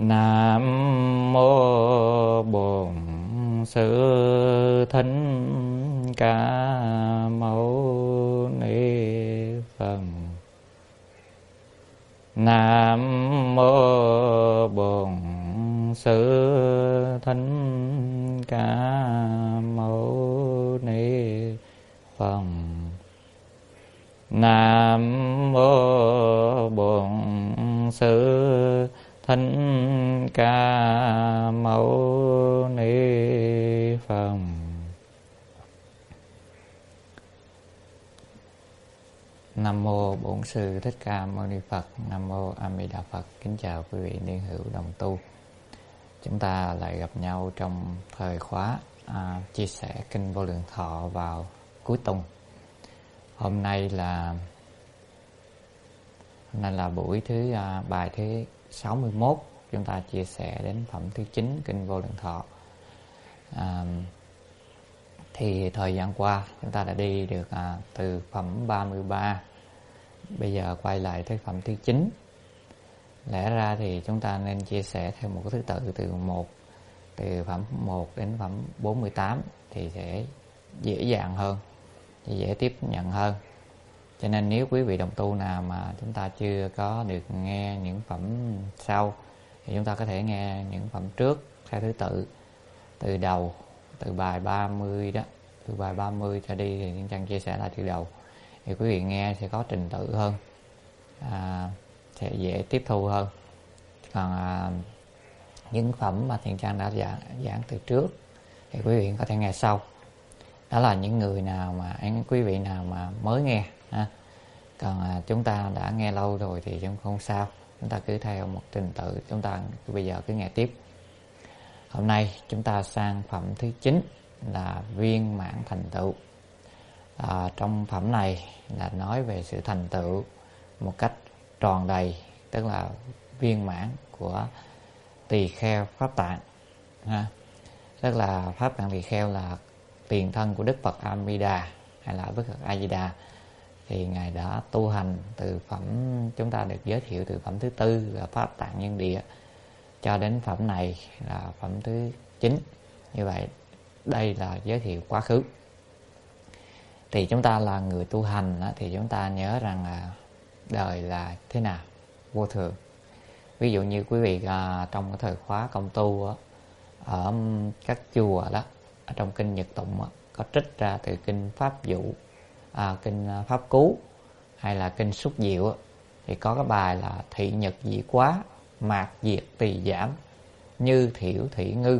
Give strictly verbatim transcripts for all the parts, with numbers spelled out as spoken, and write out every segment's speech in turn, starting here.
Nam mô Bổn Sư Thích Ca Mâu Ni Phật. Nam mô Bổn Sư Thích Ca Mâu Ni Phật. Nam mô Bổn Sư Thích Ca Mâu Ni Phật. Nam mô Bổn Sư Thích Ca Mâu Ni Phật. Nam mô A Di Đà Phật. Kính chào quý vị niên hữu đồng tu. Chúng ta lại gặp nhau trong thời khóa à, chia sẻ kinh Vô Lượng Thọ vào cuối tuần. Hôm nay là hôm nay là buổi thứ à, bài thứ sáu mươi mốt. Chúng ta chia sẻ đến phẩm thứ chín kinh Vô Lượng Thọ. À, thì thời gian qua chúng ta đã đi được à, từ phẩm ba mươi ba, bây giờ quay lại tới phẩm thứ chín. Lẽ ra thì chúng ta nên chia sẻ theo một cái thứ tự từ một từ phẩm một đến phẩm bốn mươi tám thì sẽ dễ dàng hơn, dễ tiếp nhận hơn. Cho nên nếu quý vị đồng tu nào mà chúng ta chưa có được nghe những phẩm sau thì chúng ta có thể nghe những phẩm trước theo thứ tự từ đầu, từ bài ba mươi đó, từ bài ba mươi trở đi thì những trang chia sẻ lại từ đầu thì quý vị nghe sẽ có trình tự hơn, à, sẽ dễ tiếp thu hơn. Còn à, những phẩm mà Thiện Trang đã giảng, giảng từ trước thì quý vị có thể nghe sau. Đó là những người nào mà anh quý vị nào mà mới nghe ha. Còn à, chúng ta đã nghe lâu rồi thì cũng không sao, chúng ta cứ theo một trình tự, chúng ta bây giờ cứ nghe tiếp. Hôm nay chúng ta sang phẩm thứ chín là viên mãn thành tựu. À, trong phẩm này là nói về sự thành tựu một cách tròn đầy, tức là viên mãn của tỳ kheo Pháp Tạng ha. Tức là Pháp Tạng tỳ kheo là tiền thân của Đức Phật A Di Đà hay là Đức Phật A Di Đà, thì ngài đã tu hành từ phẩm chúng ta được giới thiệu từ phẩm thứ tư là Pháp Tạng Nhân Địa cho đến phẩm này là phẩm thứ chín. Như vậy đây là giới thiệu quá khứ. Thì chúng ta là người tu hành đó, thì chúng ta nhớ rằng là đời là thế nào? Vô thường. Ví dụ như quý vị à, trong cái thời khóa công tu á, ở các chùa đó, ở trong kinh Nhật Tụng á, có trích ra từ kinh Pháp Dụ, à, kinh Pháp Cú hay là kinh Xúc Diệu á, thì có cái bài là thị nhật dị quá, mạc diệt tỳ giảm, như thiểu thị ngư,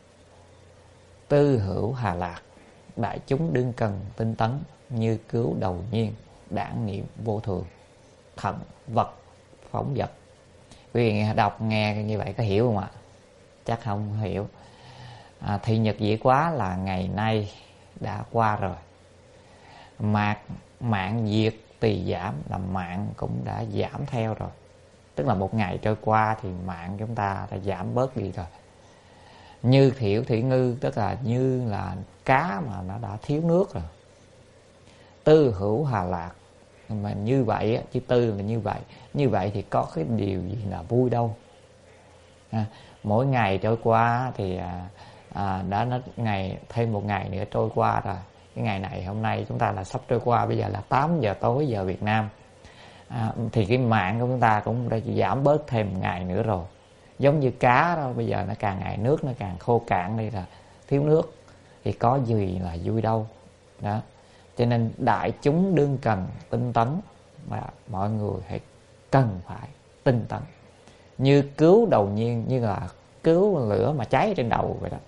tư hữu hà lạc, đại chúng đương cần tinh tấn, như cứu đầu nhiên, đản niệm vô thường, thận vật phóng vật. Quý vị đọc nghe như vậy có hiểu không ạ? Chắc không hiểu. À, thị nhật dĩ quá là ngày nay đã qua rồi. Mạc mạng diệt tỳ giảm là mạng cũng đã giảm theo rồi. Tức là một ngày trôi qua thì mạng chúng ta đã giảm bớt đi rồi. Như thiểu thị ngư, tức là như là cá mà nó đã thiếu nước rồi. Tư hữu hà lạc, mà như vậy chứ tư là như vậy. Như vậy thì có cái điều gì là vui đâu. À, mỗi ngày trôi qua thì à, à, đã nó ngày thêm một ngày nữa trôi qua rồi. Cái ngày này hôm nay chúng ta là sắp trôi qua, bây giờ là tám giờ tối giờ Việt Nam. À, thì cái mạng của chúng ta cũng đã giảm bớt thêm một ngày nữa rồi. Giống như cá đó, bây giờ nó càng ngày nước nó càng khô cạn đi, là thiếu nước thì có gì là vui đâu đó. Cho nên đại chúng đương cần tinh tấn, mà mọi người hãy cần phải tinh tấn, như cứu đầu nhiên, như là cứu lửa mà cháy trên đầu vậy đó.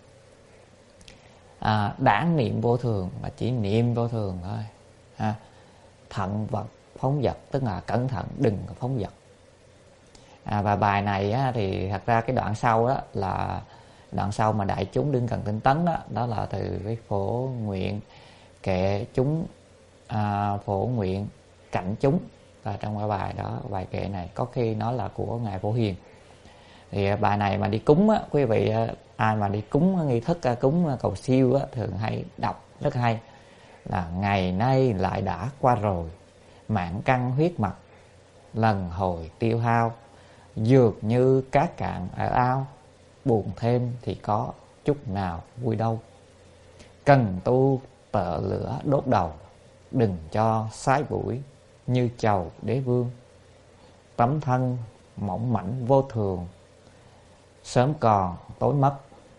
À, đản niệm vô thường là chỉ niệm vô thường thôi ha. Thận vật phóng vật, tức là cẩn thận đừng phóng vật. À, và bài này á, thì thật ra cái đoạn sau đó là đoạn sau mà đại chúng đương cần tinh tấn đó, đó là từ cái phổ nguyện kệ chúng, à, phổ nguyện cảnh chúng. Và trong cái bài đó, bài kệ này có khi nó là của ngài Phổ Hiền. Thì bài này mà đi cúng á, quý vị ai mà đi cúng nghi thức cúng cầu siêu á, thường hay đọc rất hay là ngày nay lại đã qua rồi, mạng căn huyết mạch lần hồi tiêu hao, dường như cát cạn ở ao, buồn thêm thì có chút nào vui đâu. Cần tu tợ lửa đốt đầu, đừng cho sái bụi như chầu đế vương. Tấm thân mỏng mảnh vô thường, sớm còn tối mất,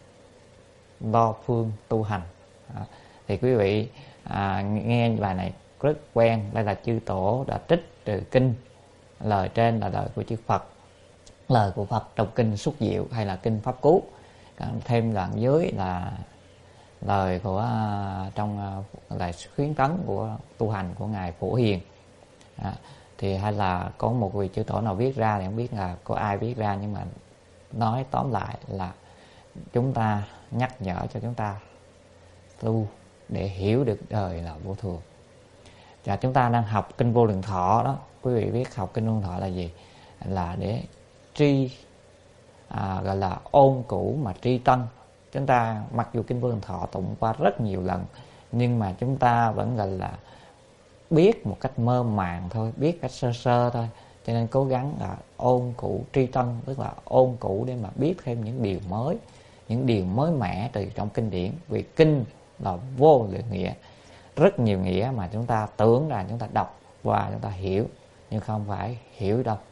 lo phương tu hành. À, thì quý vị à, nghe bài này rất quen. Đây là chư tổ đã trích từ kinh. Lời trên là lời của chư Phật, lời của Phật trong kinh Xuất Diệu hay là kinh Pháp Cú. Thêm đoạn dưới là lời của uh, trong uh, lời khuyến tấn của tu hành của ngài Phổ Hiền. À, thì hay là có một vị chư tổ nào viết ra thì không biết là có ai viết ra, nhưng mà nói tóm lại là chúng ta nhắc nhở cho chúng ta tu để hiểu được đời là vô thường. Và chúng ta đang học kinh Vô Lượng Thọ đó. Quý vị biết học kinh Vô Lượng Thọ là gì? Là để tri à, gọi là ôn cũ mà tri tân. Chúng ta mặc dù kinh Vô Lượng Thọ tụng qua rất nhiều lần, nhưng mà chúng ta vẫn gọi là biết một cách mơ màng thôi, biết cách sơ sơ thôi. Cho nên cố gắng là ôn cũ tri tân, tức là ôn cũ để mà biết thêm những điều mới, những điều mới mẻ từ trong kinh điển. Vì kinh là vô lượng nghĩa, rất nhiều nghĩa mà chúng ta tưởng là chúng ta đọc và chúng ta hiểu, nhưng không phải hiểu đâu.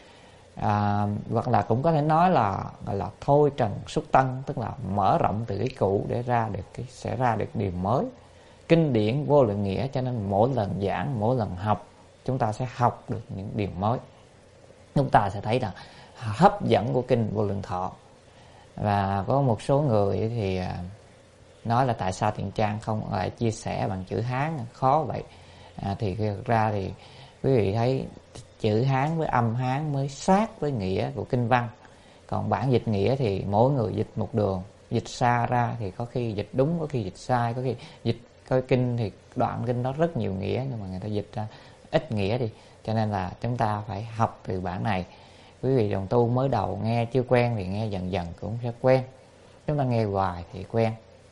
À, hoặc là cũng có thể nói là gọi là thôi trần xuất tân, tức là mở rộng từ cái cũ để ra được cái sẽ ra được điều mới. Kinh điển vô lượng nghĩa, cho nên mỗi lần giảng, mỗi lần học chúng ta sẽ học được những điều mới. Chúng ta sẽ thấy là hấp dẫn của kinh Vô Lượng Thọ. Và có một số người thì nói là tại sao Thiện Trang không lại chia sẻ bằng chữ Hán khó vậy. À, thì thực ra thì quý vị thấy chữ Hán với âm Hán mới sát với nghĩa của kinh văn. Còn bản dịch nghĩa thì mỗi người dịch một đường, dịch xa ra thì có khi dịch đúng, có khi dịch sai, có khi dịch coi kinh thì đoạn kinh đó rất nhiều nghĩa, nhưng mà người ta dịch ra ít nghĩa đi. Cho nên là chúng ta phải học từ bản này. Quý vị đồng tu mới đầu nghe chưa quen thì nghe dần dần cũng sẽ quen. Chúng ta nghe hoài thì quen.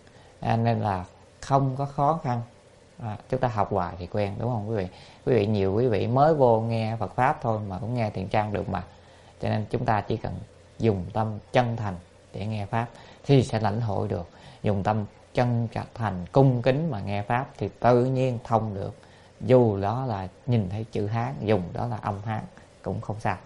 À, nên là không có khó khăn. À, chúng ta học hoài thì quen, đúng không quý vị? Quý vị nhiều quý vị mới vô nghe Phật Pháp thôi mà cũng nghe Thiện Trang được mà. Cho nên chúng ta chỉ cần dùng tâm chân thành để nghe Pháp thì sẽ lãnh hội được. Dùng tâm chân thành cung kính mà nghe Pháp thì tự nhiên thông được. Dù đó là nhìn thấy chữ Hán, dùng đó là âm Hán cũng không sao.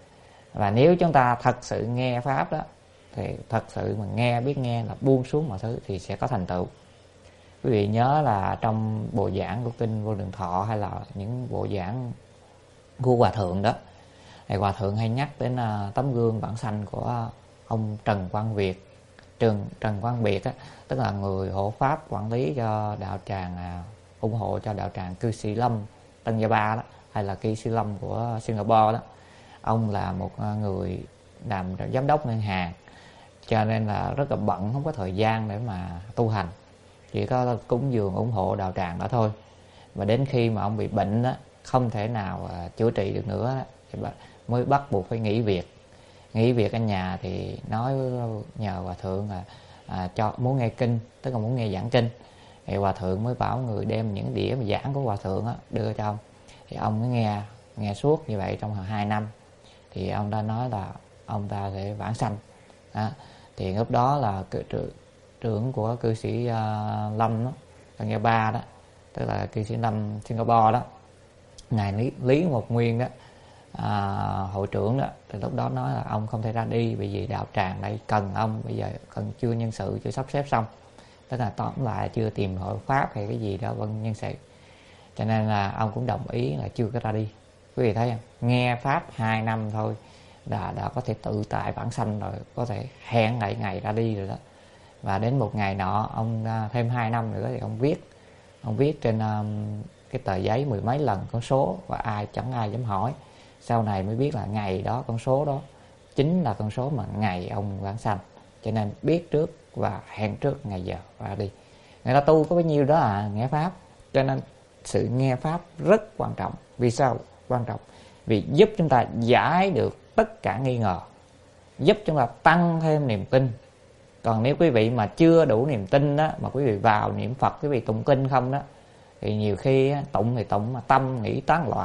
Và nếu chúng ta thật sự nghe Pháp đó, thì thật sự mà nghe, biết nghe là buông xuống mọi thứ thì sẽ có thành tựu. Quý vị nhớ là trong bộ giảng của kinh Vô Lượng Thọ hay là những bộ giảng của Hòa Thượng đó, thì Hòa Thượng hay nhắc đến uh, tấm gương bản sanh của ông Trần Quang Việt. Trường Trần Quang Việt á, tức là người hộ pháp quản lý cho đạo tràng, uh, ủng hộ cho đạo tràng Cư Sĩ Lâm Tân Gia Ba đó, hay là Cư Sĩ Lâm của Singapore đó. Ông là một người làm giám đốc ngân hàng, cho nên là rất là bận, không có thời gian để mà tu hành, chỉ có cúng dường ủng hộ đạo tràng đó thôi. Và đến khi mà ông bị bệnh đó, không thể nào uh, chữa trị được nữa đó, thì mới bắt buộc phải nghỉ việc. Nghỉ việc ở nhà thì nói nhờ Hòa Thượng là à, cho muốn nghe kinh, tức là muốn nghe giảng kinh. Thì Hòa Thượng mới bảo người đem những đĩa mà giảng của Hòa Thượng đó, đưa cho ông. Thì ông mới nghe nghe suốt như vậy trong hai năm. Thì ông ta nói là ông ta sẽ vãng sanh. Đó. Thì lúc đó là trưởng, trưởng của cư sĩ uh, Lâm đó, Tân Gia Ba đó, tức là cư sĩ Lâm Singapore đó, ngài Lý, Lý Một Nguyên đó, à, hội trưởng đó, thì lúc đó nói là ông không thể ra đi bởi vì đạo tràng đây cần ông, bây giờ cần chưa nhân sự, chưa sắp xếp xong, tức là tóm lại chưa tìm hội pháp hay cái gì đó vân nhân sự, cho nên là ông cũng đồng ý là chưa có ra đi. Quý vị thấy không? Nghe pháp hai năm thôi đã đã có thể tự tại vãng sanh rồi, có thể hẹn lại ngày ra đi rồi đó. Và đến một ngày nọ ông thêm hai năm nữa thì ông viết ông viết trên um, cái tờ giấy mười mấy lần con số, và ai chẳng ai dám hỏi. Sau này mới biết là ngày đó, con số đó chính là con số mà ngày ông vãng sanh, cho nên biết trước và hẹn trước ngày giờ ra đi. Người ta tu có bao nhiêu đó à, nghe pháp. Cho nên sự nghe pháp rất quan trọng. Vì sao quan trọng? Vì giúp chúng ta giải được tất cả nghi ngờ, giúp chúng ta tăng thêm niềm tin. Còn nếu quý vị mà chưa đủ niềm tin đó, mà quý vị vào niệm Phật, quý vị tụng kinh không đó, thì nhiều khi tụng thì tụng mà tâm nghĩ tán loạn,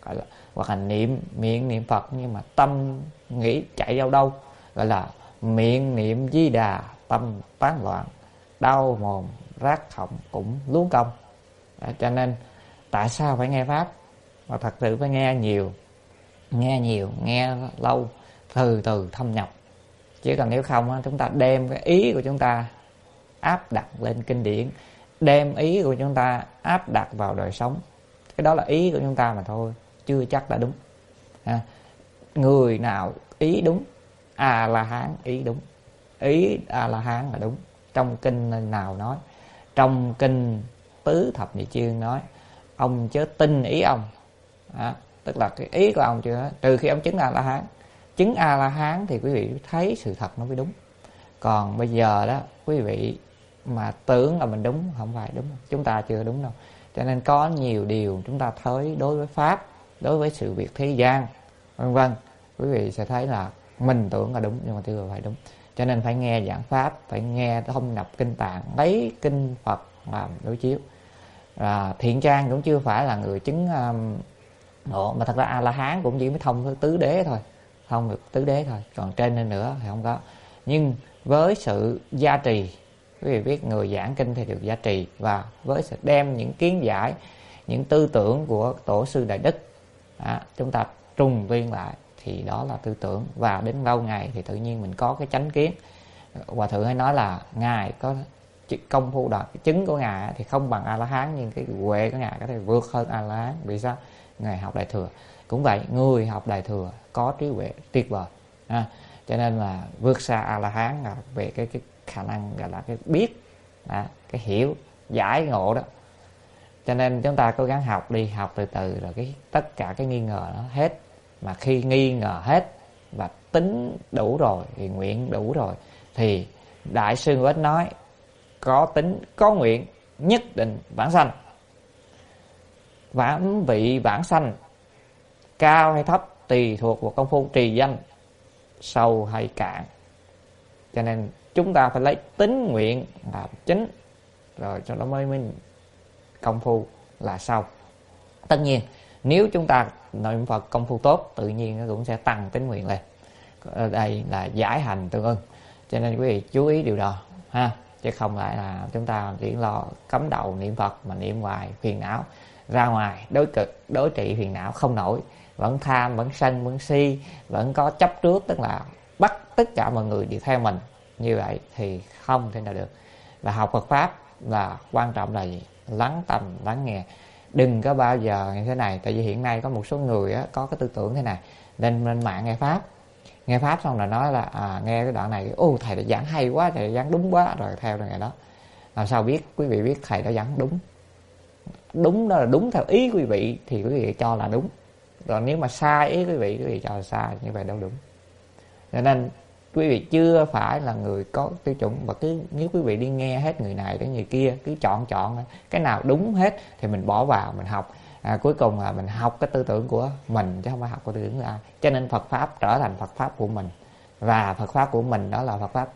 gọi là, hoặc là niệm miệng niệm Phật nhưng mà tâm nghĩ chạy vào đâu, gọi là miệng niệm Di Đà tâm tán loạn, đau mồm rát họng cũng luống công. À, cho nên tại sao phải nghe pháp? Và thật sự phải nghe nhiều, nghe nhiều, nghe lâu, từ từ thâm nhập. Chứ còn nếu không chúng ta đem cái ý của chúng ta áp đặt lên kinh điển, đem ý của chúng ta áp đặt vào đời sống, cái đó là ý của chúng ta mà thôi, chưa chắc đã đúng. À, người nào ý đúng, A La Hán ý đúng, ý A La Hán là đúng. Trong kinh nào nói? Trong kinh Tứ Thập Nhị Chương nói ông chớ tin ý ông. À, tức là cái ý của ông chưa, trừ khi ông chứng A La Hán. Chứng A La Hán thì quý vị thấy sự thật nó mới đúng. Còn bây giờ đó quý vị mà tưởng là mình đúng, không phải đúng, chúng ta chưa đúng đâu. Cho nên có nhiều điều chúng ta thấy đối với pháp, đối với sự việc thế gian vân vân, quý vị sẽ thấy là mình tưởng là đúng nhưng mà chưa phải đúng. Cho nên phải nghe giảng pháp, phải nghe thông nhập kinh tạng, lấy kinh Phật làm đối chiếu. À, Thiện Trang cũng chưa phải là người chứng um, ngộ, mà thật ra A La Hán cũng chỉ mới thông tứ đế thôi, thông được tứ đế thôi, còn trên lên nữa thì không có. Nhưng với sự gia trì, quý vị biết người giảng kinh thì được gia trì, và với sự đem những kiến giải, những tư tưởng của tổ sư Đại Đức, à, chúng ta trùng viên lại thì đó là tư tưởng, và đến lâu ngày thì tự nhiên mình có cái chánh kiến. Hòa thượng hay nói là ngài có công phu đạt cái chứng của ngài thì không bằng A La Hán, nhưng cái huệ của ngài có thể vượt hơn A La Hán. Vì sao? Ngài học Đại Thừa. Cũng vậy, người học Đại Thừa có trí huệ tuyệt vời, à, cho nên là vượt xa A La Hán là về cái cái khả năng gọi là cái biết, à, cái hiểu giải ngộ đó. Cho nên chúng ta cố gắng học đi, học từ từ rồi cái tất cả cái nghi ngờ nó hết. Mà khi nghi ngờ hết và tính đủ rồi thì nguyện đủ rồi thì Đại sư Ngũ Ích nói có tính có nguyện nhất định vãng sanh. Vãng vị vãng sanh cao hay thấp tùy thuộc vào công phu trì danh sâu hay cạn. Cho nên chúng ta phải lấy tính nguyện làm chính, rồi cho nó mới mới công phu là sâu. Tất nhiên nếu chúng ta niệm Phật công phu tốt, tự nhiên nó cũng sẽ tăng tính nguyện lên. Ở đây là giải hành tương ưng, cho nên quý vị chú ý điều đó ha, chứ không lại là chúng ta chỉ lo cắm đầu niệm Phật mà niệm hoài phiền não, ra ngoài đối cực đối trị phiền não không nổi, vẫn tham, vẫn sân, vẫn si, vẫn có chấp trước, tức là bắt tất cả mọi người đi theo mình. Như vậy thì không thể nào được. Và học Phật pháp là quan trọng là gì? Lắng tâm, lắng nghe. Đừng có bao giờ như thế này, tại vì hiện nay có một số người á, có cái tư tưởng thế này, lên lên mạng nghe pháp, nghe pháp xong rồi nói là à, nghe cái đoạn này, ô thầy đã giảng hay quá, thầy đã giảng đúng quá, rồi theo ngày đó. Làm sao biết? Quý vị biết thầy đã giảng đúng, đúng đó là đúng theo ý quý vị thì quý vị cho là đúng, rồi nếu mà sai ý quý vị quý vị cho là sai, như vậy đâu đúng. Cho nên quý vị chưa phải là người có tiêu chuẩn, và cứ nếu quý vị đi nghe hết người này đến người kia, cứ chọn chọn cái nào đúng hết thì mình bỏ vào mình học, à, cuối cùng là mình học cái tư tưởng của mình chứ không phải học cái tư tưởng của ai. Cho nên Phật pháp trở thành Phật pháp của mình, và Phật pháp của mình đó là Phật pháp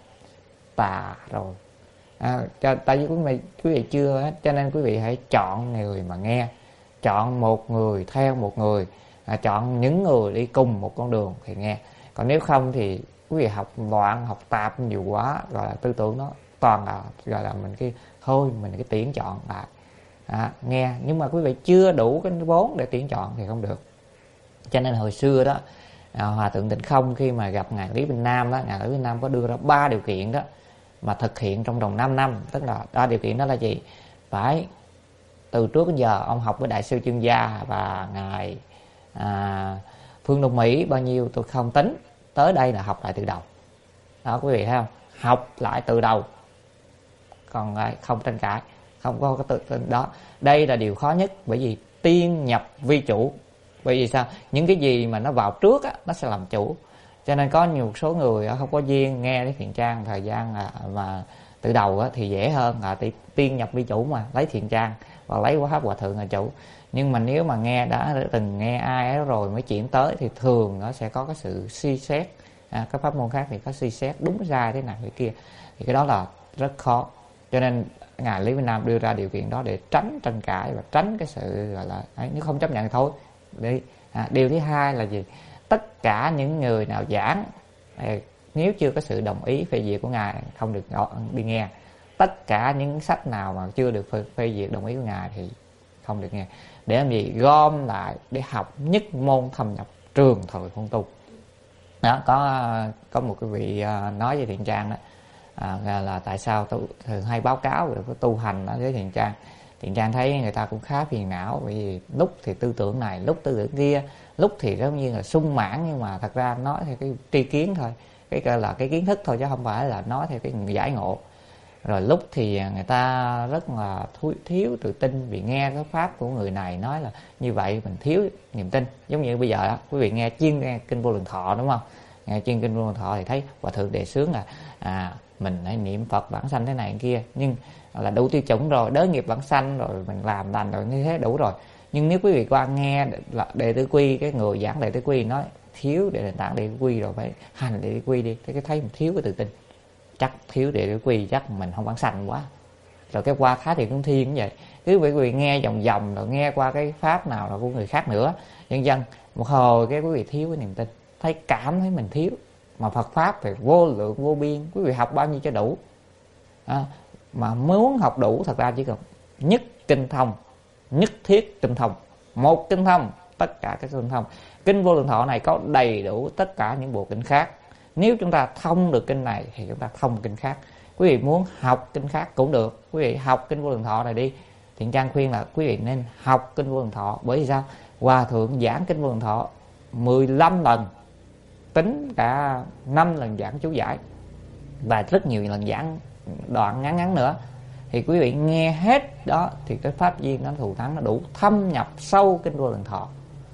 tà rồi. À, cho, tại vì quý vị, quý vị chưa hết, cho nên quý vị hãy chọn người mà nghe, chọn một người theo một người, à, chọn những người đi cùng một con đường thì nghe. Còn nếu không thì quý vị học loạn, học tạp nhiều quá, gọi là tư tưởng nó toàn là gọi là mình cái thôi mình cái tuyển chọn lại, à, nghe. Nhưng mà quý vị chưa đủ cái vốn để tuyển chọn thì không được. Cho nên hồi xưa đó, à, Hòa thượng Tịnh Không khi mà gặp ngài Lý Bình Nam đó, ngài Lý Bình Nam có đưa ra ba điều kiện đó mà thực hiện trong vòng năm năm. Tức là ba điều kiện đó là gì? Phải từ trước đến giờ ông học với đại sư Chương Gia và ngài à, Phương Đông Mỹ bao nhiêu tôi không tính, tới đây là học lại từ đầu đó, quý vị thấy không? Học lại từ đầu, còn không tranh cãi, không có cái tự tin đó. Đây là điều khó nhất, bởi vì tiên nhập vi chủ. Bởi vì sao? Những cái gì mà nó vào trước á, nó sẽ làm chủ. Cho nên có nhiều số người không có duyên nghe cái Thiện Trang thời gian mà từ đầu á, thì dễ hơn là tiên nhập vi chủ, mà lấy Thiện Trang và lấy Quá Pháp Hòa Thượng là chủ. Nhưng mà nếu mà nghe đã từng nghe ai ấy rồi mới chuyển tới thì thường nó sẽ có cái sự suy xét, à, các pháp môn khác thì có suy xét đúng sai thế này thế kia, thì cái đó là rất khó. Cho nên ngài Lý Vĩnh Nam đưa ra điều kiện đó để tránh tranh cãi và tránh cái sự gọi là ấy, nếu không chấp nhận thì thôi đi, À, điều thứ hai là gì? Tất cả những người nào giảng, nếu chưa có sự đồng ý phê duyệt của Ngài không được đi nghe. Tất cả những sách nào mà chưa được phê, phê duyệt đồng ý của Ngài thì không được nghe. Để làm gì? Gom lại để học nhất môn thâm nhập trường thời phong tu. Đó, có có một cái vị nói với Thiện Trang đó, à, là tại sao tôi thường hay báo cáo về cái tu hành đó với Thiện Trang. Thiện Trang thấy người ta cũng khá phiền não, bởi vì lúc thì tư tưởng này, lúc tư tưởng kia, lúc thì giống như là sung mãn, nhưng mà thật ra nói theo cái tri kiến thôi, cái gọi là cái kiến thức thôi, chứ không phải là nói theo cái giải ngộ. Rồi lúc thì người ta rất là thiếu tự tin vì nghe cái pháp của người này nói là như vậy, mình thiếu niềm tin. Giống như bây giờ đó, quý vị nghe chuyên nghe kinh Vô Lượng Thọ đúng không? Nghe chuyên kinh Vô Lượng Thọ thì thấy Hòa Thượng đề xướng là à mình hãy niệm Phật vãng sanh thế này kia, nhưng là đủ tiêu chuẩn rồi, đới nghiệp vãng sanh rồi, mình làm đành rồi, như thế đủ rồi. Nhưng nếu quý vị qua nghe là đệ tử quy, cái người giảng đệ tử quy nói thiếu để nền tảng đệ tử quy rồi, phải hành đệ tử quy đi, cái thấy mình thiếu cái tự tin, chắc thiếu đệ tử quy, chắc mình không vãng sanh quá. Rồi cái qua Thái Thị Cũng Thiên cũng vậy, cứ quý vị nghe vòng vòng rồi nghe qua cái pháp nào là của người khác nữa, dần dần một hồi cái quý vị thiếu cái niềm tin, thấy cảm thấy mình thiếu. Mà Phật pháp thì vô lượng vô biên, quý vị học bao nhiêu cho đủ. À, mà muốn học đủ thật ra chỉ cần nhất kinh thông, nhất thiết tinh thông, một kinh thông tất cả các kinh thông. Kinh Vô Lượng Thọ này có đầy đủ tất cả những bộ kinh khác. Nếu chúng ta thông được kinh này thì chúng ta thông kinh khác. Quý vị muốn học kinh khác cũng được, quý vị học kinh Vô Lượng Thọ này đi. Thiện Trang khuyên là quý vị nên học kinh Vô Lượng Thọ. Bởi vì sao? Hòa Thượng giảng kinh Vô Lượng Thọ mười lăm lần, tính cả năm lần giảng chú giải và rất nhiều lần giảng đoạn ngắn ngắn nữa, thì quý vị nghe hết đó thì cái pháp duyên nó thù thắng, nó đủ thâm nhập sâu kinh Vô Lượng Thọ.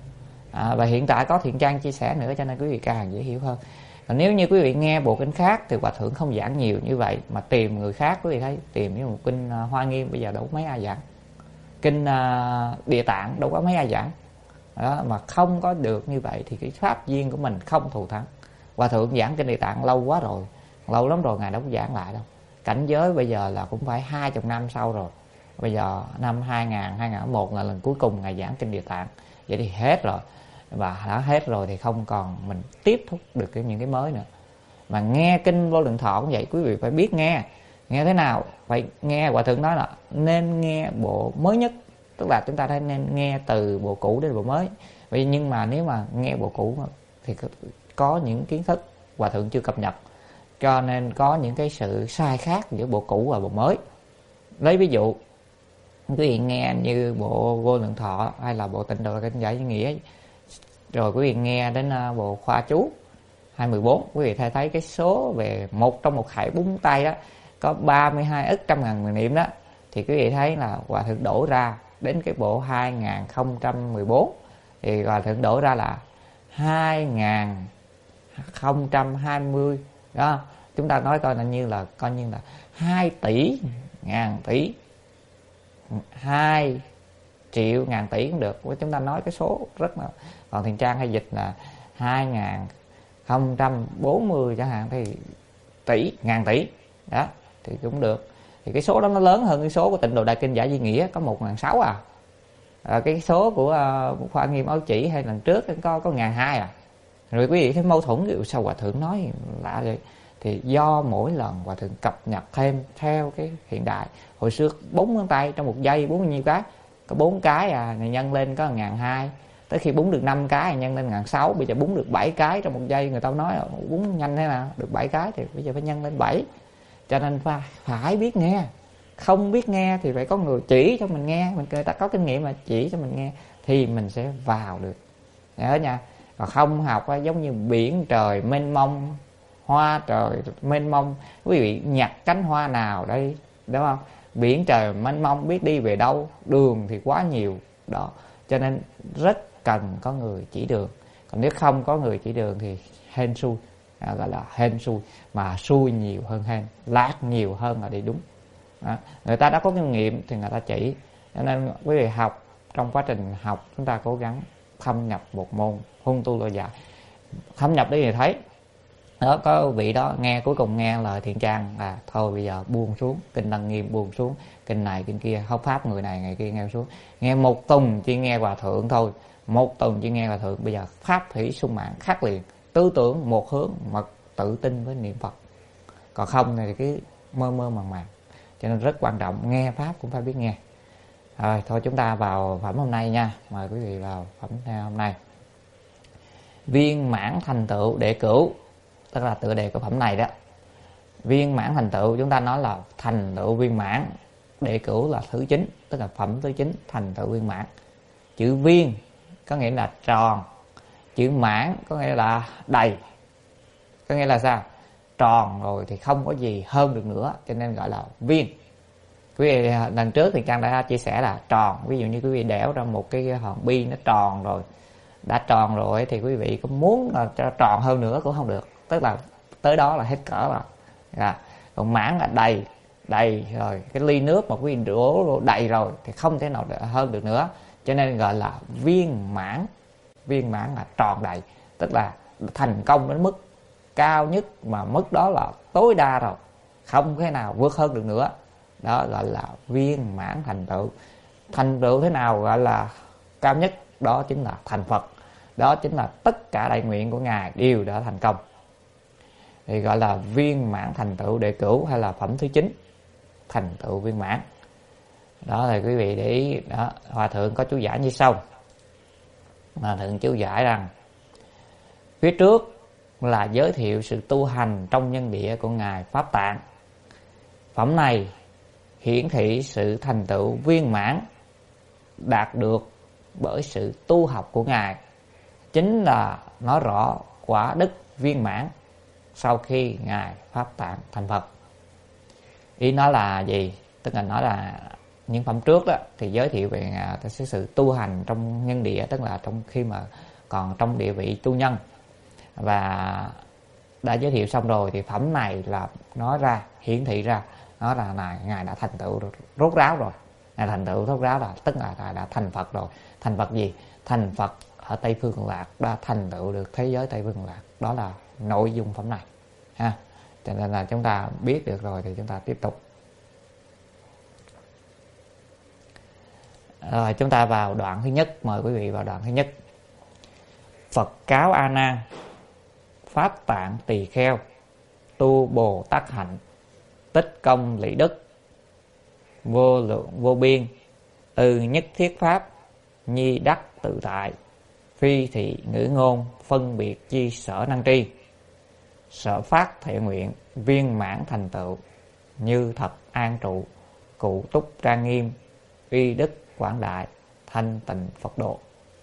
À, và hiện tại có Thiện Trang chia sẻ nữa cho nên quý vị càng dễ hiểu hơn. Còn nếu như quý vị nghe bộ kinh khác thì Hòa Thượng không giảng nhiều như vậy, mà tìm người khác, quý vị thấy tìm như một kinh uh, Hoa Nghiêm bây giờ đâu có mấy ai giảng, kinh uh, Địa Tạng đâu có mấy ai giảng đó, mà không có được như vậy thì cái pháp duyên của mình không thù thắng. Hòa Thượng giảng kinh Địa Tạng lâu quá rồi, lâu lắm rồi Ngài đâu có giảng lại đâu. Cảnh giới bây giờ là cũng phải hai chục năm sau rồi. Bây giờ năm hai nghìn, hai nghìn lẻ một là lần cuối cùng Ngài giảng kinh Địa Tạng. Vậy thì hết rồi. Và đã hết rồi thì không còn mình tiếp thúc được cái những cái mới nữa. Mà nghe kinh Vô Lượng Thọ cũng vậy, quý vị phải biết nghe. Nghe thế nào? Phải nghe, Hòa Thượng nói là nên nghe bộ mới nhất. Tức là chúng ta nên nghe từ bộ cũ đến bộ mới. Vậy nhưng mà nếu mà nghe bộ cũ thì có những kiến thức Hòa Thượng chưa cập nhật, cho nên có những cái sự sai khác giữa bộ cũ và bộ mới. Lấy ví dụ, quý vị nghe như bộ Vô Lượng Thọ hay là bộ Tịnh Độ Kinh Giải Nghĩa, rồi quý vị nghe đến bộ Khoa Chú hai mươi bốn, quý vị thấy thấy cái số về một trong một khải bốn tay đó có ba mươi hai ức trăm ngàn người niệm đó, thì quý vị thấy là Hòa Thượng đổ ra đến cái bộ hai nghìn không trăm mười bốn thì Hòa Thượng đổ ra là hai nghìn không trăm hai mươi đó. Chúng ta nói coi là như là coi như là hai tỷ ngàn tỷ, hai triệu ngàn tỷ cũng được. Chúng ta nói cái số rất là, còn Thiện Trang hay dịch là hai nghìn không trăm bốn mươi chẳng hạn, thì tỷ, ngàn tỷ đó thì cũng được. Thì cái số đó nó lớn hơn cái số của Tịnh Độ Đại Kinh Giải Duy Nghĩa có một nghìn sáu à. à cái số của uh, Khoa Nghiêm Ấu Chỉ hay lần trước có có ngàn hai à. Rồi quý vị thấy mâu thuẫn, sao Hòa Thượng nói lạ vậy? Thì do mỗi lần Hòa Thượng cập nhật thêm theo cái hiện đại. Hồi xưa bốn ngón tay trong một giây bốn nhiêu cái, có bốn cái à, này nhân lên có ngàn hai. Tới khi búng được năm cái nhân lên ngàn sáu. Bây giờ búng được bảy cái trong một giây, người ta nói là búng nhanh thế nào được bảy cái, thì bây giờ phải nhân lên bảy. Cho nên phải, phải biết nghe. Không biết nghe thì phải có người chỉ cho mình nghe, mình người ta có kinh nghiệm mà chỉ cho mình nghe thì mình sẽ vào được. Nhớ nha. Còn không học giống như biển trời mênh mông, hoa trời mênh mông, quý vị nhặt cánh hoa nào đây, đúng không? Biển trời mênh mông biết đi về đâu, đường thì quá nhiều đó, cho nên rất cần có người chỉ đường. Còn nếu không có người chỉ đường thì hên xui, à, gọi là hên xui, mà xui nhiều hơn hên, lát nhiều hơn là đi đúng đó. Người ta đã có kinh nghiệm thì người ta chỉ, cho nên quý vị học, trong quá trình học chúng ta cố gắng thâm nhập một môn hung tu lâu dài. Thâm nhập đấy thì thấy đó, có vị đó nghe cuối cùng nghe lời Thiện Trang là thôi bây giờ buông xuống, kinh Đăng Nghiêm buông xuống, kinh này kinh kia hóc pháp người này ngày kia nghe xuống, nghe một tùng chỉ nghe Hòa Thượng thôi một tuần chỉ nghe là thượng, bây giờ pháp thủy sung mãn khác liền, tư tưởng một hướng, mật tự tin với niệm Phật. Còn không thì cứ mơ mơ màng màng. Cho nên rất quan trọng, nghe pháp cũng phải biết nghe. Rồi thôi chúng ta vào phẩm hôm nay nha. Mời quý vị vào phẩm hôm nay. Viên mãn thành tựu đệ cửu, tức là tựa đề của phẩm này đó. Viên mãn thành tựu, chúng ta nói là thành tựu viên mãn. Đệ cửu là thứ chín, tức là phẩm thứ chín, thành tựu viên mãn. Chữ viên có nghĩa là tròn, chữ mãn có nghĩa là đầy. Có nghĩa là sao? Tròn rồi thì không có gì hơn được nữa, cho nên gọi là viên. Quý vị lần trước thì Trang đã chia sẻ là tròn. Ví dụ như quý vị đẽo ra một cái hòn bi nó tròn rồi, đã tròn rồi thì quý vị có muốn là cho tròn hơn nữa cũng không được, tức là tới đó là hết cỡ rồi. À, còn mãn là đầy, đầy rồi, cái ly nước mà quý vị đổ đầy rồi thì không thể nào hơn được nữa, cho nên gọi là viên mãn. Viên mãn là tròn đầy, tức là thành công đến mức cao nhất, mà mức đó là tối đa rồi, không thể nào vượt hơn được nữa. Đó gọi là viên mãn thành tựu. Thành tựu thế nào gọi là cao nhất? Đó chính là thành Phật. Đó chính là tất cả đại nguyện của Ngài đều đã thành công, thì gọi là viên mãn thành tựu đệ cửu, hay là phẩm thứ chín, thành tựu viên mãn. Đó là quý vị để ý đó. Hòa thượng có chú giải như sau. Hòa thượng chú giải rằng phía trước là giới thiệu sự tu hành trong nhân địa của Ngài Pháp Tạng. Phẩm này hiển thị sự thành tựu viên mãn đạt được bởi sự tu học của Ngài, chính là nói rõ quả đức viên mãn sau khi Ngài Pháp Tạng thành Phật. Ý nói là gì? Tức là nói là những phẩm trước đó thì giới thiệu về sự tu hành trong nhân địa, tức là trong khi mà còn trong địa vị tu nhân, và đã giới thiệu xong rồi thì phẩm này là nói ra, hiển thị ra, nói là, là Ngài đã thành tựu rốt ráo rồi. Ngài thành tựu rốt ráo là tức là, là đã thành Phật rồi. Thành Phật gì? Thành Phật ở Tây Phương Cực Lạc, đã thành tựu được thế giới Tây Phương Cực Lạc. Đó là nội dung phẩm này ha. Cho nên là chúng ta biết được rồi thì chúng ta tiếp tục. Rồi chúng ta vào đoạn thứ nhất. Mời quý vị vào đoạn thứ nhất. Phật cáo A Nan: Pháp Tạng Tỳ Kheo, tu Bồ Tát hạnh, tích công lý đức, vô lượng vô biên, từ nhất thiết pháp, nhi đắc tự tại, phi thị ngữ ngôn, phân biệt chi sở năng tri, sở phát thể nguyện, viên mãn thành tựu, như thật an trụ, cụ túc trang nghiêm, uy đức quảng đại, thanh tịnh Phật độ.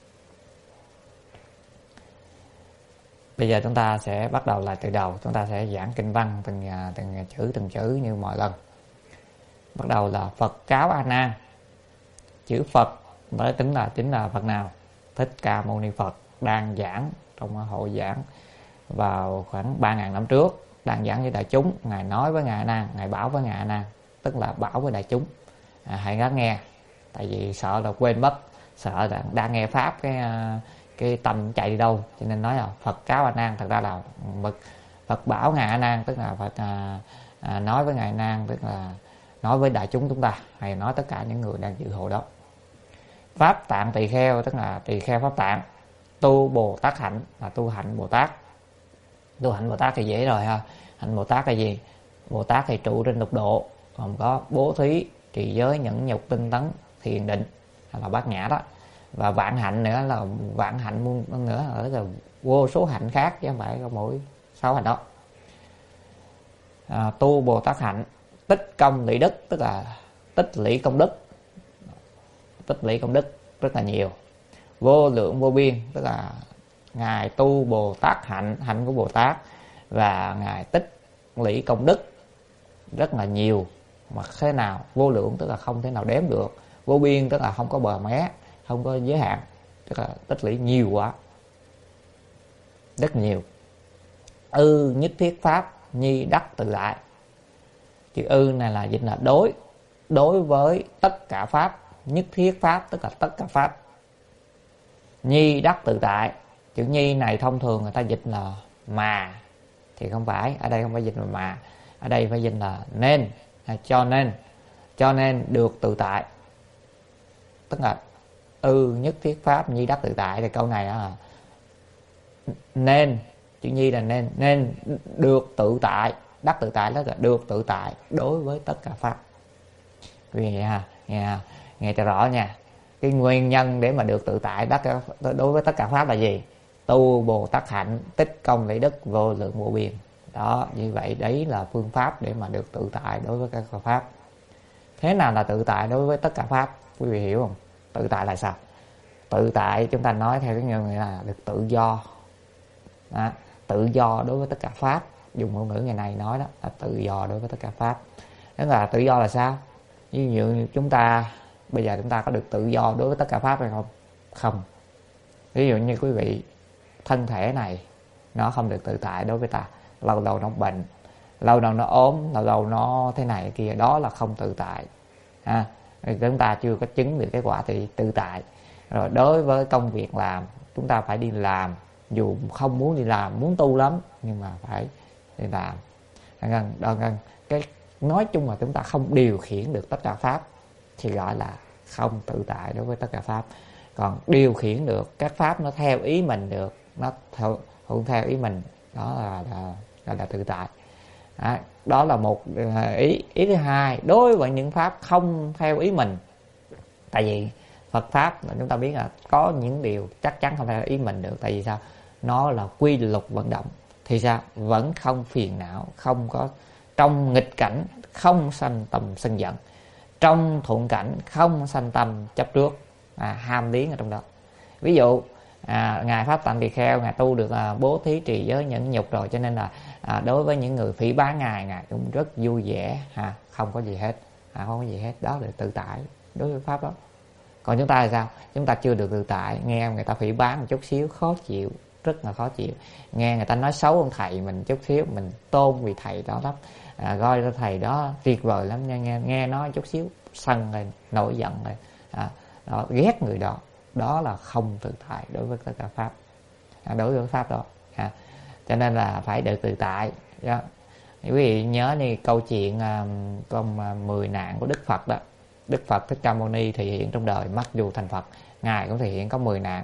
Bây giờ chúng ta sẽ bắt đầu lại từ đầu. Chúng ta sẽ giảng kinh văn từng từng chữ từng chữ như mọi lần. Bắt đầu là Phật cáo A Nan. Chữ Phật đó tính là chính là Phật nào? Thích Ca Mâu Ni Phật đang giảng trong hội giảng vào khoảng ba ngàn năm trước, đang giảng với đại chúng. Ngài nói với Ngài A Nan, Ngài bảo với Ngài A Nan, tức là bảo với đại chúng, à, hãy gắng nghe, tại vì sợ là quên mất, sợ là đang nghe pháp cái cái tâm chạy đi đâu, cho nên nói là Phật cáo A Nan. Thật ra là mực Phật bảo Ngài A Nan, tức là Phật à, à, nói với Ngài A Nan, tức là nói với đại chúng chúng ta, hay nói tất cả những người đang dự hội đó. Pháp Tạng Tỳ Kheo, tức là tỳ kheo Pháp Tạng, tu Bồ Tát hạnh, là tu hạnh Bồ Tát. Tu hạnh Bồ Tát thì dễ rồi ha. Hạnh Bồ Tát là gì? Bồ Tát thì trụ trên lục độ, gồm có bố thí, trì giới, nhẫn nhục, tinh tấn, thiền định, hay là bát nhã đó. Và vạn hạnh nữa là vạn hạnh muôn nữa ở là vô số hạnh khác, chứ không phải có mỗi sáu hạnh đó. À, tu Bồ Tát hạnh, tích công lũy đức, tức là tích lũy công đức, tích lũy công đức rất là nhiều. Vô lượng vô biên, tức là Ngài tu Bồ Tát hạnh, hạnh của Bồ Tát, và Ngài tích lũy công đức rất là nhiều. Mà thế nào? Vô lượng tức là không thể nào đếm được, vô biên tức là không có bờ mé, không có giới hạn, tức là tích lũy nhiều quá, rất nhiều. Ư nhất thiết pháp, nhi đắc tự tại. Chữ ư này là dịch là đối, đối với tất cả pháp. Nhất thiết pháp tức là tất cả pháp. Nhi đắc tự tại. Chữ nhi này thông thường người ta dịch là mà, thì không phải, ở đây không phải dịch là mà, ở đây phải dịch là nên, hay cho nên, cho nên được tự tại. Tức là ư nhất thiết pháp nhi đắc tự tại. Thì câu này là nên, chữ nhi là nên, nên được tự tại, đắc tự tại đó là được tự tại đối với tất cả pháp. Quý vị nghe ha, nghe nghe cho rõ nha. Cái nguyên nhân để mà được tự tại đắc đối với tất cả pháp là gì? Tu Bồ Tát hạnh, tích công lợi đức, vô lượng vô biên. Đó, như vậy đấy là phương pháp để mà được tự tại đối với các pháp. Thế nào là tự tại đối với tất cả pháp? Quý vị hiểu không? Tự tại là sao? Tự tại chúng ta nói theo cái nghĩa là được tự do. Đó, tự do đối với tất cả pháp. Dùng ngôn ngữ ngày này nói đó là tự do đối với tất cả pháp. Thế là tự do là sao? Ví dụ như chúng ta bây giờ chúng ta có được tự do đối với tất cả pháp hay không? Không. Ví dụ như quý vị, thân thể này nó không được tự tại đối với ta. Lâu lâu nó bệnh, lâu lâu nó ốm, lâu lâu nó thế này kia, đó là không tự tại. À, chúng ta chưa có chứng được cái quả thì tự tại. Rồi đối với công việc làm, chúng ta phải đi làm, dù không muốn đi làm, muốn tu lắm nhưng mà phải đi làm. Đó, cái nói chung là chúng ta không điều khiển được tất cả pháp thì gọi là không tự tại đối với tất cả pháp. Còn điều khiển được các pháp nó theo ý mình được, nó theo thuận theo ý mình, đó là là, là, là tự tại. Đó, đó là một ý. Ý thứ hai, đối với những pháp không theo ý mình, tại vì Phật pháp là chúng ta biết là có những điều chắc chắn không theo ý mình được. Tại vì sao? Nó là quy luật vận động. Thì sao? Vẫn không phiền não, không có trong nghịch cảnh không sanh tâm sân giận, trong thuận cảnh không sanh tâm chấp trước, à, ham liếng ở trong đó. Ví dụ à, ngài Pháp Tạng Tỳ Kheo, ngài tu được à, bố thí trì giới nhẫn nhục rồi, cho nên là à, đối với những người phỉ báng ngài, ngài cũng rất vui vẻ, à, không có gì hết, à, không có gì hết. Đó là tự tại đối với pháp đó. Còn chúng ta là sao? Chúng ta chưa được tự tại, nghe người ta phỉ báng một chút xíu khó chịu, rất là khó chịu. Nghe người ta nói xấu ông thầy mình chút xíu, mình tôn vì thầy đó lắm, à, coi ra thầy đó tuyệt vời lắm nha, nghe nghe nói chút xíu sân lên, nổi giận lên, à, đó, ghét người đó. Đó là không tự tại đối với tất cả pháp, à, đối với pháp đó, à. Cho nên là phải được tự tại đó. Quý vị nhớ đi câu chuyện um, con uh, mười nạn của Đức Phật đó. Đức Phật Thích Ca Mâu Ni thể hiện trong đời, mặc dù thành Phật, ngài cũng thể hiện có mười nạn.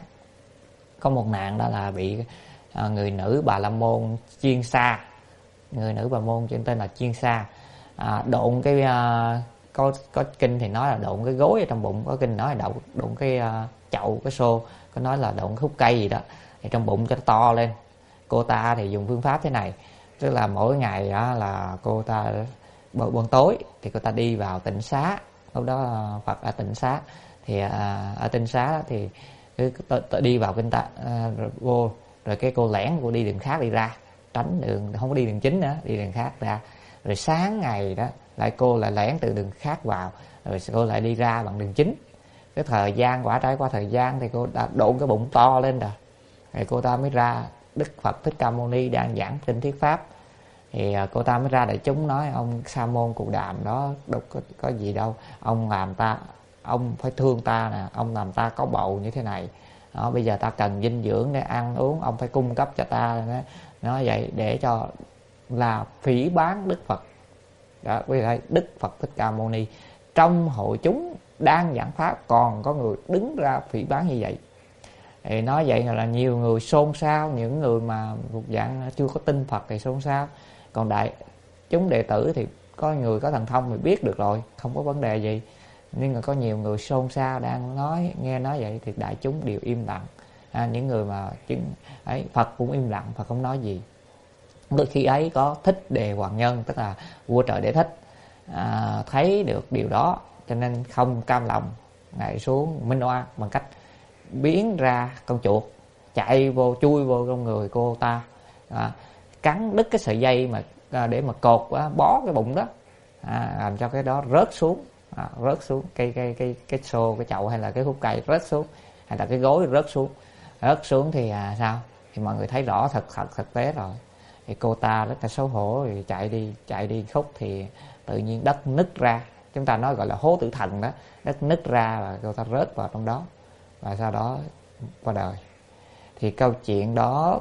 Có một nạn đó là bị uh, người nữ Bà La Môn Chiên Sa, người nữ Bà Môn trên tên là Chiên Sa, à, độn cái uh, có có kinh thì nói là độn cái gối ở trong bụng, có kinh nói là độn độn cái uh, chậu, cái xô, có nói là độn khúc cây gì đó, thì trong bụng cho nó to lên. Cô ta thì dùng phương pháp thế này, tức là mỗi ngày đó là cô ta buổi tối thì cô ta đi vào tịnh xá. Lúc đó Phật ở tịnh xá, thì à, ở tịnh xá thì cứ đi vào kinh ta à, rồi vô, rồi cái cô lẻn, cô đi đường khác đi ra, tránh đường, không có đi đường chính nữa, đi đường khác ra. Rồi sáng ngày đó lại cô lại lẻn từ đường khác vào, rồi cô lại đi ra bằng đường chính. Cái thời gian quả trải qua thời gian thì cô đã độn cái bụng to lên rồi, thì cô ta mới ra. Đức Phật Thích Ca Mâu Ni đang giảng kinh thuyết pháp, thì cô ta mới ra đại chúng nói: ông Sa môn Cù Đàm đó đâu có, có gì đâu, ông làm ta, ông phải thương ta nè, ông làm ta có bầu như thế này đó, bây giờ ta cần dinh dưỡng để ăn uống, ông phải cung cấp cho ta. Nói vậy để cho là phỉ báng Đức Phật đó. Quý vị thấy Đức Phật Thích Ca Mâu Ni trong hội chúng đang giảng pháp còn có người đứng ra phỉ báng như vậy. Thì nói vậy là nhiều người xôn xao, những người mà thuộc dạng chưa có tin Phật thì xôn xao. Còn đại chúng đệ tử thì có người có thần thông thì biết được rồi, không có vấn đề gì. Nhưng mà có nhiều người xôn xao đang nói, nghe nói vậy thì đại chúng đều im lặng. À, những người mà chứng ấy, Phật cũng im lặng, Phật không nói gì. Đôi khi ấy có Thích Đề Hoàng Nhân, tức là vua Trời Đế Thích, à, thấy được điều đó cho nên không cam lòng, ngài xuống minh oan bằng cách biến ra con chuột chạy vô, chui vô trong người cô ta, à, cắn đứt cái sợi dây mà à, để mà cột á, bó cái bụng đó, à, làm cho cái đó rớt xuống, à, rớt xuống cái cái cái cái xô, cái chậu hay là cái khúc cây rớt xuống, hay là cái gối rớt xuống, rớt xuống thì à, sao? Thì mọi người thấy rõ thật thật thực tế rồi. Thì cô ta rất là xấu hổ, thì chạy đi chạy đi khúc thì tự nhiên đất nứt ra, chúng ta nói gọi là hố tử thần đó, đất nứt ra và cô ta rớt vào trong đó, và sau đó qua đời. Thì câu chuyện đó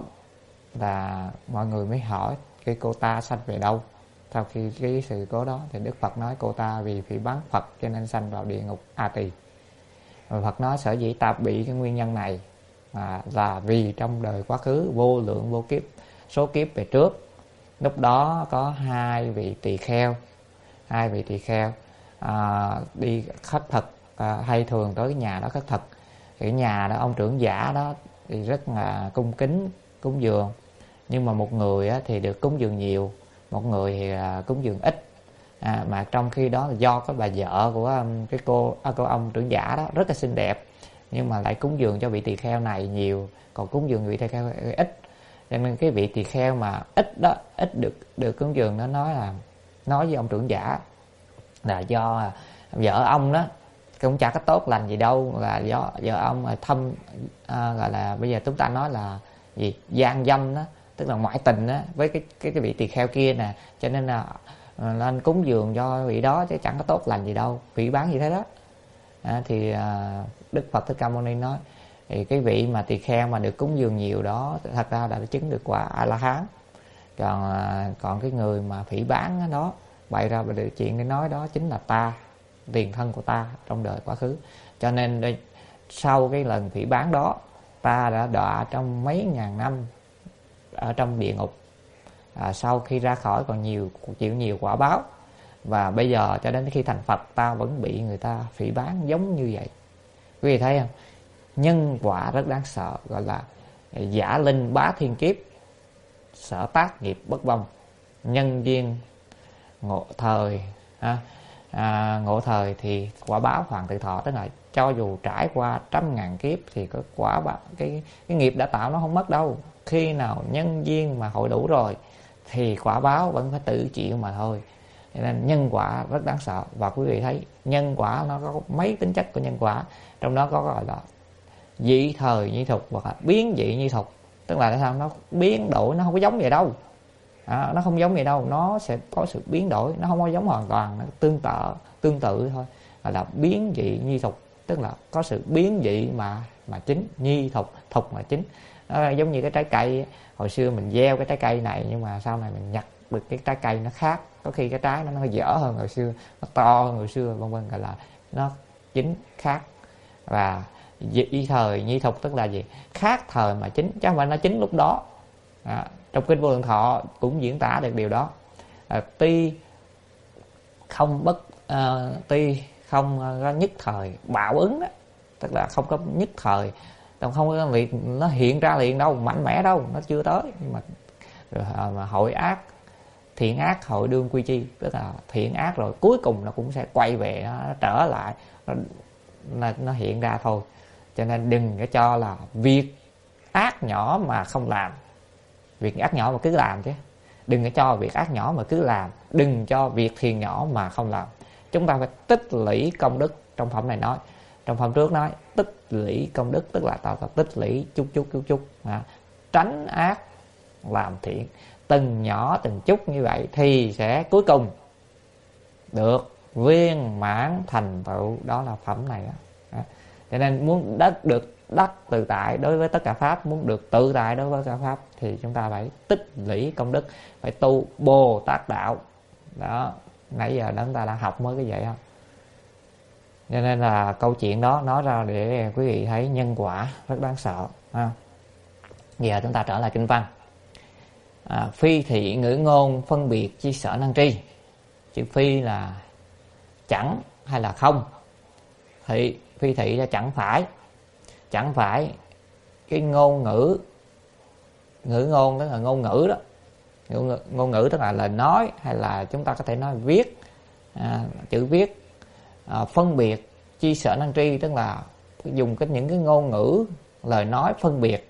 là mọi người mới hỏi cái cô ta sanh về đâu. Sau khi cái sự cố đó thì Đức Phật nói cô ta vì phỉ báng Phật cho nên sanh vào địa ngục A Tỳ. Và Phật nói sở dĩ ta bị cái nguyên nhân này à, là vì trong đời quá khứ vô lượng vô kiếp, số kiếp về trước, lúc đó có hai vị tỳ kheo, hai vị tỳ kheo à, đi khất thực, à, hay thường tới cái nhà đó khất thực. Cái nhà đó ông trưởng giả đó thì rất là cung kính cúng dường, nhưng mà một người á, thì được cúng dường nhiều, một người thì à, cúng dường ít. À, mà trong khi đó là do cái bà vợ của um, cái cô à, cô ông trưởng giả đó rất là xinh đẹp, nhưng mà lại cúng dường cho vị tỳ kheo này nhiều, còn cúng dường vị tỳ kheo ít. Cho nên cái vị tỳ kheo mà ít đó, ít được được cúng dường, nó nói là nói với ông trưởng giả là do vợ ông đó cũng chả có tốt lành gì đâu, là do vợ ông là thâm à, gọi là bây giờ chúng ta nói là gì, gian dâm đó, tức là ngoại tình đó với cái cái cái vị tỳ kheo kia nè, cho nên là lên cúng dường cho vị đó chứ chẳng có tốt lành gì đâu, phỉ báng như thế đó. À, thì à, Đức Phật Thích Ca Mâu Ni nói thì cái vị mà tỳ kheo mà được cúng dường nhiều đó thật ra đã chứng được quả A La Hán. Còn à, còn cái người mà phỉ báng đó, bày ra về chuyện để nói đó chính là ta, tiền thân của ta trong đời quá khứ. Cho nên đây, sau cái lần phỉ báng đó, ta đã đọa trong mấy ngàn năm ở trong địa ngục. À, sau khi ra khỏi còn nhiều chịu nhiều quả báo, và bây giờ cho đến khi thành Phật ta vẫn bị người ta phỉ báng giống như vậy. Quý vị thấy không? Nhân quả rất đáng sợ, gọi là giả linh bá thiên kiếp, sở tác nghiệp bất vong, nhân duyên ngộ thời à, à, ngộ thời thì quả báo hoàn tự thọ. Tức là cho dù trải qua trăm ngàn kiếp thì cái quả báo, cái cái nghiệp đã tạo nó không mất đâu. Khi nào nhân duyên mà hội đủ rồi thì quả báo vẫn phải tự chịu mà thôi. Cho nên nhân quả rất đáng sợ. Và quý vị thấy nhân quả nó có mấy tính chất của nhân quả, trong đó có gọi là dị thời nhi thục hoặc là biến dị nhi thục. Tức là sao? Nó biến đổi, nó không có giống vậy đâu. À, nó không giống vậy đâu, nó sẽ có sự biến đổi, nó không có giống hoàn toàn, nó tương tự tương tự thôi. Gọi là biến dị nhi thục, tức là có sự biến dị mà mà chính, nhi thục, thục mà chính. Nó giống như cái trái cây, hồi xưa mình gieo cái trái cây này nhưng mà sau này mình nhặt được cái trái cây nó khác, có khi cái trái nó nó dở hơn hồi xưa, nó to hơn hồi xưa, vân vân, gọi là nó chính khác. Và dị thời nhi thục tức là gì? Khác thời mà chính, chứ không phải nó chính lúc đó. À, trong kinh Vô Lượng Thọ cũng diễn tả được điều đó. À, tuy không bất à, tuy không có nhất thời bạo ứng đó, tức là không có nhất thời, không có liền nó hiện ra liền đâu, mạnh mẽ đâu, nó chưa tới. Nhưng mà, rồi, mà hội ác, thiện ác hội đương quy chi, tức là thiện ác rồi cuối cùng nó cũng sẽ quay về, nó trở lại, nó, nó, nó hiện ra thôi. Cho nên đừng có cho là việc ác nhỏ mà không làm, việc ác nhỏ mà cứ làm chứ. Đừng có cho việc ác nhỏ mà cứ làm, đừng cho việc thiền nhỏ mà không làm. Chúng ta phải tích lũy công đức. Trong phẩm này nói, trong phẩm trước nói tích lũy công đức, tức là tạo tích lũy chút chút chút chút, à, tránh ác làm thiện, từng nhỏ từng chút như vậy thì sẽ cuối cùng được viên mãn thành tựu. Đó là phẩm này đó. À, cho nên muốn đắc được đắc tự tại đối với tất cả pháp, muốn được tự tại đối với tất cả pháp thì chúng ta phải tích lũy công đức, phải tu Bồ Tát đạo. Đó, nãy giờ chúng ta đã học mới cái vậy không? Cho nên là câu chuyện đó nói ra để quý vị thấy nhân quả rất đáng sợ ha. Giờ chúng ta trở lại kinh văn. À, phi thị ngữ ngôn phân biệt chi sở năng tri. Chữ phi là chẳng hay là không, thị phi thị là chẳng phải. Chẳng phải cái ngôn ngữ, ngữ ngôn tức là ngôn ngữ đó, ngôn, ngôn ngữ tức là lời nói, hay là chúng ta có thể nói viết, à, chữ viết. À, phân biệt chi sở năng tri tức là dùng cái những cái ngôn ngữ, lời nói phân biệt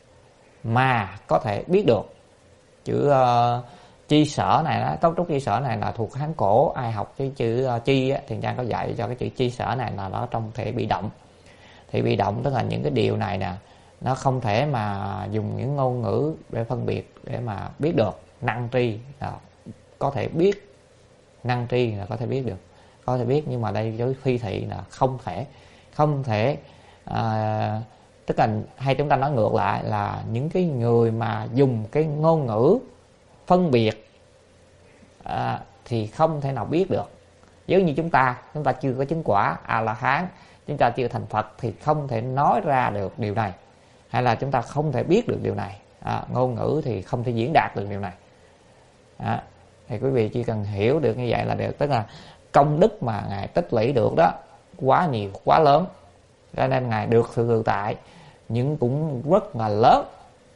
mà có thể biết được. Chữ uh, chi sở này đó, cấu trúc chi sở này là thuộc Hán cổ. Ai học cái chữ uh, chi á, thì Trang có dạy cho cái chữ chi sở này là nó trong thể bị động. Thì bị động tức là những cái điều này nè, nó không thể mà dùng những ngôn ngữ để phân biệt, để mà biết được. Năng tri là có thể biết, năng tri là có thể biết được, có thể biết. Nhưng mà đây với phi thị là không thể, không thể à, tức là hay chúng ta nói ngược lại là những cái người mà dùng cái ngôn ngữ phân biệt à, thì không thể nào biết được. Giống như chúng ta, chúng ta chưa có chứng quả A La Hán, chúng ta chưa thành Phật thì không thể nói ra được điều này, hay là chúng ta không thể biết được điều này. À, ngôn ngữ thì không thể diễn đạt được điều này. À, thì quý vị chỉ cần hiểu được như vậy là được. Tức là công đức mà Ngài tích lũy được đó quá nhiều, quá lớn, cho nên Ngài được sự tự tại nhưng cũng rất là lớn.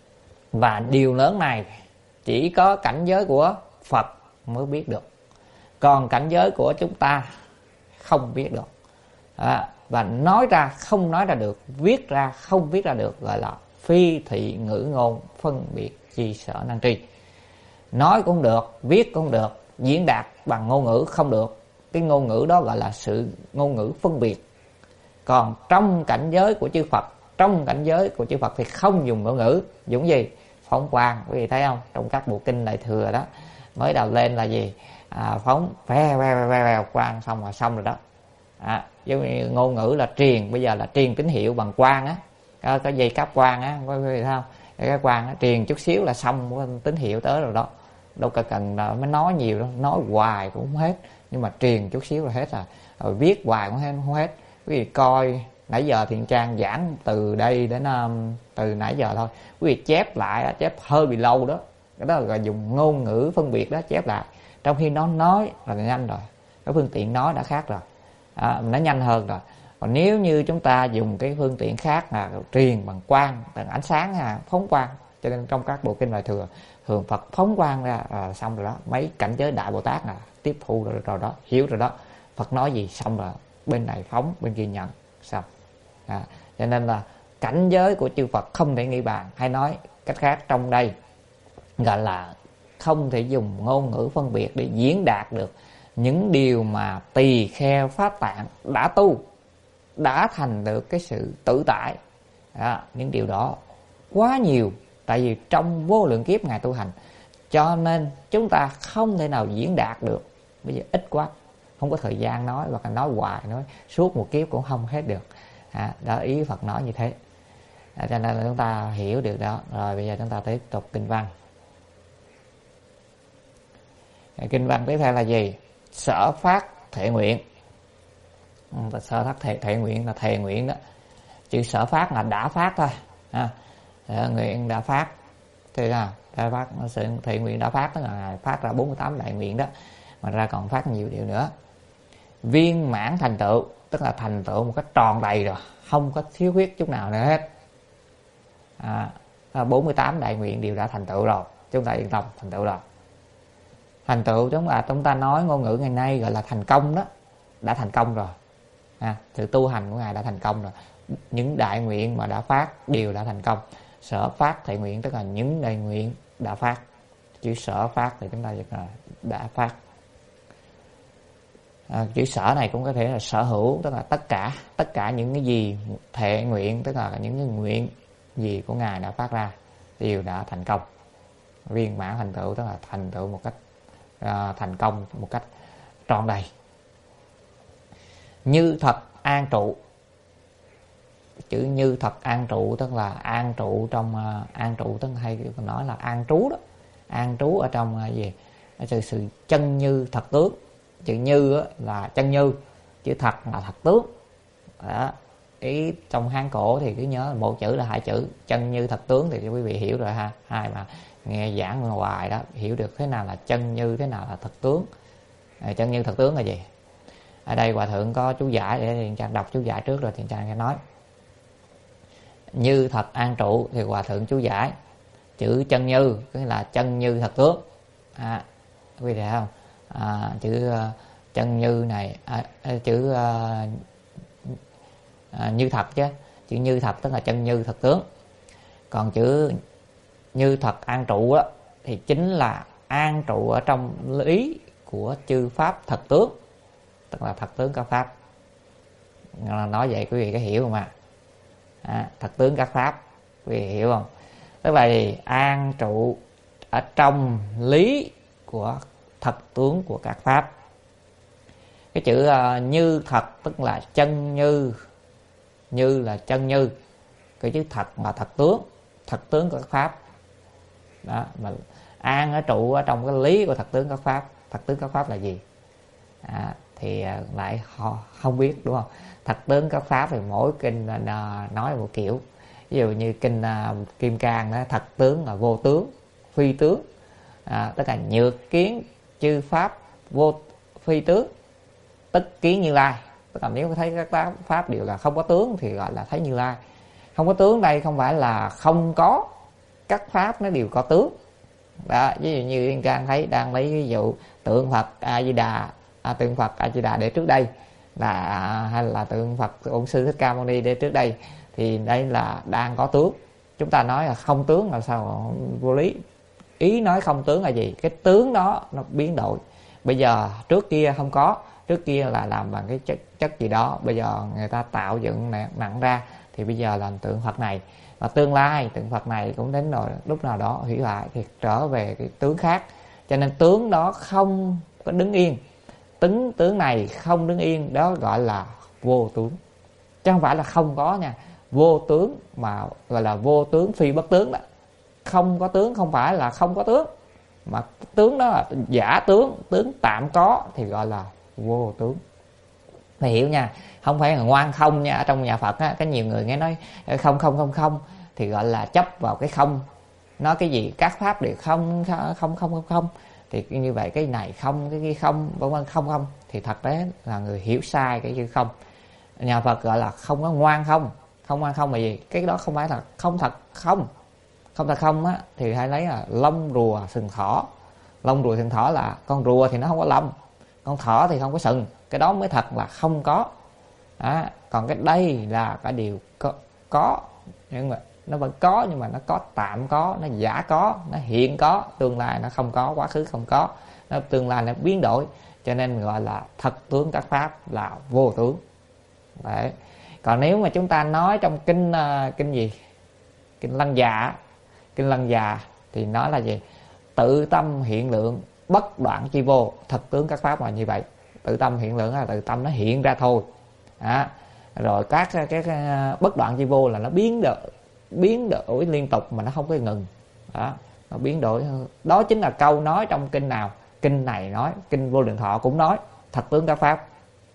Và điều lớn này chỉ có cảnh giới của Phật mới biết được, còn cảnh giới của chúng ta không biết được. À, và nói ra không nói ra được, viết ra không viết ra được, gọi là phi thị ngữ ngôn phân biệt chi sở năng tri. Nói cũng được, viết cũng được, diễn đạt bằng ngôn ngữ không được. Cái ngôn ngữ đó gọi là sự ngôn ngữ phân biệt. Còn trong cảnh giới của chư Phật, trong cảnh giới của chư Phật thì không dùng ngôn ngữ. Dùng gì? Phóng quang. Quý vị thấy không? Trong các bộ kinh Đại Thừa đó, mới đầu lên là gì? À, phóng ve ve ve ve quang xong rồi xong rồi đó. À, giống như ngôn ngữ là truyền, bây giờ là truyền tín hiệu bằng quang á, có, có dây cáp quang á, có quý vị thấy không? Cái quang á, truyền chút xíu là xong tín hiệu tới rồi đó. Đâu cần cần mới nói nhiều đâu, nói hoài cũng không hết, nhưng mà truyền chút xíu là hết rồi. Rồi viết hoài cũng không hết. Quý vị coi nãy giờ Thiện Trang giảng từ đây đến um, từ nãy giờ thôi, quý vị chép lại, chép hơi bị lâu đó, cái đó là dùng ngôn ngữ phân biệt đó, chép lại. Trong khi nó nói là nhanh rồi, cái phương tiện nói đã khác rồi, à, nó nhanh hơn rồi. Còn nếu như chúng ta dùng cái phương tiện khác là truyền bằng quang, bằng ánh sáng, à, phóng quang, cho nên trong các bộ kinh Đại Thừa thường Phật phóng quang ra à, xong rồi đó. Mấy cảnh giới Đại Bồ Tát là tiếp thu rồi, rồi đó, hiểu rồi đó. Phật nói gì xong rồi bên này phóng, bên kia nhận xong. À, cho nên là cảnh giới của chư Phật không thể nghĩ bàn. Hay nói cách khác, trong đây gọi là không thể dùng ngôn ngữ phân biệt để diễn đạt được những điều mà tỳ kheo Pháp Tạng đã tu, đã thành được cái sự tự tại. À, những điều đó quá nhiều, tại vì trong vô lượng kiếp Ngài tu hành, cho nên chúng ta không thể nào diễn đạt được. Bây giờ ít quá, không có thời gian nói, hoặc là nói hoài, nói suốt một kiếp cũng không hết được. À, đó ý Phật nói như thế. À, cho nên là chúng ta hiểu được đó. Rồi bây giờ chúng ta tiếp tục kinh văn. Kinh văn tiếp theo là gì? Sở phát thệ nguyện. Sở phát thệ, thệ nguyện là thề nguyện đó. Chữ sở phát là đã phát thôi. À, nguyện đã phát. Thì là đã phát, sự thệ nguyện đã phát, tức là phát ra bốn mươi tám đại nguyện đó, mà ra còn phát nhiều điều nữa. Viên mãn thành tựu, tức là thành tựu một cách tròn đầy rồi, không có thiếu khuyết chút nào nữa hết. À, bốn mươi tám đại nguyện đều đã thành tựu rồi, chúng ta yên tâm, thành tựu rồi. Thành tựu chúng là chúng ta nói ngôn ngữ ngày nay gọi là thành công đó, đã thành công rồi. À, sự tu hành của Ngài đã thành công rồi. Những đại nguyện mà đã phát đều đã thành công. Sở phát thệ nguyện tức là những đại nguyện đã phát. Chữ sở phát thì chúng ta dịch là đã phát. À, chữ sở này cũng có thể là sở hữu, tức là tất cả, tất cả những cái gì thệ nguyện, tức là những cái nguyện gì của Ngài đã phát ra đều đã thành công. Viên mãn thành tựu tức là thành tựu một cách à, thành công một cách trọn đầy. Như thật an trụ. Chữ như thật an trụ tức là an trụ trong uh, an trụ tức là hay nói là an trú đó. An trú ở trong uh, gì? Ở sự, sự chân như thật tướng. Chữ như là chân như, chữ thật là thật tướng. Đó. Ý trong Hán cổ thì cứ nhớ một chữ là hai chữ, chân như thật tướng thì quý vị hiểu rồi ha. Hai mà nghe giảng hoài đó, hiểu được thế nào là chân như, thế nào là thật tướng. À, chân như thật tướng là gì? Ở đây Hòa Thượng có chú giải để Thiện Trang đọc chú giải trước rồi Thiện Trang sẽ nói. Như thật an trụ thì Hòa Thượng chú giải chữ chân như, tức là chân như thật tướng. À, quý vị thấy không? À, chữ uh, chân như này, à, chữ uh, à, như thật chứ, chữ như thật tức là chân như thật tướng. Còn chữ như thật an trụ đó thì chính là an trụ ở trong lý của chư pháp thật tướng, tức là thật tướng các pháp. Nói vậy quý vị có hiểu không ạ? À, thật tướng các pháp, quý vị hiểu không? Tức là gì? An trụ ở trong lý của thật tướng của các pháp. Cái chữ uh, như thật tức là chân như, như là chân như. Cái chữ thật là thật tướng, thật tướng của các pháp. Đó, mà an ở trụ ở trong cái lý của thật tướng các pháp. Thật tướng các pháp là gì? À, thì lại họ không biết, đúng không? Thật tướng các pháp thì mỗi kinh là nói một kiểu. Ví dụ như kinh uh, Kim Cang đó, thật tướng là vô tướng phi tướng, à, tức là nhược kiến chư pháp vô phi tướng, tức kiến Như Lai. Tức là nếu thấy các pháp đều là không có tướng thì gọi là thấy Như Lai. Không có tướng đây không phải là không có, các pháp nó đều có tướng. Đó, ví dụ như Kim Cang thấy đang lấy ví dụ tượng Phật A Di Đà, à, tượng Phật A Di Đà để trước đây là, hay là tượng Phật Ổn Sư Thích Ca Mâu Ni để trước đây, thì đây là đang có tướng. Chúng ta nói là không tướng là sao vô lý. Ý nói không tướng là gì? Cái tướng đó nó biến đổi. Bây giờ trước kia không có, trước kia là làm bằng cái chất, chất gì đó, bây giờ người ta tạo dựng nặng ra thì bây giờ làm tượng Phật này. Và tương lai tượng Phật này cũng đến rồi, lúc nào đó hủy hoại thì trở về cái tướng khác. Cho nên tướng đó không có đứng yên, tướng tướng này không đứng yên, đó gọi là vô tướng, chứ không phải là không có nha. Vô tướng mà gọi là vô tướng phi bất tướng đó. Không có tướng không phải là không có tướng, mà tướng đó là giả tướng, tướng tạm có thì gọi là vô tướng. Mày hiểu nha, không phải là ngoan không nha. Ở trong nhà Phật á, có nhiều người nghe nói không không không không thì gọi là chấp vào cái không, nói cái gì các pháp đều không không không không không, thì như vậy cái này không, cái kia không, vân vân, không không thì thật đấy là người hiểu sai cái chữ không. Nhà Phật gọi là không có ngoan không. Không ngoan không là gì? Cái đó không phải là không thật không. Không thật không á thì hãy lấy là lông rùa sừng thỏ. Lông rùa sừng thỏ là con rùa thì nó không có lông, con thỏ thì không có sừng, cái đó mới thật là không có. Đó. Còn cái đây là cái điều có, có nhưng mà nó vẫn có, nhưng mà nó có tạm có, nó giả có, nó hiện có, tương lai nó không có, quá khứ không có, nó tương lai nó biến đổi. Cho nên gọi là thật tướng các pháp là vô tướng. Đấy. Còn nếu mà chúng ta nói trong kinh uh, kinh gì, kinh Lăng Già, kinh Lăng Già thì nói là gì? Tự tâm hiện lượng bất đoạn chi vô. Thật tướng các pháp là như vậy. Tự tâm hiện lượng là tự tâm nó hiện ra thôi. Đó. Rồi các cái, cái, cái bất đoạn chi vô là nó biến đổi, biến đổi liên tục mà nó không có ngừng. Đó. Nó biến đổi. Đó chính là câu nói trong kinh nào? Kinh này nói, kinh Vô Lượng Thọ cũng nói thật tướng các pháp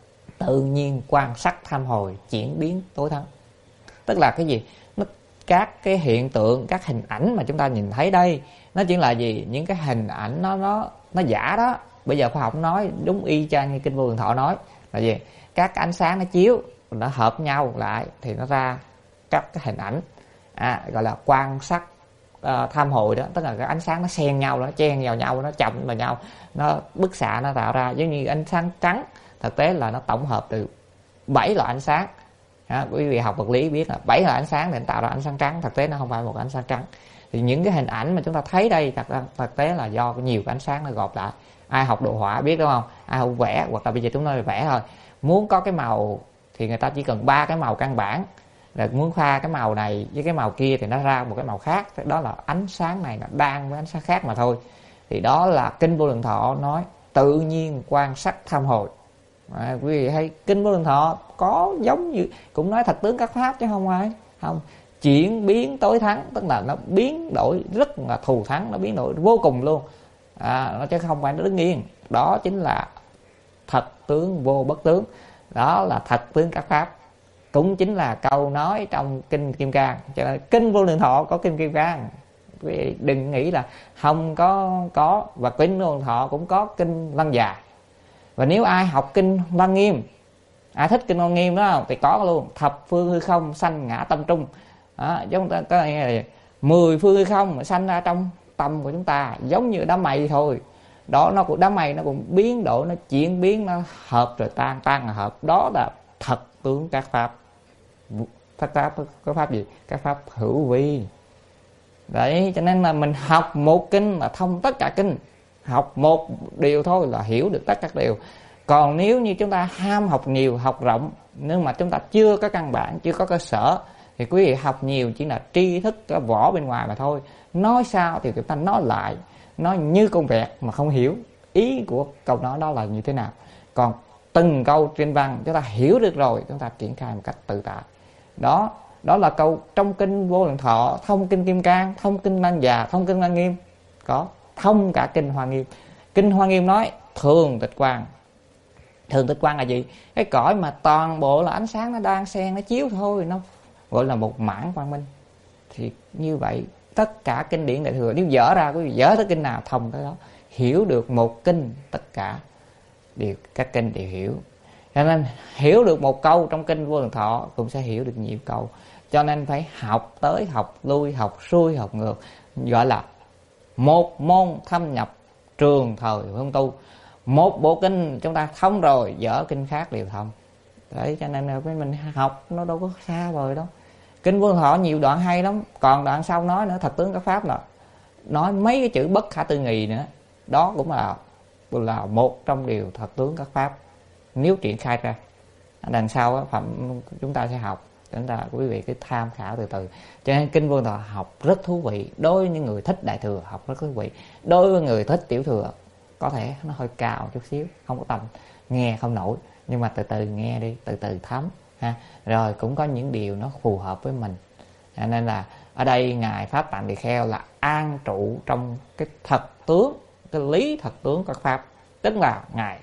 tự nhiên quan sát tham hồi chuyển biến tối thắng. Tức là cái gì? Nó, các cái hiện tượng, các hình ảnh mà chúng ta nhìn thấy đây, nó chỉ là gì? Những cái hình ảnh nó nó nó giả đó. Bây giờ khoa học nói đúng y chang như kinh Vô Lượng Thọ nói là gì? Các ánh sáng nó chiếu, nó hợp nhau lại thì nó ra các cái hình ảnh, à, gọi là quan sát uh, tham hồi đó. Tức là cái ánh sáng nó xen nhau, nó chen vào nhau, nó chậm vào nhau, nó bức xạ nó tạo ra giống như ánh sáng trắng. Thực tế là nó tổng hợp từ bảy loại ánh sáng. À, quý vị học vật lý biết là bảy loại ánh sáng để tạo ra ánh sáng trắng. Thực tế nó không phải một ánh sáng trắng. Thì những cái hình ảnh mà chúng ta thấy đây thật ra thực tế là do nhiều cái ánh sáng nó gộp lại. Ai học đồ họa biết đúng không? Ai học vẽ, hoặc là bây giờ chúng ta vẽ thôi, muốn có cái màu thì người ta chỉ cần ba cái màu căn bản, rồi muốn pha cái màu này với cái màu kia thì nó ra một cái màu khác. Đó là ánh sáng này nó đang với ánh sáng khác mà thôi. Thì đó là kinh Vô Lượng Thọ nói tự nhiên quan sát tham hồi. À, quý vị hay kinh Vô Lượng Thọ có giống như cũng nói thật tướng các pháp chứ không ai không chuyển biến tối thắng, tức là nó biến đổi rất là thù thắng, nó biến đổi vô cùng luôn, à, nó chứ không phải nó đứng yên. Đó chính là thật tướng vô bất tướng, đó là thật tướng các pháp, cũng chính là câu nói trong kinh Kim Cang. Cho nên kinh Vô Lượng Thọ có kinh Kim Cang, quý vị đừng nghĩ là không có có và kinh Vô Lượng Thọ cũng có kinh Lăng Già. Và nếu ai học kinh Lăng Nghiêm, ai thích kinh Lăng Nghiêm đó không, thì có luôn thập phương hư không sanh ngã tâm trung. Đó, chúng ta có nghe là mười phương hư không mà sanh ra trong tâm của chúng ta, giống như đám mây thôi. Đó, nó cũng đám mây nó cũng biến đổi, nó chuyển biến, nó hợp rồi tan, tan là hợp. Đó là thật tướng các pháp. Các pháp có pháp gì? Các pháp hữu vi. Đấy, cho nên là mình học một kinh là thông tất cả kinh. Học một điều thôi là hiểu được tất cả các điều. Còn nếu như chúng ta ham học nhiều, học rộng, nhưng mà chúng ta chưa có căn bản, chưa có cơ sở, thì quý vị học nhiều chỉ là tri thức cái vỏ bên ngoài mà thôi. Nói sao thì chúng ta nói lại, nói như con vẹt mà không hiểu ý của câu nói đó là như thế nào. Còn từng câu trên văn chúng ta hiểu được rồi, chúng ta triển khai một cách tự tại. Đó, đó là câu trong kinh Vô Lượng Thọ, thông kinh Kim Cang, thông kinh Lăng Già, thông kinh Lăng Nghiêm, có thông cả kinh Hoa Nghiêm. Kinh Hoa Nghiêm nói thường tịch quang, Thường tịch quan là gì? Cái cõi mà toàn bộ là ánh sáng nó đang xen nó chiếu thôi, nó gọi là một mảng quang minh. Thì như vậy tất cả kinh điển Đại Thừa nếu dở ra, quý vị dở tới kinh nào thông tới đó, hiểu được một kinh tất cả đều, các kinh đều hiểu. Cho nên hiểu được một câu trong kinh Vô Lượng Thọ cũng sẽ hiểu được nhiều câu. Cho nên phải học tới học lui, học xuôi học ngược, gọi là một môn thâm nhập trường thời hương tu. Một bộ kinh chúng ta thông rồi, dở kinh khác đều thông. Đấy, cho nên là mình học nó đâu có xa vời đâu. Kinh Vô Lượng Thọ nhiều đoạn hay lắm. Còn đoạn sau nói nữa, thật tướng các pháp là nói mấy cái chữ bất khả tư nghị nữa. Đó cũng là là một trong điều thật tướng các pháp nếu triển khai ra. Đằng sau á, phẩm chúng ta sẽ học, chúng ta quý vị cứ tham khảo từ từ. Cho nên kinh Vô Lượng Thọ học rất thú vị. Đối với những người thích Đại Thừa học rất thú vị. Đối với người thích Tiểu Thừa có thể nó hơi cao chút xíu, không có tầm, nghe không nổi. Nhưng mà từ từ nghe đi, từ từ thấm ha. Rồi cũng có những điều nó phù hợp với mình. Cho nên là ở đây Ngài Pháp Tạng Tỳ Kheo là an trụ trong cái thật tướng, cái lý thật tướng các pháp. Tức là Ngài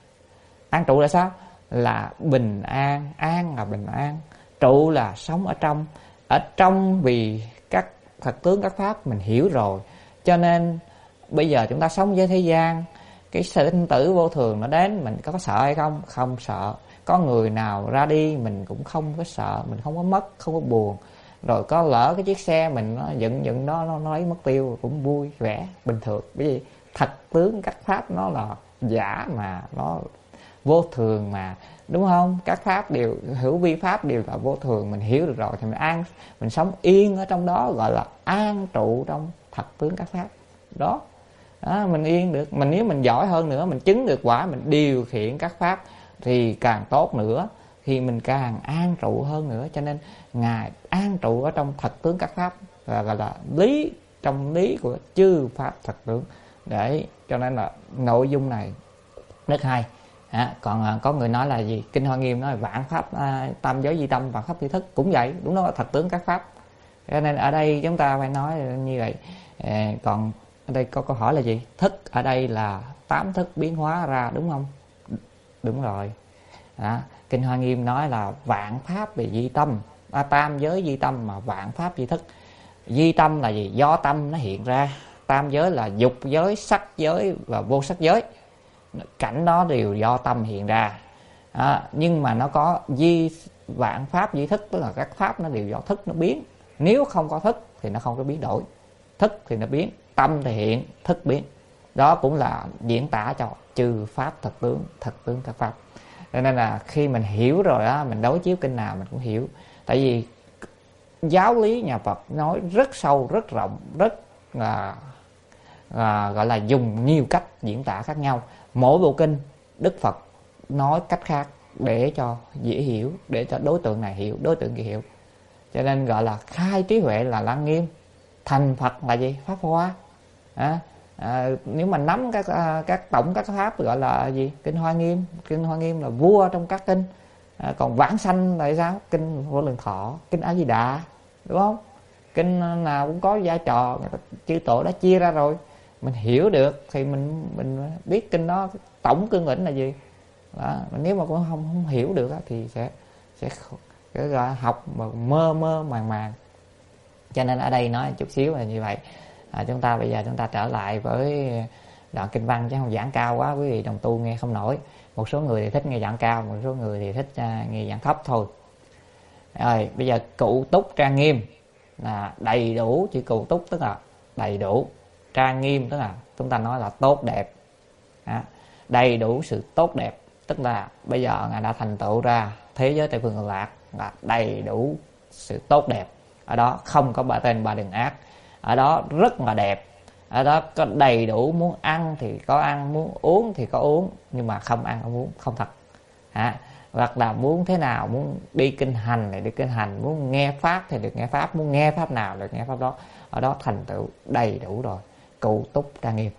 an trụ là sao? Là bình an, an là bình an, trụ là sống ở trong. Ở trong vì các thật tướng các pháp mình hiểu rồi. Cho nên bây giờ chúng ta sống với thế gian, cái sinh tử vô thường nó đến, mình có sợ hay không? Không sợ. Có người nào ra đi mình cũng không có sợ, mình không có mất, không có buồn. Rồi có lỡ cái chiếc xe mình nó dựng dựng đó, nó, nó lấy mất tiêu cũng vui vẻ, bình thường. Bởi vì thật tướng các pháp nó là giả mà, nó vô thường mà, đúng không? Các pháp đều, hữu vi pháp đều là vô thường, mình hiểu được rồi thì mình an, mình sống yên ở trong đó, gọi là an trụ trong thật tướng các pháp. Đó, đó mình yên được. Mình nếu mình giỏi hơn nữa, mình chứng được quả, mình điều khiển các pháp thì càng tốt nữa, thì mình càng an trụ hơn nữa. Cho nên Ngài an trụ ở trong thật tướng các pháp, là gọi là lý, trong lý của chư pháp thật tướng. Để cho nên là nội dung này rất hay. À, còn à, có người nói là gì? Kinh Hoa Nghiêm nói vạn pháp à, tam giới di tâm, vạn pháp di thức, cũng vậy, đúng đó, thật tướng các pháp. Cho nên ở đây chúng ta phải nói như vậy. À, còn ở đây có câu hỏi là gì? Thức ở đây là tám thức biến hóa ra, đúng không? Đúng rồi. À, Kinh Hoa Nghiêm nói là vạn pháp về di tâm, à, tam giới di tâm mà vạn pháp di thức. Di tâm là gì? Do tâm nó hiện ra. Tam giới là dục giới, sắc giới và vô sắc giới. Cảnh đó đều do tâm hiện ra. À, nhưng mà nó có di vạn pháp di thức, tức là các pháp nó đều do thức nó biến. Nếu không có thức thì nó không có biến đổi. Thức thì nó biến, tâm thì hiện, thức biến. Đó cũng là diễn tả cho chư pháp thật tướng, thật tướng các pháp. Cho nên là khi mình hiểu rồi á, mình đối chiếu kinh nào mình cũng hiểu. Tại vì giáo lý nhà Phật nói rất sâu, rất rộng, rất là, là gọi là dùng nhiều cách diễn tả khác nhau. Mỗi bộ kinh Đức Phật nói cách khác để cho dễ hiểu, để cho đối tượng này hiểu, đối tượng kia hiểu. Cho nên gọi là khai trí huệ là Lăng Nghiêm, thành Phật là gì? Pháp Hoa. À, à, nếu mà nắm các các tổng các pháp gọi là gì? Kinh Hoa Nghiêm. Kinh Hoa Nghiêm là vua trong các kinh. À, còn vãng sanh là sao? Kinh Vô Lượng Thọ, kinh A Di Đà, đúng không? Kinh nào cũng có vai trò, chư tổ đã chia ra rồi. Mình hiểu được thì mình mình biết kinh đó tổng cương lĩnh là gì. Đó. Nếu mà cũng không không hiểu được thì sẽ sẽ cái gọi học mà mơ mơ màng màng. Cho nên ở đây nói chút xíu là như vậy. À, chúng ta bây giờ chúng ta trở lại với đoạn kinh văn, chứ không giảng cao quá quý vị đồng tu nghe không nổi. Một số người thì thích nghe giảng cao, một số người thì thích uh, nghe giảng thấp thôi. Rồi bây giờ cụ túc trang nghiêm là đầy đủ. Chữ cụ túc tức là đầy đủ, trang nghiêm tức là chúng ta nói là tốt đẹp. À, đầy đủ sự tốt đẹp, tức là bây giờ Ngài đã thành tựu ra thế giới Tây Phương Cực Lạc là đầy đủ sự tốt đẹp. Ở đó không có ba tên ba đường ác, ở đó rất là đẹp, ở đó có đầy đủ, muốn ăn thì có ăn, muốn uống thì có uống, nhưng mà không ăn không uống không thật. À, hoặc là muốn thế nào, muốn đi kinh hành thì đi kinh hành, muốn nghe pháp thì được nghe pháp, muốn nghe pháp nào được nghe pháp đó. Ở đó thành tựu đầy đủ rồi, cụ túc trang nghiêm.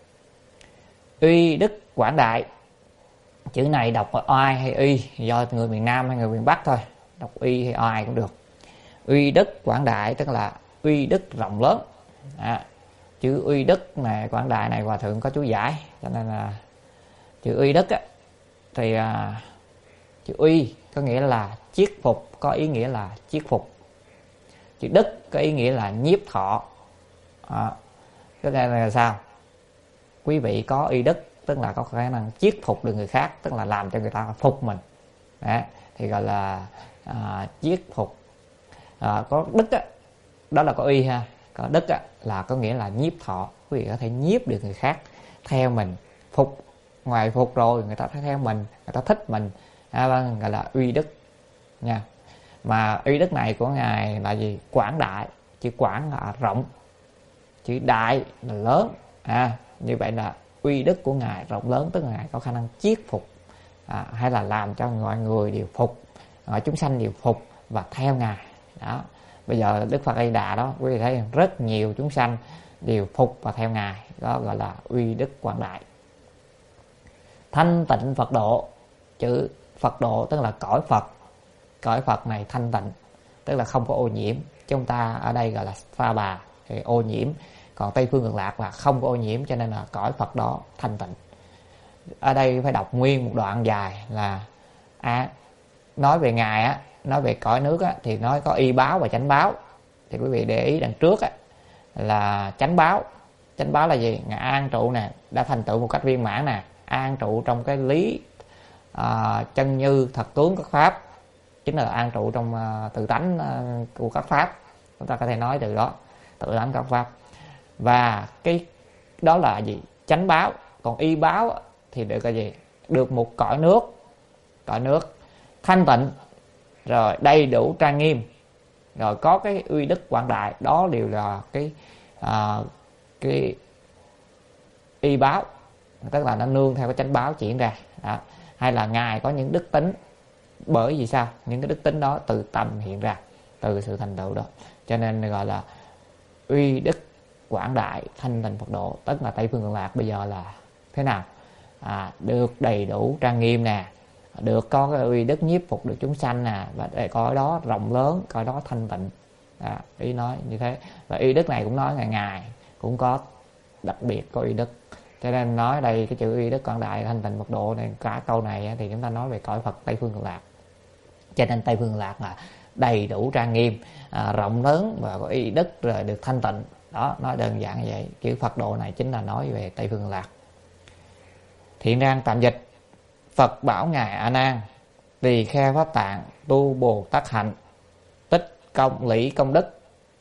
Uy đức quảng đại, chữ này đọc oai hay uy do người miền Nam hay người miền Bắc thôi, đọc uy hay oai cũng được. Uy đức quảng đại tức là uy đức rộng lớn. À, chữ uy đức này quảng đại này hòa thượng có chú giải, cho nên là chữ uy đức á, thì à, chữ uy có nghĩa là chiết phục, có ý nghĩa là chiết phục. Chữ đức có ý nghĩa là nhiếp thọ. À, cái này là sao? Quý vị có uy đức, tức là có khả năng chiết phục được người khác, tức là làm cho người ta phục mình. Đấy, thì gọi là à, chiết phục. À, có đức á, đó là có uy ha. Có đức á, là có nghĩa là nhiếp thọ. Quý vị có thể nhiếp được người khác theo mình, phục. Ngoài phục rồi người ta thấy theo mình, người ta thích mình, à, vâng, gọi là uy đức nha. Mà uy đức này của ngài là gì? Quảng đại. Chữ quảng là rộng, chữ đại là lớn. À, như vậy là uy đức của ngài rộng lớn, tức là ngài có khả năng chiết phục, à, hay là làm cho mọi người đều phục, mọi chúng sanh đều phục và theo ngài. Đó. Bây giờ Đức Phật A Di Đà đó, quý vị thấy rất nhiều chúng sanh đều phục và theo ngài, đó gọi là uy đức quảng đại. Thanh tịnh Phật độ, chữ Phật độ tức là cõi Phật. Cõi Phật này thanh tịnh, tức là không có ô nhiễm. Chúng ta ở đây gọi là Sa Bà thì ô nhiễm, còn Tây Phương Cực Lạc là không có ô nhiễm, cho nên là cõi Phật đó thanh tịnh. Ở đây phải đọc nguyên một đoạn dài là à, nói về ngài á, nói về cõi nước á, thì nói có y báo và chánh báo. Thì quý vị để ý đằng trước á, là chánh báo. Chánh báo là gì? Ngài an trụ nè, đã thành tựu một cách viên mãn nè, an trụ trong cái lý à, chân như thật tướng các pháp, chính là an trụ trong à, tự tánh à, của các pháp. Chúng ta có thể nói từ đó, tự tánh các pháp. Và cái đó là gì? Chánh báo. Còn y báo thì được cái gì? Được một cõi nước, cõi nước thanh tịnh, rồi đầy đủ trang nghiêm, rồi có cái uy đức quảng đại. Đó đều là cái à, cái y báo, tức là nó nương theo cái chánh báo chuyển ra. Đó. Hay là ngài có những đức tính, bởi vì sao? Những cái đức tính đó từ tâm hiện ra, từ sự thành tựu đó, cho nên gọi là uy đức quảng đại thanh tịnh Phật độ. Tức là Tây Phương Cực Lạc bây giờ là thế nào? À, được đầy đủ trang nghiêm nè, được có cái uy đức nhiếp phục được chúng sanh nè, và để coi đó rộng lớn, coi đó thanh tịnh. À, ý nói như thế. Và uy đức này cũng nói ngài ngài cũng có đặc biệt có uy đức, cho nên nói đây cái chữ uy đức quảng đại thanh tịnh Phật độ này, cả câu này thì chúng ta nói về cõi Phật Tây Phương Cực Lạc. Cho nên Tây Phương Cực Lạc là đầy đủ trang nghiêm, à, rộng lớn và có uy đức, rồi được thanh tịnh. Đó, nói đơn giản như vậy. Chữ Phật độ này chính là nói về Tây Phương Cực Lạc. Thiện Rang tạm dịch. Phật bảo ngài A Nan: tỳ kheo pháp tạng, tu Bồ Tát hạnh, tích công lý công đức,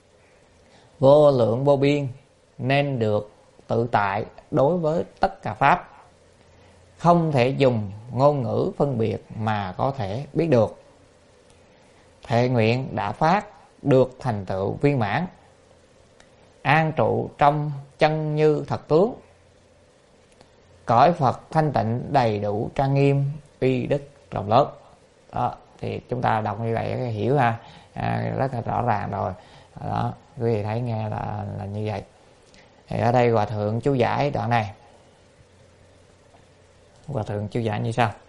vô lượng vô biên, nên được tự tại đối với tất cả pháp, không thể dùng ngôn ngữ phân biệt mà có thể biết được. Thệ nguyện đã phát, được thành tựu viên mãn, an trụ trong chân như thật tướng, cõi Phật thanh tịnh đầy đủ trang nghiêm, uy đức rộng lớn. Đó, thì chúng ta đọc như vậy hiểu ha, à, rất là rõ ràng rồi. Đó, quý vị thấy nghe là là như vậy. Thì ở đây Hòa thượng chú giải đoạn này. Hòa thượng chú giải như sau: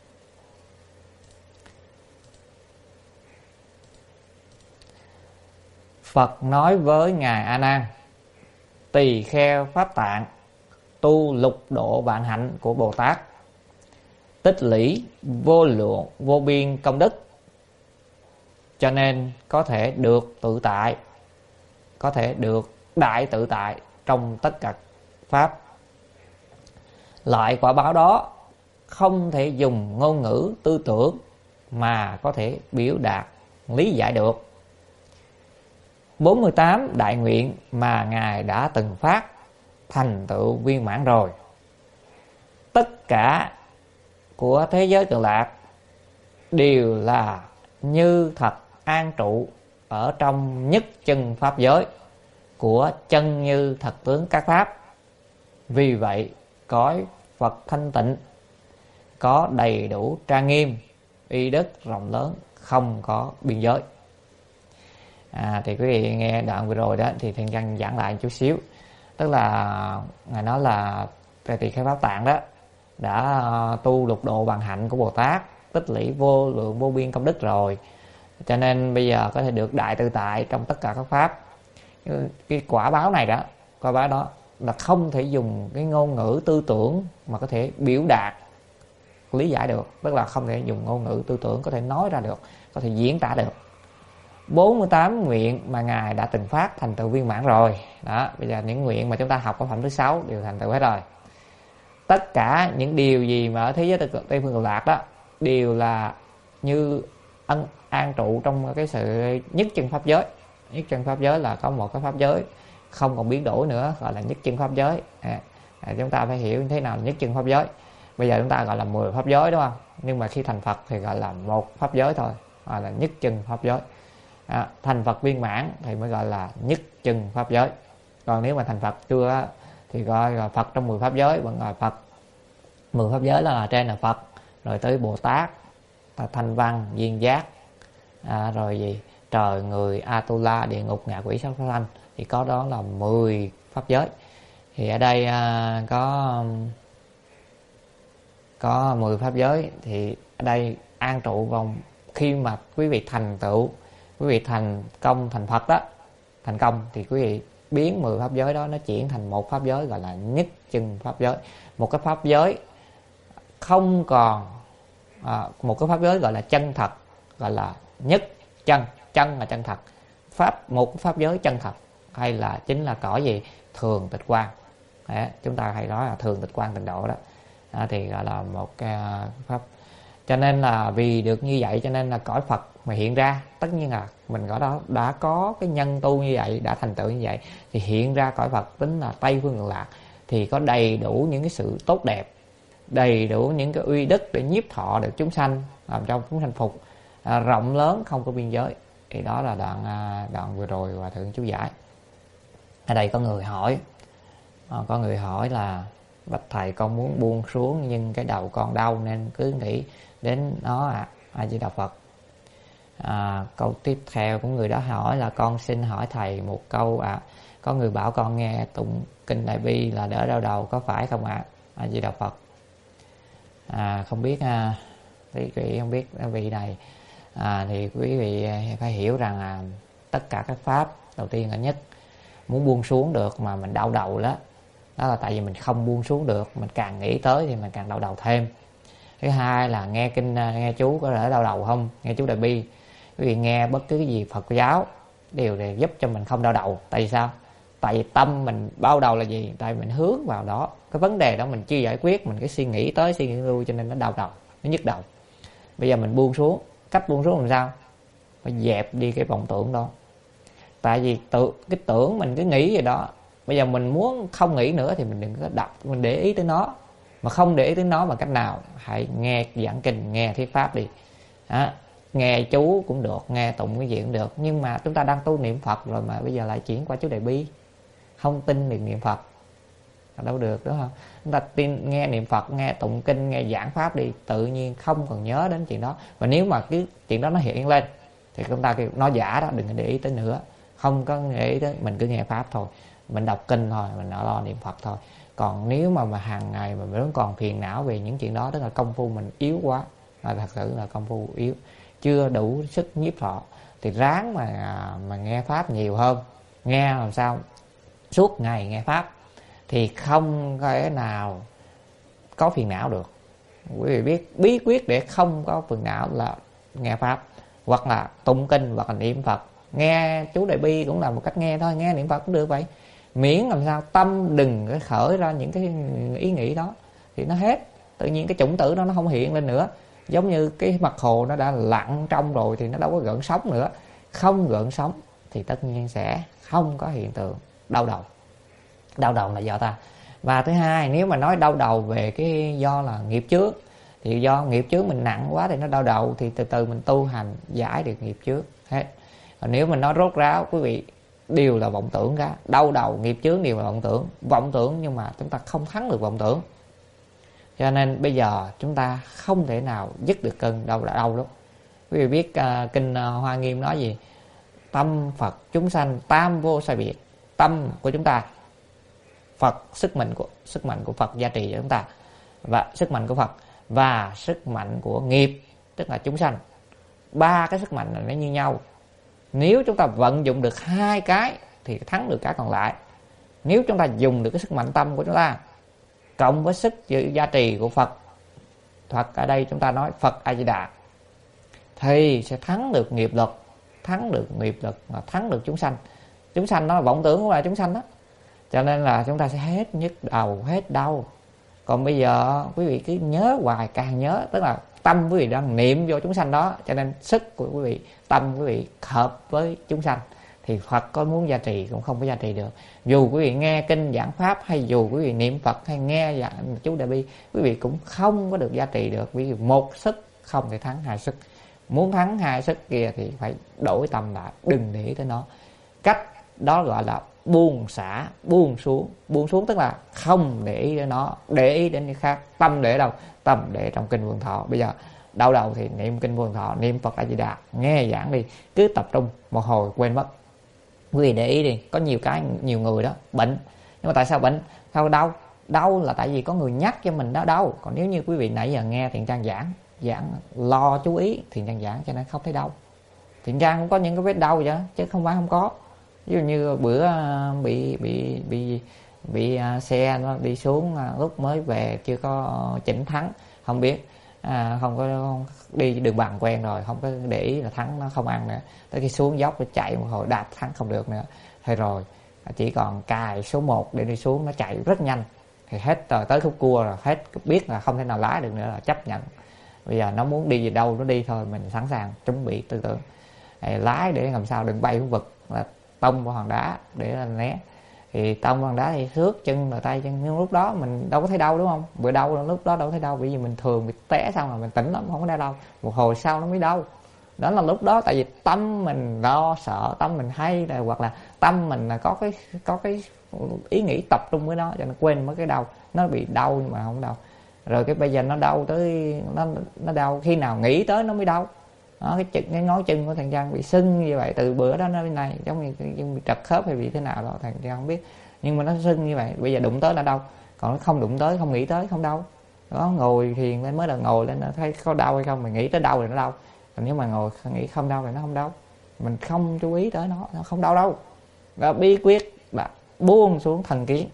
Phật nói với ngài A Nan: tỳ kheo pháp tạng, tu lục độ vạn hạnh của Bồ Tát, tích lũy vô lượng vô biên công đức, cho nên có thể được tự tại, có thể được đại tự tại trong tất cả pháp. Loại quả báo đó không thể dùng ngôn ngữ tư tưởng mà có thể biểu đạt lý giải được. bốn mươi tám đại nguyện mà ngài đã từng phát thành tựu viên mãn rồi. Tất cả của thế giới Cực Lạc đều là như thật an trụ ở trong nhất chân pháp giới của chân như thật tướng các pháp. Vì vậy cõi Phật thanh tịnh có đầy đủ trang nghiêm, uy đức rộng lớn, không có biên giới. À, thì quý vị nghe đoạn vừa rồi đó thì Thiện Căn giảng lại một chút xíu. Tức là ngài nói là tỳ kheo pháp tạng đó đã tu lục độ bằng hạnh của Bồ Tát, tích lũy vô lượng vô biên công đức rồi, cho nên bây giờ có thể được đại tự tại trong tất cả các pháp. Cái quả báo này đó, quả báo đó là không thể dùng cái ngôn ngữ tư tưởng mà có thể biểu đạt lý giải được, tức là không thể dùng ngôn ngữ tư tưởng có thể nói ra được, có thể diễn tả được. bốn mươi tám nguyện mà Ngài đã từng phát thành tựu viên mãn rồi. Đó, bây giờ những nguyện mà chúng ta học ở phẩm thứ sáu đều thành tựu hết rồi. Tất cả những điều gì mà ở thế giới Tây Phương Cực Lạc đó đều là như ân an trụ trong cái sự nhất chân pháp giới. Nhất chân pháp giới là có một cái pháp giới không còn biến đổi nữa, gọi là nhất chân pháp giới. À, à, chúng ta phải hiểu như thế nào là nhất chân pháp giới. Bây giờ chúng ta gọi là mười pháp giới, đúng không? Nhưng mà khi thành Phật thì gọi là một pháp giới thôi, gọi là nhất chân pháp giới. À, thành Phật viên mãn thì mới gọi là nhất chân pháp giới. Còn nếu mà thành Phật chưa thì gọi là Phật trong mười pháp giới, vẫn gọi Phật. Mười pháp giới là, là trên là Phật, rồi tới Bồ Tát, Thanh Văn, Duyên Giác, à, rồi gì trời, người, Atula, địa ngục, ngạ quỷ, sát sanh, thì có đó là mười pháp giới. Thì ở đây à, có có mười pháp giới. Thì ở đây an trụ vào khi mà quý vị thành tựu, quý vị thành công thành Phật đó, thành công thì quý vị biến mười pháp giới đó nó chuyển thành một pháp giới gọi là nhất chân pháp giới. Một cái pháp giới không còn à, một cái pháp giới gọi là chân thật, gọi là nhất chân. Chân là chân thật. Pháp một cái pháp giới chân thật hay là chính là cõi gì? Thường tịch quang. Đấy, chúng ta hay nói là thường tịch quang tịnh độ đó. À, thì gọi là một cái pháp. Cho nên là vì được như vậy cho nên là cõi Phật mà hiện ra, tất nhiên là mình ở đó đã có cái nhân tu như vậy, đã thành tựu như vậy, thì hiện ra cõi Phật tính là Tây Phương Cực Lạc thì có đầy đủ những cái sự tốt đẹp, đầy đủ những cái uy đức để nhiếp thọ được chúng sanh, làm cho chúng sanh phục, à, rộng lớn không có biên giới. Thì đó là đoạn đoạn vừa rồi Hòa Thượng chú giải. Ở đây có người hỏi, à, có người hỏi là bạch thầy, con muốn buông xuống nhưng cái đầu con đau nên cứ nghĩ đến nó à. A Di Đà Phật. À, câu tiếp theo của người đó hỏi là con xin hỏi thầy một câu ạ. À. Có người bảo con nghe tụng kinh Đại Bi là đỡ đau đầu, có phải không ạ? À? A Di Đà Phật. À, không biết ha, quý vị không biết vị này. À, thì quý vị phải hiểu rằng là tất cả các pháp, đầu tiên là nhất, muốn buông xuống được mà mình đau đầu đó, đó là tại vì mình không buông xuống được, mình càng nghĩ tới thì mình càng đau đầu thêm. Thứ hai là nghe kinh, nghe chú có đỡ đau đầu không? Nghe chú Đại Bi, quý vị nghe bất cứ cái gì Phật giáo đều để giúp cho mình không đau đầu. Tại vì sao? Tại vì tâm mình bao đầu là gì? Tại vì mình hướng vào đó, cái vấn đề đó mình chưa giải quyết, mình cứ suy nghĩ tới suy nghĩ lui cho nên nó đau đầu, nó nhức đầu. Bây giờ mình buông xuống, cách buông xuống làm sao? Phải dẹp đi cái vọng tưởng đó. Tại vì tự, cái tưởng mình cứ nghĩ vậy đó. Bây giờ mình muốn không nghĩ nữa thì mình đừng có đọc, mình để ý tới nó. Mà không để ý tới nó bằng cách nào? Hãy nghe giảng kinh, nghe thuyết pháp đi. Đó. Nghe chú cũng được, nghe tụng cái gì cũng được. Nhưng mà chúng ta đang tu niệm Phật rồi mà bây giờ lại chuyển qua chú Đại Bi, không tin niệm niệm Phật, đâu được, đúng không? Chúng ta tin nghe niệm Phật, nghe tụng kinh, nghe giảng pháp đi, tự nhiên không còn nhớ đến chuyện đó. Và nếu mà cái chuyện đó nó hiện lên thì chúng ta kêu nó giả đó, đừng để ý tới nữa. Không có để ý tới, mình cứ nghe pháp thôi, mình đọc kinh thôi, mình lo niệm Phật thôi. Còn nếu mà mà hàng ngày mà vẫn còn phiền não về những chuyện đó, tức là công phu mình yếu quá, là thật sự là công phu yếu, chưa đủ sức nhiếp thọ, thì ráng mà mà nghe pháp nhiều hơn. Nghe làm sao suốt ngày nghe pháp thì không cái nào có phiền não được. Quý vị biết bí quyết để không có phiền não là nghe pháp, hoặc là tụng kinh, hoặc là niệm Phật. Nghe chú Đại Bi cũng là một cách nghe thôi, nghe niệm Phật cũng được vậy. Miễn làm sao tâm đừng có khởi ra những cái ý nghĩ đó thì nó hết. Tự nhiên cái chủng tử đó nó không hiện lên nữa. Giống như cái mặt hồ nó đã lặn trong rồi thì nó đâu có gợn sóng nữa. Không gợn sóng thì tất nhiên sẽ không có hiện tượng đau đầu. Đau đầu là do ta. Và thứ hai, nếu mà nói đau đầu về cái do là nghiệp chướng, thì do nghiệp chướng mình nặng quá thì nó đau đầu, thì từ từ mình tu hành giải được nghiệp chướng hết. Còn nếu mình nói rốt ráo, quý vị, đều là vọng tưởng cả. Đau đầu, nghiệp chướng đều là vọng tưởng. Vọng tưởng nhưng mà chúng ta không thắng được vọng tưởng. Cho nên bây giờ chúng ta không thể nào dứt được cơn đau đau đó. Quý vị biết uh, kinh uh, Hoa Nghiêm nói gì? Tâm Phật chúng sanh tam vô sai biệt. Tâm của chúng ta, Phật, sức mạnh của sức mạnh của Phật gia trì cho chúng ta, và sức mạnh của Phật và sức mạnh của nghiệp, tức là chúng sanh. Ba cái sức mạnh này nó như nhau. Nếu chúng ta vận dụng được hai cái thì thắng được cái còn lại. Nếu chúng ta dùng được cái sức mạnh tâm của chúng ta cộng với sức gia trì của Phật Phật ở đây chúng ta nói Phật A Di Đà, thì sẽ thắng được nghiệp lực, thắng được nghiệp lực mà thắng được chúng sanh. Chúng sanh nó là vọng tưởng của là chúng sanh đó, cho nên là chúng ta sẽ hết nhức đầu, hết đau. Còn bây giờ quý vị cứ nhớ hoài, càng nhớ, tức là tâm quý vị đang niệm vô chúng sanh đó, cho nên sức của quý vị, tâm quý vị hợp với chúng sanh, thì Phật có muốn gia trì cũng không có gia trì được. Dù quý vị nghe kinh giảng pháp, hay dù quý vị niệm Phật hay nghe giảng chú Đại Bi, quý vị cũng không có được gia trì được, vì một sức không thể thắng hai sức. Muốn thắng hai sức kia thì phải đổi tâm lại, đừng để ý tới nó. Cách đó gọi là buông xả, buông xuống. Buông xuống tức là không để ý đến nó, để ý đến cái khác. Tâm để đâu? Tâm để trong kinh Vô Lượng Thọ. Bây giờ đau đầu thì niệm kinh Vô Lượng Thọ, niệm Phật A Di Đà, nghe giảng đi, cứ tập trung một hồi quên mất. Quý vị để ý đi, có nhiều cái, nhiều người đó bệnh, nhưng mà tại sao bệnh? Sao đau? Đau là tại vì có người nhắc cho mình đó đau. Còn nếu như quý vị nãy giờ nghe Thiện Trang giảng, giảng lo chú ý Thiện Trang giảng cho nên không thấy đau. Thiện Trang cũng có những cái vết đau vậy chứ không phải không có. Ví dụ như bữa bị bị bị bị xe nó đi xuống lúc mới về, chưa có chỉnh thắng, không biết, à, không có không, đi đường bằng quen rồi, không có để ý là thắng nó không ăn nữa. Tới khi xuống dốc nó chạy một hồi đạp thắng không được nữa, thôi rồi chỉ còn cài số một để đi xuống, nó chạy rất nhanh thì hết rồi, tới khúc cua rồi hết, biết là không thể nào lái được nữa là chấp nhận. Bây giờ nó muốn đi về đâu nó đi thôi, mình sẵn sàng chuẩn bị tư tưởng lái để làm sao đừng bay xuống vực, là tông vào hòn đá để né. Thì tông vào hòn đá thì xước chân rồi tay chân, nhưng lúc đó mình đâu có thấy đau đúng không? Bữa đau lúc đó đâu có thấy đau, bởi vì mình thường bị té xong rồi mình tỉnh lắm, không có đau. Một hồi sau nó mới đau. Đó là lúc đó tại vì tâm mình lo sợ, tâm mình hay là hoặc là tâm mình là có cái có cái ý nghĩ tập trung với nó, cho nên quên mất cái đau. Nó bị đau nhưng mà không đau. Rồi cái bây giờ nó đau tới nó nó đau khi nào nghĩ tới nó mới đau. Đó, cái chân, cái ngón chân của thằng Trang bị sưng như vậy từ bữa đó nó bên này, giống như bị trật khớp hay bị thế nào đó thằng Trang không biết, nhưng mà nó sưng như vậy. Bây giờ đụng tới là đau, còn nó không đụng tới, không nghĩ tới không đau. Đó, ngồi thiền lên mới là ngồi lên thấy có đau hay không, mình nghĩ tới đau thì nó đau, còn nếu mà ngồi nghĩ không đau thì nó không đau. Mình không chú ý tới nó, nó không đau đâu. Đó, bí quyết là buông xuống thần kiến,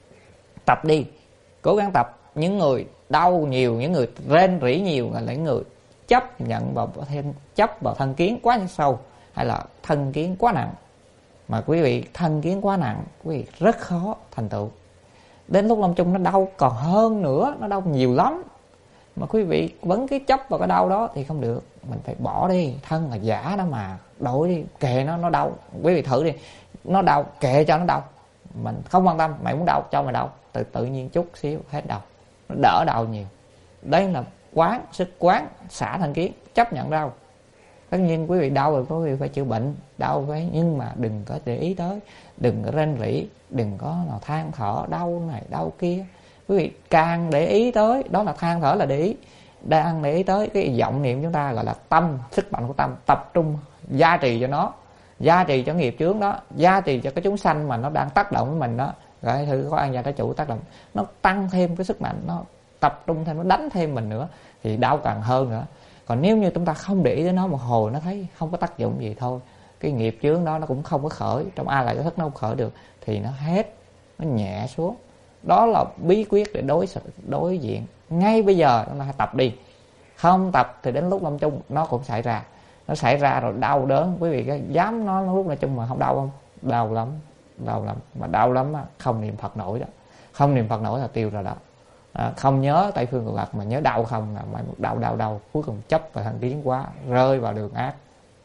tập đi, cố gắng tập. Những người đau nhiều, những người rên rỉ nhiều là những người chấp nhận vào thêm chấp vào thân kiến quá sâu, hay là thân kiến quá nặng. Mà quý vị thân kiến quá nặng, quý vị rất khó thành tựu. Đến lúc lâm chung nó đau còn hơn nữa, nó đau nhiều lắm, mà quý vị vẫn cứ chấp vào cái đau đó thì không được. Mình phải bỏ đi, thân là giả đó mà, đổi đi, kệ nó, nó đau. Quý vị thử đi, nó đau kệ cho nó đau, mình không quan tâm, mày muốn đau cho mày đau, tự tự nhiên chút xíu hết đau, nó đỡ đau nhiều. Đây là quán, sức quán, xả thành kiến, chấp nhận đau. Tất nhiên quý vị đau rồi quý vị phải chữa bệnh, đau phải, nhưng mà đừng có để ý tới, đừng có rên rỉ, đừng có nào than thở đau này đau kia. Quý vị càng để ý tới, đó là than thở là để ý, đang để ý tới cái vọng niệm chúng ta gọi là tâm, sức mạnh của tâm, tập trung gia trì cho nó, gia trì cho nghiệp chướng đó, gia trì cho cái chúng sanh mà nó đang tác động với mình đó. Rồi thử có ăn gia trái chủ tác động, nó tăng thêm cái sức mạnh, nó tập trung thêm, nó đánh thêm mình nữa thì đau càng hơn nữa. Còn nếu như chúng ta không để ý đến nó một hồi, nó thấy không có tác dụng gì thôi, cái nghiệp chướng đó nó cũng không có khởi, trong A Lại Gia Thức nó không khởi được, thì nó hết, nó nhẹ xuống. Đó là bí quyết để đối đối diện. Ngay bây giờ chúng ta hãy tập đi. Không tập thì đến lúc lâm chung nó cũng xảy ra. Nó xảy ra rồi đau đớn. Quý vị có dám nói lúc lâm chung mà không đau không? Đau lắm, đau lắm. Mà đau lắm á, không niệm Phật nổi đó. Không niệm Phật nổi là tiêu rồi đó. À, không nhớ Tây Phương Cực Lạc mà nhớ đau không là mày đau đau đau, cuối cùng chấp vào thần kiến quá, rơi vào đường ác,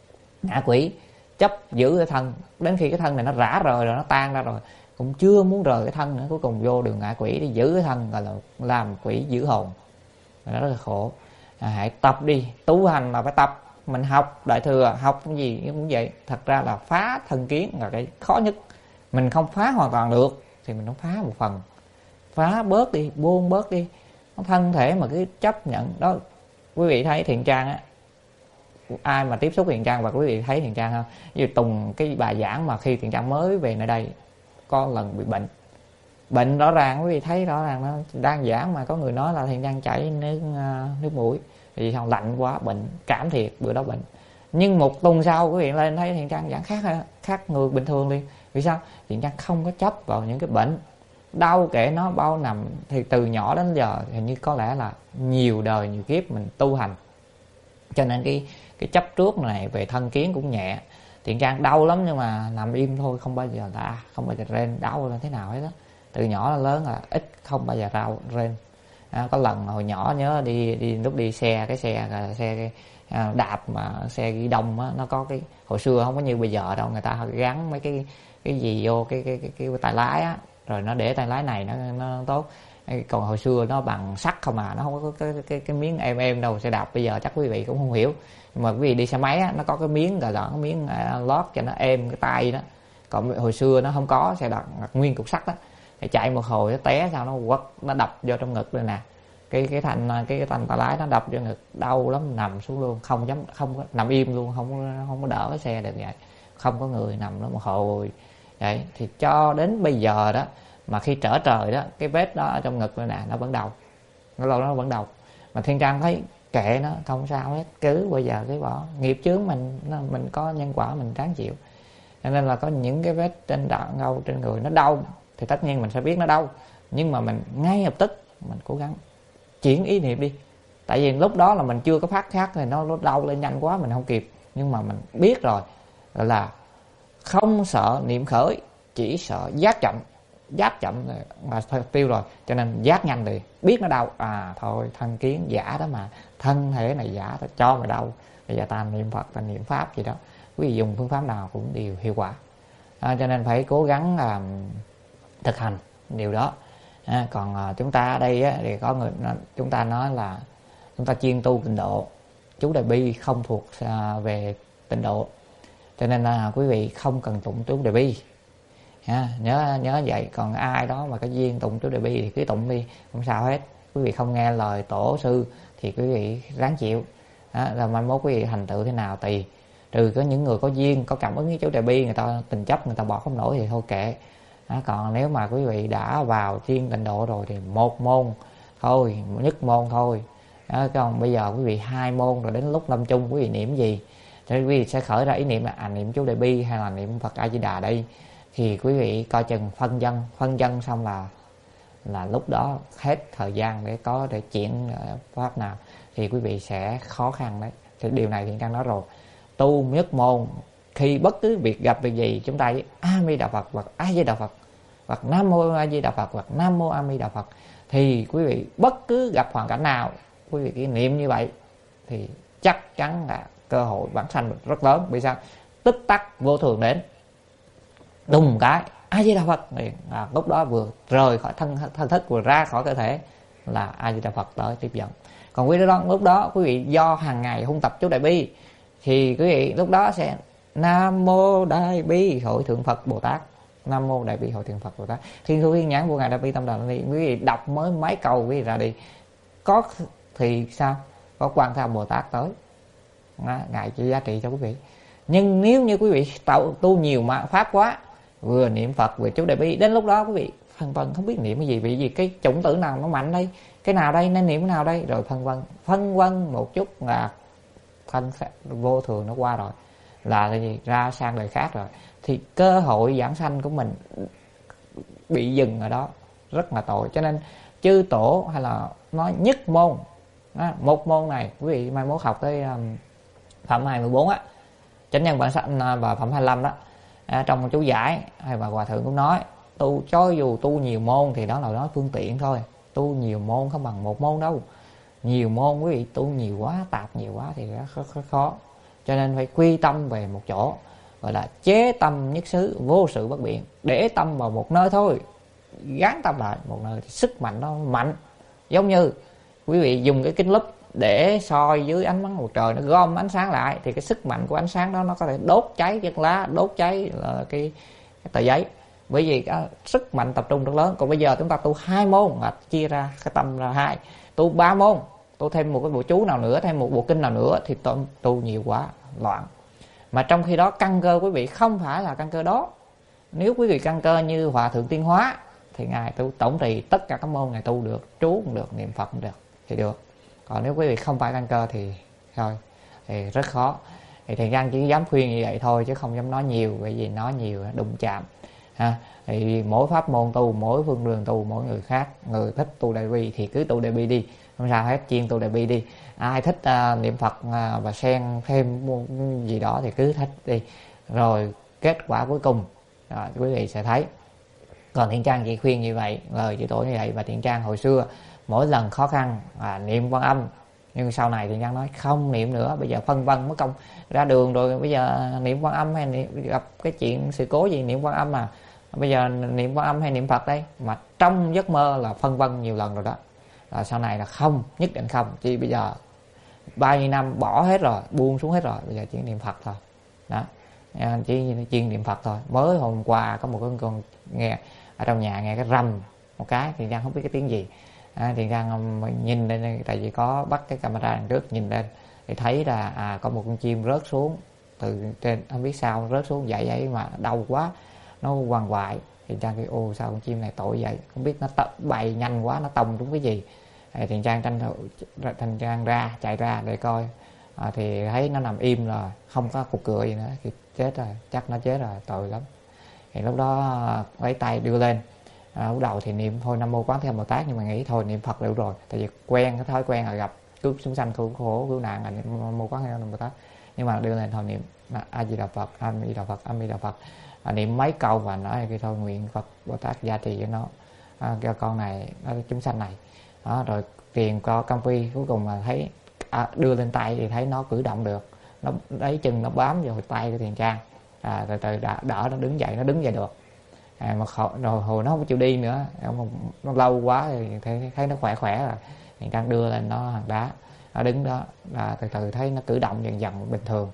ngã quỷ. Chấp giữ cái thân đến khi cái thân này nó rã rời rồi, nó tan ra rồi, cũng chưa muốn rời cái thân nữa, cuối cùng vô đường ngạ quỷ để giữ cái thân, gọi là làm quỷ giữ hồn. Nó rất là khổ. À, hãy tập đi, tu hành là phải tập. Mình học Đại Thừa, học cái gì cũng vậy, thật ra là phá thân kiến là cái khó nhất. Mình không phá hoàn toàn được thì mình không phá một phần, phá bớt đi, buông bớt đi. Thân thể mà cứ chấp nhận đó. Quý vị thấy Thiện Trang á, ai mà tiếp xúc Thiện Trang và quý vị thấy Thiện Trang không? Như Tùng cái bài giảng mà khi Thiện Trang mới về nơi đây, có lần bị bệnh, bệnh rõ ràng, quý vị thấy rõ ràng nó đang giảng mà có người nói là Thiện Trang chảy nước nước mũi, vì sao lạnh quá, bệnh cảm thiệt, bữa đó bệnh. Nhưng một tuần sau quý vị lên thấy Thiện Trang giảng khác khác người bình thường liền. Vì sao? Thiện Trang không có chấp vào những cái bệnh, đau kể nó bao nằm. Thì từ nhỏ đến giờ hình như có lẽ là nhiều đời nhiều kiếp mình tu hành, cho nên cái cái chấp trước này về thân kiến cũng nhẹ. Thiện Trang đau lắm nhưng mà nằm im thôi, không bao giờ la, không bao giờ rên, đau là thế nào hết đó. Từ nhỏ đến lớn là ít, không bao giờ rau rên. À, có lần hồi nhỏ nhớ đi đi lúc đi xe cái xe xe cái, à, đạp mà xe ghi đông á, nó có cái hồi xưa không có như bây giờ đâu, người ta gắn mấy cái cái gì vô cái cái cái, cái, cái tay lái á, rồi nó để tay lái này nó nó tốt. Còn hồi xưa nó bằng sắt không à, nó không có cái cái cái, cái miếng êm êm đâu. Xe đạp bây giờ chắc quý vị cũng không hiểu, nhưng mà quý vị đi xe máy á, nó có cái miếng gọi là cái miếng uh, lót cho nó êm cái tay đó. Còn hồi xưa nó không có, xe đạp nguyên cục sắt đó, thì chạy một hồi nó té sao nó quất, nó đập vô trong ngực đây nè. Cái cái thành cái cái thành tay lái nó đập vô ngực đau lắm, nằm xuống luôn, không dám, không có nằm im luôn, không có, không có đỡ cái xe được vậy, không có người nằm đó một hồi vậy. Thì cho đến bây giờ đó, mà khi trở trời đó, cái vết đó ở trong ngực này nè nó vẫn đau, nó lâu nó vẫn đau. Mà Thiên Trang thấy kệ nó, không sao hết, cứ bây giờ cái bỏ nghiệp chướng mình, mình có nhân quả mình ráng chịu. Cho nên là có những cái vết trên đoạn đâu trên người nó đau thì tất nhiên mình sẽ biết nó đau, nhưng mà mình ngay lập tức mình cố gắng chuyển ý niệm đi. Tại vì lúc đó là mình chưa có phát giác thì nó, nó đau lên nhanh quá mình không kịp. Nhưng mà mình biết rồi là không sợ niệm khởi, chỉ sợ giác chậm. Giác chậm mà tiêu rồi, cho nên giác nhanh thì biết nó đau. À thôi, thân kiến giả đó mà, thân thể này giả, ta cho mày đau. Bây giờ ta niệm Phật, ta niệm Pháp gì đó, quý vị dùng phương pháp nào cũng đều hiệu quả. À, cho nên phải cố gắng à, thực hành điều đó. À, còn à, chúng ta ở đây á, thì có người chúng ta nói là chúng ta chuyên tu tịnh độ, chú Đại Bi không thuộc à, về tịnh độ, cho nên là quý vị không cần tụng chú Đại Bi. À, nhớ nhớ vậy. Còn ai đó mà có duyên tụng chú Đại Bi thì cứ tụng đi, không sao hết. Quý vị không nghe lời tổ sư thì quý vị ráng chịu. À, là mai mốt quý vị thành tựu thế nào tùy. Trừ có những người có duyên, có cảm ứng với chú Đại Bi, người ta tình chấp, người ta bỏ không nổi thì thôi kệ. À, còn nếu mà quý vị đã vào chuyên tịnh độ rồi thì một môn thôi, nhất môn thôi. À, còn bây giờ quý vị hai môn rồi, đến lúc lâm chung quý vị niệm gì thì quý vị sẽ khởi ra ý niệm là à, niệm chú Đại Bi hay là niệm Phật A Di Đà đây. Thì quý vị coi chừng phân dân, phân dân xong là là lúc đó hết thời gian để có để chuyển pháp nào thì quý vị sẽ khó khăn đấy. Thì điều này thì đang nói rồi, tu nhất môn, khi bất cứ việc gặp việc gì chúng ta với A Di Đà Phật hoặc A Di Đà Phật hoặc Nam Mô A Di Đà Phật hoặc Nam Mô A Di Đà Phật, thì quý vị bất cứ gặp hoàn cảnh nào quý vị kỷ niệm như vậy thì chắc chắn là cơ hội vãng sanh rất lớn. Vì sao? Tích tắc vô thường đến, đùng cái A Di Đà Phật thì à, lúc đó vừa rời khỏi thân thân thức, vừa ra khỏi cơ thể là A Di Đà Phật tới tiếp dẫn. Còn quý đó lúc đó quý vị do hàng ngày huân tập chú Đại Bi thì quý vị lúc đó sẽ Nam Mô Đại Bi Hội Thượng Phật Bồ Tát, Nam Mô Đại Bi Hội Thượng Phật Bồ Tát, Thiên Thu Thiên Nhãn Vô Ngài Đại Bi Tâm Đà đi. Quý vị đọc mới mấy câu quý vị ra đi, có thì sao, có Quan Thế Âm Bồ Tát tới, ngài chỉ giá trị cho quý vị. Nhưng nếu như quý vị tạo tu nhiều mà pháp quá, vừa niệm Phật vừa chú Đại Bi, đến lúc đó quý vị phân vân không biết niệm cái gì, vì gì cái chủng tử nào nó mạnh đây, cái nào đây nên niệm cái nào đây, rồi phân vân phân vân một chút là thân vô thường nó qua rồi, là gì ra sang đời khác rồi, thì cơ hội giảng sanh của mình bị dừng ở đó, rất là tội. Cho nên chư tổ hay là nói nhất môn đó, một môn này quý vị mai mốt học tới um, phẩm hai mươi bốn á, chánh nhân bản sanh và phẩm hai mươi lăm đó, à, trong chú giải hay và hòa thượng cũng nói tu cho dù tu nhiều môn thì đó là nói phương tiện thôi, tu nhiều môn không bằng một môn đâu. Nhiều môn quý vị tu nhiều quá, tạp nhiều quá thì rất khó, khó, khó. Cho nên phải quy tâm về một chỗ, gọi là chế tâm nhất xứ, vô sự bất biện, để tâm vào một nơi thôi, gán tâm lại một nơi thì sức mạnh nó mạnh. Giống như quý vị dùng cái kính lúp để soi dưới ánh nắng mặt trời, nó gom ánh sáng lại thì cái sức mạnh của ánh sáng đó nó có thể đốt cháy chiếc lá, đốt cháy là cái, cái tờ giấy, bởi vì cái sức mạnh tập trung rất lớn. Còn bây giờ chúng ta tu hai môn là chia ra cái tâm ra hai, tu ba môn, tu thêm một cái bộ chú nào nữa, thêm một bộ kinh nào nữa thì tu, tu nhiều quá loạn. Mà trong khi đó căn cơ quý vị không phải là căn cơ đó. Nếu quý vị căn cơ như Hòa Thượng Tiên Hóa thì ngài tu tổng trì tất cả các môn ngài tu được, trú cũng được, niệm Phật cũng được thì được. Còn nếu quý vị không phải căn cơ thì thôi, thì rất khó. Thì Thiện Trang chỉ dám khuyên như vậy thôi chứ không dám nói nhiều, bởi vì nói nhiều đụng chạm. ha. Thì mỗi pháp môn tu, mỗi phương đường tu mỗi người khác. Người thích tu Đại Bi thì cứ tu Đại Bi đi, không sao hết, chuyên tu Đại Bi đi. Ai thích uh, niệm Phật uh, và xen thêm gì đó thì cứ thích đi. Rồi kết quả cuối cùng đó, quý vị sẽ thấy. Còn Thiện Trang chỉ khuyên như vậy, lời chư tổ như vậy. Và Thiện Trang hồi xưa mỗi lần khó khăn à, niệm Quan Âm, nhưng sau này Thiện Trang nói không niệm nữa, bây giờ phân vân mất công ra đường rồi, bây giờ niệm Quan Âm hay niệm, gặp cái chuyện sự cố gì niệm Quan Âm mà bây giờ niệm Quan Âm hay niệm Phật đây. Mà trong giấc mơ là phân vân nhiều lần rồi đó. Là sau này là không, nhất định không. Chỉ bây giờ bao nhiêu năm bỏ hết rồi, buông xuống hết rồi, bây giờ chỉ niệm Phật thôi đó, chỉ chuyên niệm Phật thôi. Mới hôm qua có một con con nghe ở trong nhà nghe cái rầm một cái, thì Giang không biết cái tiếng gì. À, thì Giang nhìn lên, tại vì có bắt cái camera đằng trước, nhìn lên thì thấy là à, có một con chim rớt xuống từ trên, không biết sao rớt xuống vậy vậy mà đau quá, nó quằn quại. Thì Trang kêu ô sao con chim này tội vậy, không biết nó tập bày nhanh quá, nó tông trúng cái gì. Thì Trang tranh thủ thành Trang ra chạy ra để coi. À, thì thấy nó nằm im rồi, không có cục cựa gì nữa, thì chết rồi, chắc nó chết rồi, tội lắm. Thì lúc đó lấy tay đưa lên. À, lúc đầu thì niệm thôi Nam Mô Quán Thế Âm Bồ Tát, nhưng mà nghĩ thôi niệm Phật được rồi, tại vì quen cái thói quen là gặp cứu chúng sanh cứu khổ cứu nạn là niệm Nam Mô Quán Thế Âm Bồ Tát. Nhưng mà đưa lên thôi niệm A Di Đà Phật, A Di Đà Phật, A Di Đà Phật. À, niệm mấy câu và nói cái thôi nguyện Phật Bồ Tát gia trì cho nó, à, cho con này, chúng sanh này. Đó, rồi tiền co công phi cuối cùng là thấy à, đưa lên tay thì thấy nó cử động được, nó lấy chân nó bám vào tay của Thiện Trang. À, từ từ đã đỡ nó đứng dậy, nó đứng dậy được. À, mà khổ, rồi hồi nó không chịu đi nữa, nó lâu quá thì thấy, thấy nó khỏe khỏe rồi. Thiện Trang đưa lên nó hòn đá, nó đứng đó, là từ từ thấy nó cử động dần dần bình thường.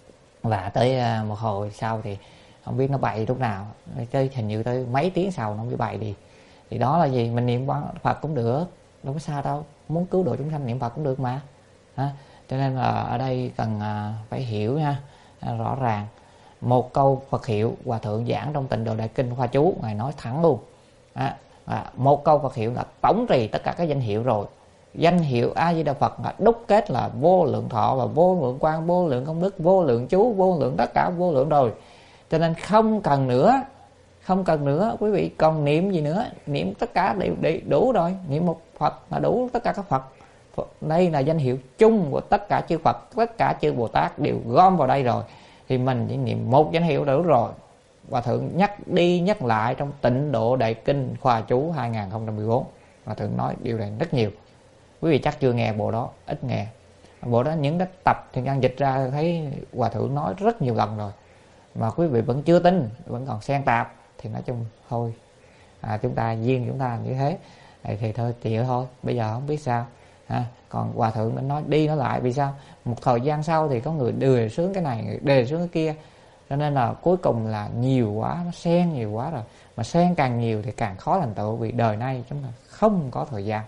Và tới một hồi sau thì không biết nó bày lúc nào, tới hình như tới mấy tiếng sau nó mới bày đi. Thì đó là gì, mình niệm Phật cũng được, đâu có sao đâu, muốn cứu độ chúng sanh niệm Phật cũng được mà. À, cho nên là ở đây cần à, phải hiểu nha, à, rõ ràng. Một câu Phật hiệu Hòa Thượng giảng trong Tịnh Độ Đại Kinh Hoa Chú, Ngài nói thẳng luôn. À, à, một câu Phật hiệu là tổng trì tất cả các danh hiệu rồi. Danh hiệu A Di Đà Phật là đúc kết là vô lượng thọ và vô lượng quang, vô lượng công đức, vô lượng chú, vô lượng tất cả vô lượng rồi. Cho nên không cần nữa, không cần nữa quý vị còn niệm gì nữa, niệm tất cả đều, đều đủ rồi, niệm một Phật là đủ tất cả các Phật. Đây là danh hiệu chung của tất cả chư Phật, tất cả chư Bồ Tát đều gom vào đây rồi, thì mình chỉ niệm một danh hiệu đủ rồi. Hòa Thượng nhắc đi nhắc lại trong Tịnh Độ Đại Kinh Khoa Chú hai không một bốn, Hòa Thượng nói điều này rất nhiều. Quý vị chắc chưa nghe bộ đó, ít nghe. Bộ đó những cái tập thì đang dịch ra thấy Hòa Thượng nói rất nhiều lần rồi, mà quý vị vẫn chưa tin, vẫn còn xen tạp, thì nói chung thôi, à, chúng ta duyên chúng ta như thế thì, thì thôi chịu thôi, bây giờ không biết sao. À, còn Hòa Thượng đã nói đi nói lại, vì sao một thời gian sau thì có người đề xướng cái này, người đề xướng cái kia, cho nên là cuối cùng là nhiều quá, nó xen nhiều quá rồi, mà xen càng nhiều thì càng khó thành tựu, vì đời nay chúng ta không có thời gian.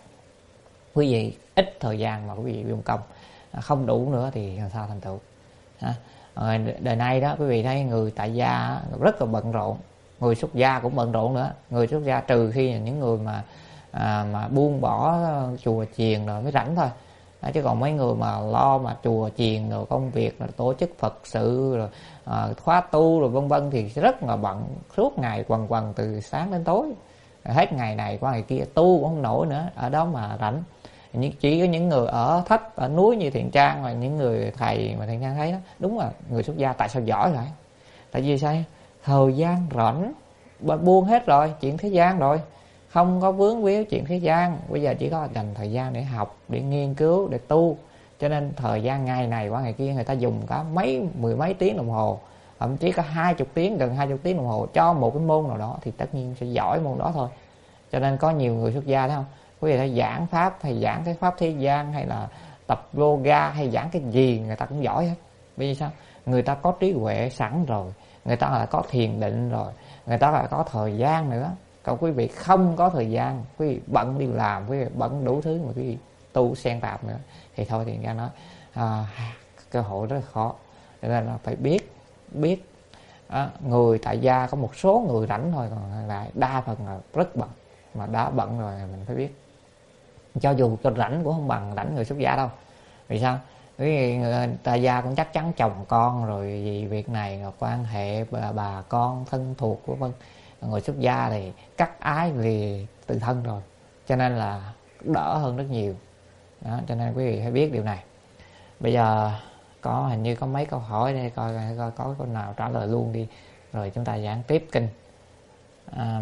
Quý vị ít thời gian mà quý vị用công không đủ nữa thì làm sao thành tựu. À, đời nay đó quý vị thấy người tại gia rất là bận rộn, người xuất gia cũng bận rộn nữa. Người xuất gia trừ khi là những người mà à, mà buông bỏ chùa chiền rồi mới rảnh thôi. À, chứ còn mấy người mà lo mà chùa chiền rồi công việc rồi tổ chức Phật sự rồi à, khóa tu rồi vân vân thì rất là bận, suốt ngày quần quần từ sáng đến tối, hết ngày này qua ngày kia tu cũng không nổi nữa, ở đó mà rảnh. Chỉ có những người ở thấp ở núi như Thiện Trang, và những người thầy mà Thiện Trang thấy đó, đúng là người xuất gia tại sao giỏi vậy? Tại vì sao? Thời gian rảnh buông hết rồi, chuyện thế gian rồi, không có vướng víu chuyện thế gian, bây giờ chỉ có dành thời gian để học, để nghiên cứu, để tu. Cho nên thời gian ngày này qua ngày kia người ta dùng cả mấy mười mấy tiếng đồng hồ, thậm chí cả hai chục tiếng, gần hai chục tiếng đồng hồ cho một cái môn nào đó, thì tất nhiên sẽ giỏi môn đó thôi. Cho nên có nhiều người xuất gia thấy không, quý vị thấy giảng pháp hay giảng cái pháp thế gian hay là tập yoga hay giảng cái gì người ta cũng giỏi hết. Bởi vì sao? Người ta có trí huệ sẵn rồi, người ta là có thiền định rồi, người ta là có thời gian nữa. Còn quý vị không có thời gian, quý vị bận đi làm, quý vị bận đủ thứ mà quý vị tu xen tạp nữa, thì thôi thì ra nói à, cơ hội rất là khó. Cho nên là phải biết biết à, người tại gia có một số người rảnh thôi, còn lại đa phần là rất bận. Mà đã bận rồi mình phải biết, cho dù cho rảnh cũng không bằng rảnh người xuất gia đâu. Vì sao? Vì người tại gia cũng chắc chắn chồng con rồi gì việc này, rồi quan hệ bà, bà con thân thuộc của vân Người xuất gia thì cắt ái vì tự thân rồi, cho nên là đỡ hơn rất nhiều đó, cho nên quý vị phải biết điều này. Bây giờ có hình như có mấy câu hỏi đây, coi coi có câu nào trả lời luôn đi rồi chúng ta giảng tiếp kinh. À,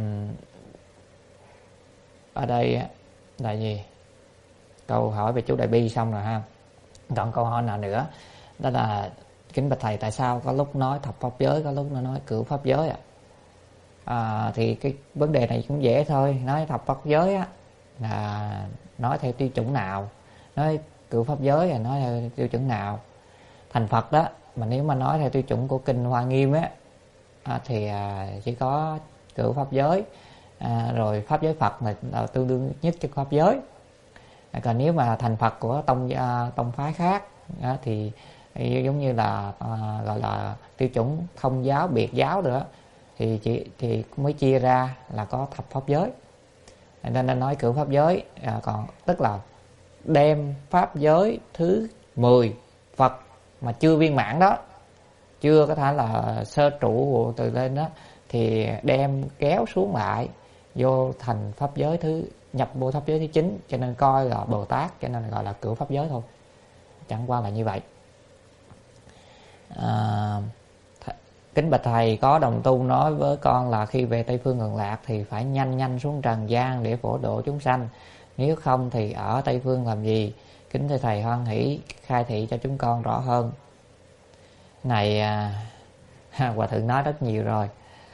ở đây là gì? Câu hỏi về chú Đại Bi xong rồi ha. Còn câu hỏi nào nữa? Đó là kính bạch thầy, tại sao có lúc nói thập pháp giới, có lúc nó nói cửu pháp giới ạ? À? À, thì cái vấn đề này cũng dễ thôi. Nói thập pháp giới á là nói theo tiêu chuẩn nào, nói cửu pháp giới là nói theo tiêu chuẩn nào. Thành Phật đó, mà nếu mà nói theo tiêu chuẩn của kinh Hoa Nghiêm á, à, thì à, chỉ có cửu pháp giới, à, rồi pháp giới Phật là, là tương đương nhất cho pháp giới. À, còn nếu mà thành Phật của tông à, tông phái khác à, thì, thì giống như là à, gọi là tiêu chuẩn thông giáo, biệt giáo nữa, thì chỉ thì mới chia ra là có thập pháp giới. Nên nên nói cửu pháp giới, à, còn tức là đem pháp giới thứ mười Phật mà chưa viên mãn đó, chưa có thể là sơ trụ từ lên đó, thì đem kéo xuống lại vô thành pháp giới thứ, nhập vô pháp giới thứ chín, cho nên coi là Bồ Tát, cho nên gọi là cửu pháp giới thôi, chẳng qua là như vậy. À, kính bạch thầy, có đồng tu nói với con là khi về Tây Phương Cực Lạc thì phải nhanh nhanh xuống trần gian để phổ độ chúng sanh, nếu không thì ở Tây Phương làm gì? Kính thưa thầy hoan hỷ khai thị cho chúng con rõ hơn. Này à, Hòa thượng nói rất nhiều rồi.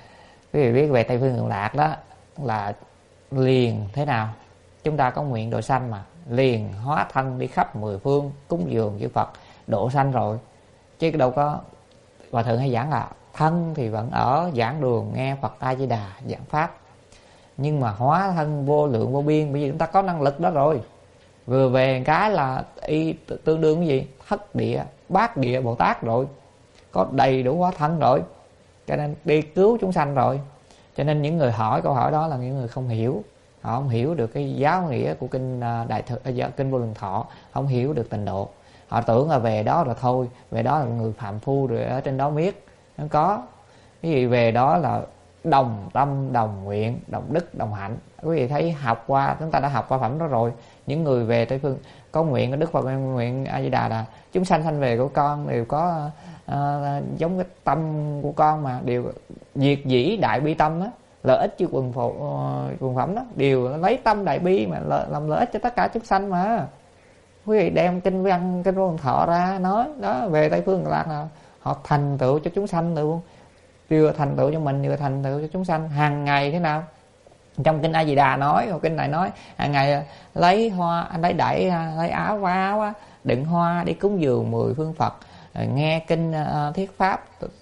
Quý vị biết về Tây Phương Cực Lạc đó là liền thế nào? Chúng ta có nguyện độ sanh mà, liền hóa thân đi khắp mười phương cúng dường chư Phật độ sanh rồi, chứ đâu có. Hòa thượng hay giảng là thân thì vẫn ở giảng đường nghe Phật A Di Đà giảng pháp, nhưng mà hóa thân vô lượng vô biên, bởi vì chúng ta có năng lực đó rồi. Vừa về cái là y tương đương cái gì? Thất địa, bát địa Bồ Tát rồi, có đầy đủ hóa thân rồi, cho nên đi cứu chúng sanh rồi. Cho nên những người hỏi câu hỏi đó là những người không hiểu, họ không hiểu được cái giáo nghĩa của kinh Đại Thừa, kinh Vô Lượng Thọ, không hiểu được tịnh độ. Họ tưởng là về đó rồi thôi, về đó là người phạm phu rồi ở trên đó miết. Không có. Cái gì về đó là đồng tâm, đồng nguyện, đồng đức, đồng hạnh. Quý vị thấy học qua, chúng ta đã học qua phẩm đó rồi. Những người về Tây Phương có nguyện, có đức Phật nguyện A Di Đà là chúng sanh sanh về của con đều có à, giống cái tâm của con mà, đều diệt dĩ đại bi tâm á, lợi ích chứ quần phụ quần phẩm đó, đều lấy tâm đại bi mà làm lợi ích cho tất cả chúng sanh mà. Quý vị đem kinh văn, kinh Vô Lượng Thọ ra nói đó, về Tây Phương Cực Lạc là họ thành tựu cho chúng sanh luôn, vừa thành tựu cho mình, vừa thành tựu cho chúng sanh hàng ngày. Thế nào? Trong kinh A Di Đà nói, kinh này nói hàng ngày lấy hoa, lấy đẩy lấy áo và áo đựng hoa đi cúng dường mười phương Phật, nghe kinh uh, thuyết pháp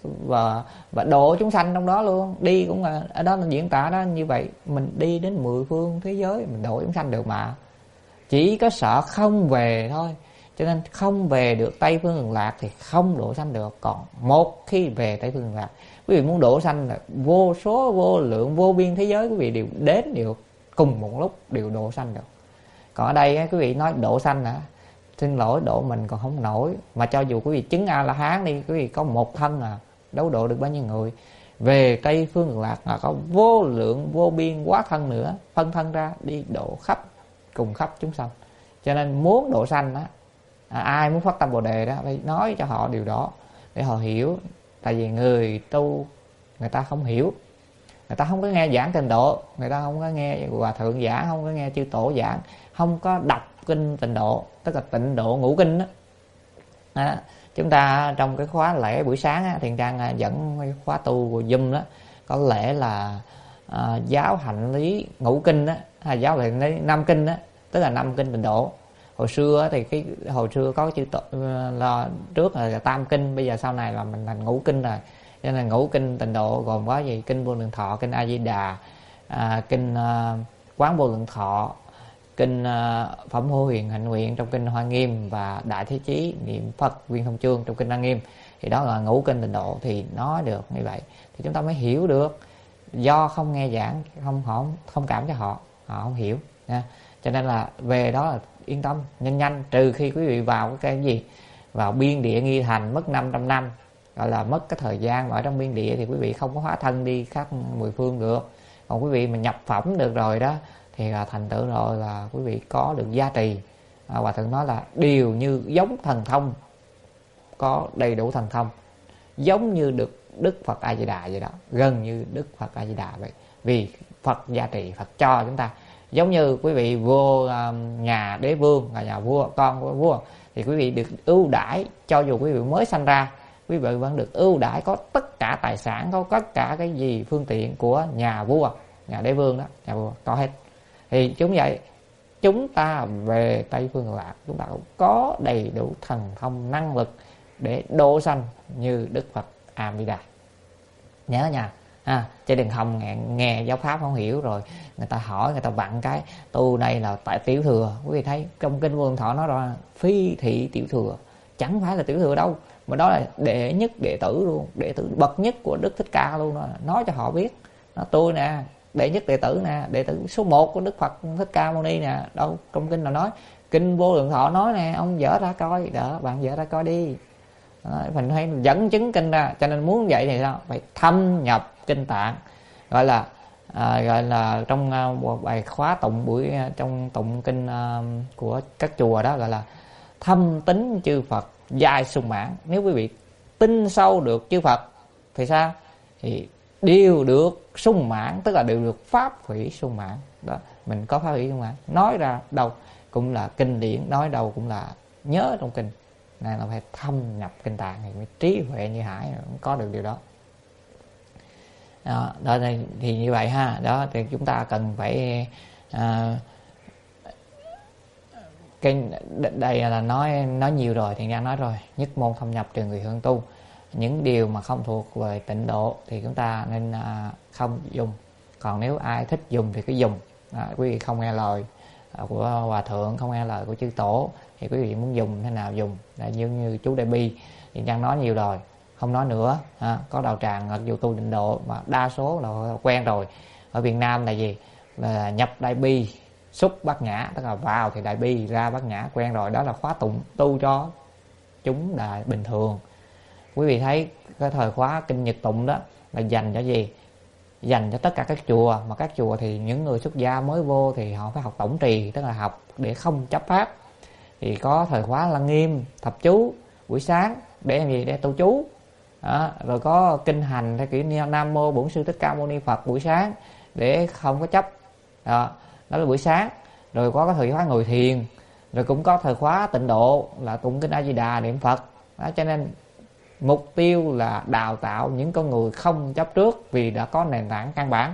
và và độ chúng sanh trong đó luôn. Đi cũng là ở đó là diễn tả đó, như vậy mình đi đến mười phương thế giới mình độ chúng sanh được mà. Chỉ có sợ không về thôi, cho nên không về được Tây Phương Cực Lạc thì không độ sanh được. Còn một khi về Tây Phương Cực Lạc, quý vị muốn độ sanh là vô số vô lượng vô biên thế giới quý vị đều đến được cùng một lúc, đều độ sanh được. Còn ở đây quý vị nói độ sanh hả? Xin lỗi, độ mình còn không nổi. Mà cho dù quý vị chứng A La Hán đi, quý vị có một thân à, đâu độ được bao nhiêu người. Về Tây Phương Cực Lạc là có vô lượng vô biên quá thân nữa, phân thân ra đi độ khắp, cùng khắp chúng sanh. Cho nên muốn độ sanh đó, à, ai muốn phát tâm Bồ Đề đó phải nói cho họ điều đó để họ hiểu. Tại vì người tu người ta không hiểu, người ta không có nghe giảng Tịnh Độ, người ta không có nghe Hòa Thượng giảng, không có nghe chư Tổ giảng, không có đọc kinh Tịnh Độ, tức là Tịnh Độ ngũ kinh đó. À, chúng ta trong cái khóa lễ buổi sáng á, Thiền Trang dẫn cái khóa tu của Zoom đó, có lẽ là à, giáo hạnh lý ngũ kinh đó, hay giáo hạnh lý năm kinh đó, tức là năm kinh Tịnh Độ. Hồi xưa thì cái hồi xưa có chữ tổ, là trước là tam kinh, bây giờ sau này là mình thành ngũ kinh rồi. Cho nên ngũ kinh Tịnh Độ gồm có gì? Kinh Vô Lượng Thọ, kinh A Di Đà, à, kinh uh, Quán Vô Lượng Thọ, kinh uh, Phẩm Hô Huyền Hạnh Nguyện trong kinh Hoa Nghiêm, và Đại Thế Chí Niệm Phật Viên Thông Chương trong kinh Đăng Nghiêm. Thì đó là ngũ kinh Tịnh Độ, thì nói được như vậy thì chúng ta mới hiểu được. Do không nghe giảng, không họ không cảm cho họ, họ không hiểu nha. Cho nên là về đó là yên tâm, nhanh nhanh, trừ khi quý vị vào cái gì, vào biên địa nghi thành mất năm trăm năm gọi là mất cái thời gian. Mà ở trong biên địa thì quý vị không có hóa thân đi khắp mười phương được. Còn quý vị mà nhập phẩm được rồi đó thì là thành tựu rồi, là quý vị có được gia trì. à, Hòa thượng nói là đều như giống thần thông, có đầy đủ thần thông, giống như được Đức Phật A Di Đà vậy đó, gần như Đức Phật A Di Đà vậy. Vì Phật gia trì, Phật cho chúng ta. Giống như quý vị vô nhà đế vương, là nhà vua, con của vua, thì quý vị được ưu đãi. Cho dù quý vị mới sanh ra, quý vị vẫn được ưu đãi, có tất cả tài sản, có tất cả cái gì phương tiện của nhà vua, nhà đế vương đó, nhà vua có hết. Thì chúng vậy, chúng ta về Tây Phương Lạc, chúng ta cũng có đầy đủ thần thông năng lực để độ sanh như Đức Phật A Di Đà. Nhớ nha, à, chứ đừng không nghe, nghe giáo pháp không hiểu rồi người ta hỏi, người ta vặn cái tu này là tại tiểu thừa. Quý vị thấy trong kinh Vô Lượng Thọ nói rồi, phi thị tiểu thừa, chẳng phải là tiểu thừa đâu, mà đó là đệ nhất đệ tử luôn, đệ tử bậc nhất của Đức Thích Ca luôn đó. Nói cho họ biết, nó tôi nè, đệ nhất đệ tử nè, đệ tử số một của Đức Phật Thích Ca Mâu Ni nè. Đâu trong kinh nào nói, kinh Vô Lượng Thọ nói nè, ông dở ra coi, đó bạn dở ra coi đi. Đó, mình hay dẫn chứng kinh ra. Cho nên muốn vậy thì sao, phải thâm nhập kinh tạng, gọi là à, gọi là trong uh, bài khóa tụng buổi uh, trong tụng kinh uh, của các chùa đó, gọi là thâm tín chư Phật giai sung mãn. Nếu quý vị tin sâu được chư Phật thì sao, thì đều được sung mãn, tức là đều được pháp hủy sung mãn đó. Mình có pháp hủy sung mãn, nói ra đâu cũng là kinh điển, nói đâu cũng là nhớ trong kinh. Này là phải thâm nhập kinh tạng thì mới trí huệ như hải, có được điều đó. Đó, đó thì, thì như vậy ha. Đó thì chúng ta cần phải à, cái đây là nói nói nhiều rồi, thì đang nói rồi, nhất môn thâm nhập trừ người hương tu. Những điều mà không thuộc về tịnh độ thì chúng ta nên à, không dùng. Còn nếu ai thích dùng thì cứ dùng. À, quý vị không nghe lời của hòa thượng, không nghe lời của chư tổ, thì quý vị muốn dùng thế nào dùng. Là như, như chú Đại Bi thì đang nói nhiều rồi, không nói nữa. À, có đạo tràng mặc dù tu tịnh độ mà đa số là quen rồi. Ở Việt Nam là gì, là nhập Đại Bi xúc Bát Nhã, tức là vào thì Đại Bi, ra Bát Nhã, quen rồi. Đó là khóa tụng tu cho chúng là bình thường. Quý vị thấy cái thời khóa kinh Nhật tụng đó là dành cho gì, dành cho tất cả các chùa. Mà các chùa thì những người xuất gia mới vô thì họ phải học tổng trì, tức là học để không chấp pháp. Thì có thời khóa Lăng Nghiêm thập chú buổi sáng để làm gì, để tu chú. Đó, rồi có kinh hành theo kiểu Nam Mô Bổn Sư Thích Ca Mâu Ni Phật buổi sáng để không có chấp. Đó, đó là buổi sáng. Rồi có cái thời khóa ngồi thiền, rồi cũng có thời khóa tịnh độ là tụng kinh A Di Đà niệm Phật. Đó, cho nên mục tiêu là đào tạo những con người không chấp trước, vì đã có nền tảng căn bản.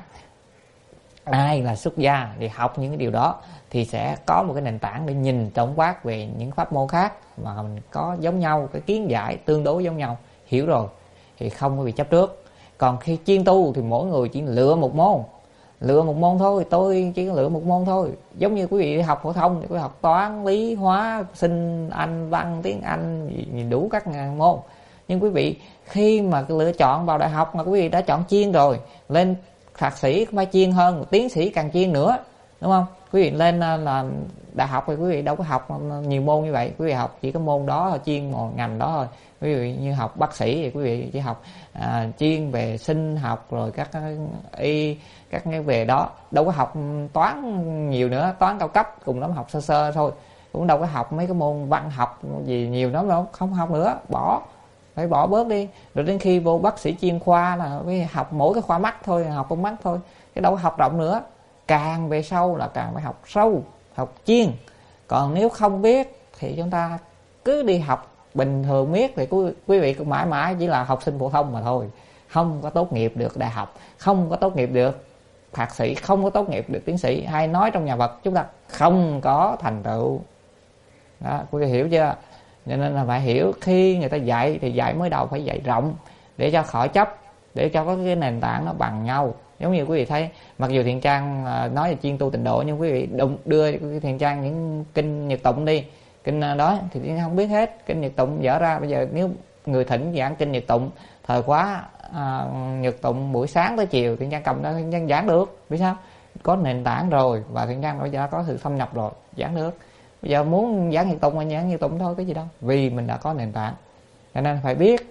Ai là xuất gia thì học những cái điều đó thì sẽ có một cái nền tảng để nhìn tổng quát về những pháp môn khác mà mình có giống nhau, cái kiến giải tương đối giống nhau, hiểu rồi thì không có bị chấp trước. Còn khi chuyên tu thì mỗi người chỉ lựa một môn, lựa một môn thôi. Tôi chỉ lựa một môn thôi. Giống như quý vị đi học phổ thông thì quý vị học toán, lý, hóa, sinh, anh, văn, tiếng Anh, gì đủ các ngàn môn. Nhưng quý vị khi mà lựa chọn vào đại học mà quý vị đã chọn chuyên rồi, lên thạc sĩ phải chuyên hơn, tiến sĩ càng chuyên nữa, đúng không? Quý vị lên là đại học thì quý vị đâu có học nhiều môn như vậy. Quý vị học chỉ có môn đó thôi, chuyên một ngành đó thôi. Quý vị như học bác sĩ thì quý vị chỉ học à, chuyên về sinh học, rồi các y, các cái về đó. Đâu có học toán nhiều nữa, toán cao cấp cùng lắm học sơ sơ thôi. Cũng đâu có học mấy cái môn văn học gì nhiều lắm đâu, không học nữa, bỏ. Phải bỏ bớt đi. Rồi đến khi vô bác sĩ chuyên khoa là phải học mỗi cái khoa mắt thôi, học con mắt thôi, cái đâu có học rộng nữa. Càng về sau là càng phải học sâu, học chuyên. Còn nếu không biết thì chúng ta cứ đi học bình thường miết thì quý vị cũng mãi mãi chỉ là học sinh phổ thông mà thôi, không có tốt nghiệp được đại học, không có tốt nghiệp được thạc sĩ, không có tốt nghiệp được tiến sĩ. Hay nói trong nhà Phật chúng ta không có thành tựu đó, quý vị hiểu chưa? Cho nên là phải hiểu, khi người ta dạy thì dạy mới đầu phải dạy rộng để cho khỏi chấp, để cho có cái nền tảng nó bằng nhau. Giống như quý vị thấy, mặc dù Thiện Trang nói về chuyên tu tịnh độ, nhưng quý vị đưa Thiện Trang những kinh Nhật tụng đi, kinh đó thì Thiện Trang không biết hết. Kinh Nhật tụng dở ra, bây giờ nếu người thỉnh giảng kinh Nhật tụng thời khóa à, Nhật tụng buổi sáng tới chiều, Thiện Trang cầm đó Thiện Trang giảng được. Vì sao? Có nền tảng rồi, và Thiện Trang bây giờ có sự thâm nhập rồi, giảng được. Bây giờ muốn giảng Nhật tụng mà giảng Nhật tụng thôi, cái gì đâu, vì mình đã có nền tảng. Cho nên phải biết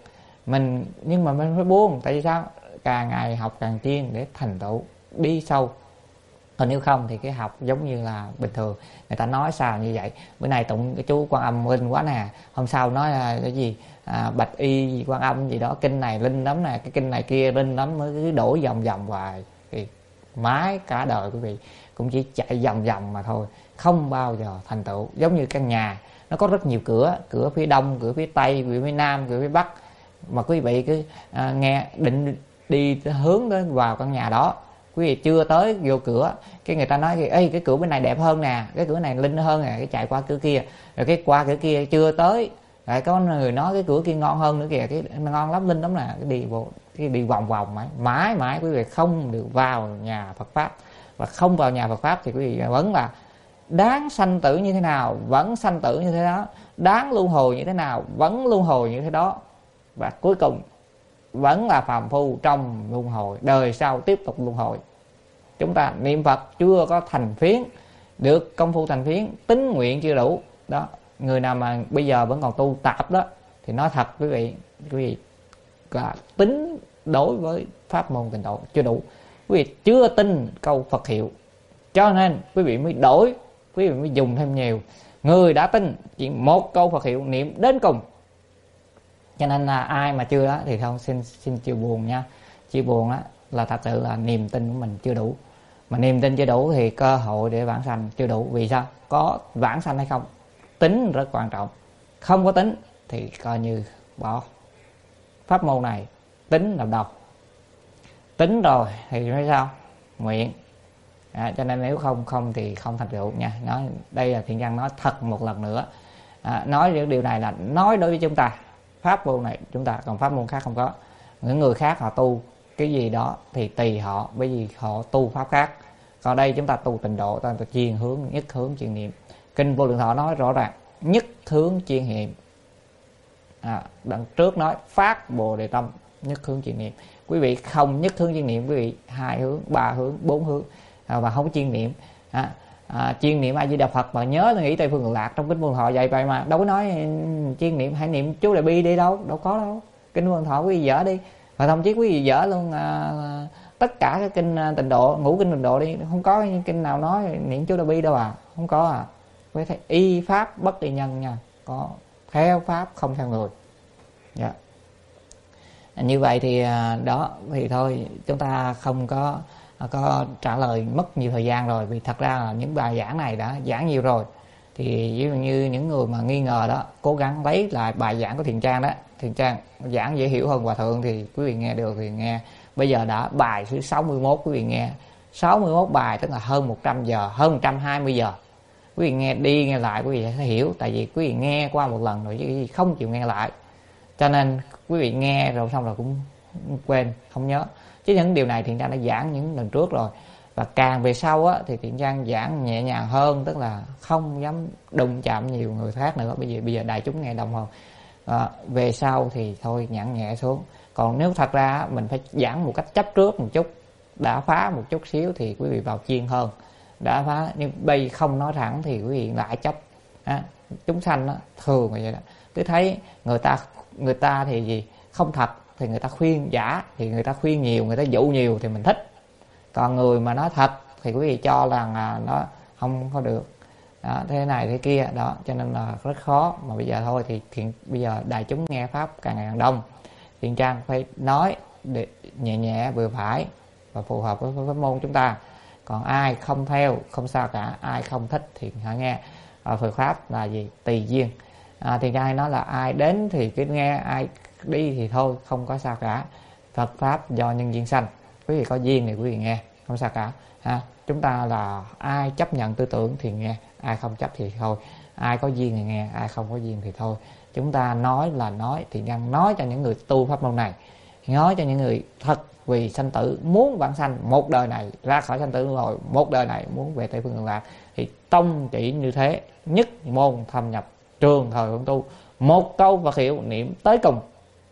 Mình nhưng mà mình phải buông, tại vì sao? Càng ngày học càng chuyên để thành tựu đi sâu. Còn nếu không thì cái học giống như là bình thường, người ta nói sao như vậy. Bữa nay tụng cái chú Quan Âm linh quá nè, hôm sau nói là cái gì à, Bạch Y Quan Âm gì đó, kinh này linh lắm nè, cái kinh này kia linh lắm, mới cứ đổi vòng vòng hoài thì mái cả đời quý vị cũng chỉ chạy vòng vòng mà thôi, không bao giờ thành tựu. Giống như căn nhà nó có rất nhiều cửa, cửa phía đông, cửa phía tây, cửa phía nam, cửa phía bắc, mà quý vị cứ à, nghe định đi hướng đến vào căn nhà đó, quý vị chưa tới vô cửa cái người ta nói ê cái cửa bên này đẹp hơn nè, cái cửa này linh hơn nè, cái chạy qua cửa kia, rồi cái qua cửa kia chưa tới lại có người nói cái cửa kia ngon hơn nữa kìa, cái ngon lắm linh lắm nè, cái đi bộ cái đi vòng vòng mãi mãi mãi quý vị không được vào nhà Phật pháp. Và không vào nhà Phật pháp thì quý vị vẫn là đáng sanh tử như thế nào vẫn sanh tử như thế đó, đáng luân hồi như thế nào vẫn luân hồi như thế đó, và cuối cùng vẫn là phàm phu trong luân hồi, đời sau tiếp tục luân hồi. Chúng ta niệm Phật chưa có thành phiến, được công phu thành phiến, tín nguyện chưa đủ đó. Người nào mà bây giờ vẫn còn tu tạp đó thì nói thật quý vị, quý vị là tính đối với pháp môn Tịnh Độ chưa đủ, quý vị chưa tin câu Phật hiệu, cho nên quý vị mới đổi, quý vị mới dùng thêm nhiều. Người đã tin chỉ một câu Phật hiệu niệm đến cùng. Cho nên là ai mà chưa đó thì không, xin xin chịu buồn nha. Chịu buồn đó là thật sự là niềm tin của mình chưa đủ. Mà niềm tin chưa đủ thì cơ hội để vãng sanh chưa đủ. Vì sao? Có vãng sanh hay không, tính rất quan trọng. Không có tính thì coi như bỏ pháp môn này. Tính làm đầu, tính rồi thì nói sao? Nguyện. À, cho nên nếu không không thì không thành tựu nha. Nói đây là Thiện Nhân nói thật một lần nữa. À, nói những điều này là nói đối với chúng ta, pháp môn này chúng ta, còn pháp môn khác không có. Những người khác họ tu cái gì đó thì tùy họ, bởi vì họ tu pháp khác. Còn đây chúng ta tu Tịnh Độ, ta chuyên hướng, nhất hướng chuyên niệm. Kinh Vô Lượng Thọ nói rõ ràng nhất hướng chuyên niệm. À, đằng trước nói phát Bồ Đề Tâm, nhất hướng chuyên niệm. Quý vị không nhất hướng chuyên niệm, quý vị hai hướng, ba hướng, bốn hướng à, và không chuyên niệm. À, à, chuyên niệm A Di Đà Phật mà nhớ là nghĩ Tây Phương Cực Lạc, trong Kinh Vô Lượng Thọ vậy vậy mà đâu có nói chuyên niệm hãy niệm chú Đại Bi đi đâu, đâu có đâu. Kinh Vô Lượng Thọ quý vị dở đi, và thậm chí quý vị dở luôn à, tất cả các kinh Tịnh Độ, ngũ kinh Tịnh Độ đi, không có kinh nào nói niệm chú Đại Bi đâu à, không có à. Quý thấy y pháp bất y nhân nha, có theo pháp không theo người. Dạ. Như vậy thì đó thì thôi, chúng ta không có có trả lời mất nhiều thời gian rồi, vì thật ra là những bài giảng này đã giảng nhiều rồi. Thì ví dụ như những người mà nghi ngờ đó, cố gắng lấy lại bài giảng của Thiện Trang đó, Thiện Trang giảng dễ hiểu hơn Hòa Thượng thì quý vị nghe được thì nghe. Bây giờ đã bài thứ sáu mươi mốt, quý vị nghe sáu mươi mốt bài, tức là hơn một trăm giờ, hơn một trăm hai mươi giờ. Quý vị nghe đi nghe lại quý vị sẽ hiểu, tại vì quý vị nghe qua một lần rồi chứ không chịu nghe lại, cho nên quý vị nghe rồi xong rồi cũng quên, không nhớ. Chứ những điều này Thiện Trang đã giảng những lần trước rồi, và càng về sau á thì Thiện Trang giảng nhẹ nhàng hơn, tức là không dám đụng chạm nhiều người khác nữa. Bây giờ bây giờ đại chúng nghe đông hơn. À, về sau thì thôi nhãn nhẹ xuống. Còn nếu thật ra mình phải giảng một cách chấp trước một chút, đã phá một chút xíu thì quý vị vào chuyên hơn. Đã phá, nhưng bây không nói thẳng thì quý vị lại chấp. À, chúng sanh đó, thường là vậy đó. Cứ thấy người ta người ta thì gì không thật thì người ta khuyên giả, thì người ta khuyên nhiều, người ta dụ nhiều thì mình thích. Còn người mà nói thật thì quý vị cho rằng là nó không có được đó, thế này thế kia đó, cho nên là rất khó. Mà bây giờ thôi thì thiện, bây giờ đại chúng nghe pháp càng ngày càng đông, Thiện Trang phải nói để nhẹ nhẹ vừa phải và phù hợp với pháp môn chúng ta. Còn ai không theo không sao cả, ai không thích thì hãy nghe. Và Phật pháp là gì? Tùy duyên. À, Thiện Trang hay nói là ai đến thì cứ nghe, ai đi thì thôi, không có sao cả. Phật pháp do nhân duyên sanh, quý vị có duyên thì quý vị nghe, không sao cả. Ha, chúng ta là ai chấp nhận tư tưởng thì nghe, ai không chấp thì thôi. Ai có duyên thì nghe, ai không có duyên thì thôi. Chúng ta nói là nói, Thiện Trang nói cho những người tu pháp môn này, nói cho những người thật vì sanh tử, muốn vãng sanh một đời này ra khỏi sanh tử rồi, một đời này muốn về Tây Phương Cực Lạc, thì tông chỉ như thế, nhất môn thâm nhập, trường thời hưởng tu, một câu Phật hiệu niệm tới cùng.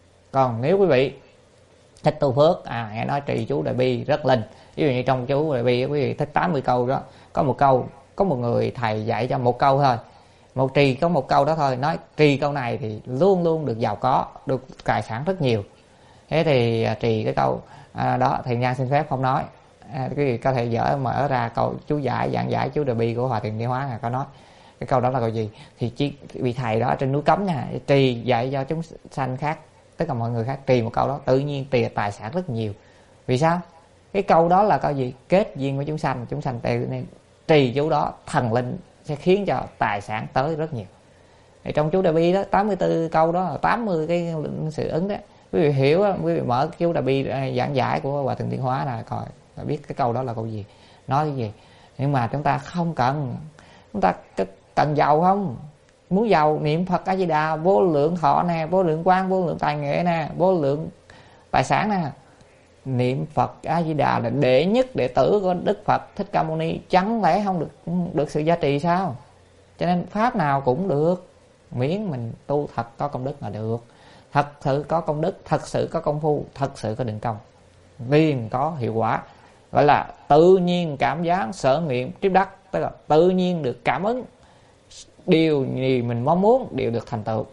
Còn nếu quý vị thích tu phước, à nghe nói trì chú Đại Bi rất linh, ví dụ như trong chú Đại Bi quý vị thích tám mươi câu đó, có một câu, có một người thầy dạy cho một câu thôi Một trì có một câu đó thôi, nói trì câu này thì luôn luôn được giàu có, được tài sản rất nhiều. Thế thì trì cái câu à, đó Thiện Nhân xin phép không nói. À, cái gì có thể dở mở ra câu chú giải giảng giải chú Đại Bi của Hòa Thượng Niết Hóa là có nói cái câu đó là câu gì. Thì chỉ, vị thầy đó trên núi Cấm nha, trì dạy cho chúng sanh khác, tất cả mọi người khác trì một câu đó, tự nhiên tìa tài sản rất nhiều. Vì sao? Cái câu đó là câu gì? Kết duyên với chúng sanh, chúng sanh tự nên trì chú đó, thần linh sẽ khiến cho tài sản tới rất nhiều. Thì trong chú Đại Bi đó tám mươi tư câu đó là tám mươi cái sự ứng đó. Quý vị hiểu đó, quý vị mở chú Đại Bi giảng giải của Hòa Thượng Niết Hóa là coi là biết cái câu đó là câu gì, nói cái gì. Nhưng mà chúng ta không cần, chúng ta cần giàu không? Muốn giàu niệm Phật A Di Đà vô lượng thọ nè, vô lượng quang, vô lượng tài nghệ nè, vô lượng tài sản nè. Niệm Phật A Di Đà là đệ nhất đệ tử của Đức Phật Thích Ca Mâu Ni, chẳng lẽ không được được sự gia trì sao? Cho nên pháp nào cũng được, miễn mình tu thật có công đức là được. Thật sự có công đức, thật sự có công phu, thật sự có định công, liền có hiệu quả. Gọi là tự nhiên cảm giác sở nguyện triếp đắc, tức là tự nhiên được cảm ứng, điều gì mình mong muốn đều được thành tựu.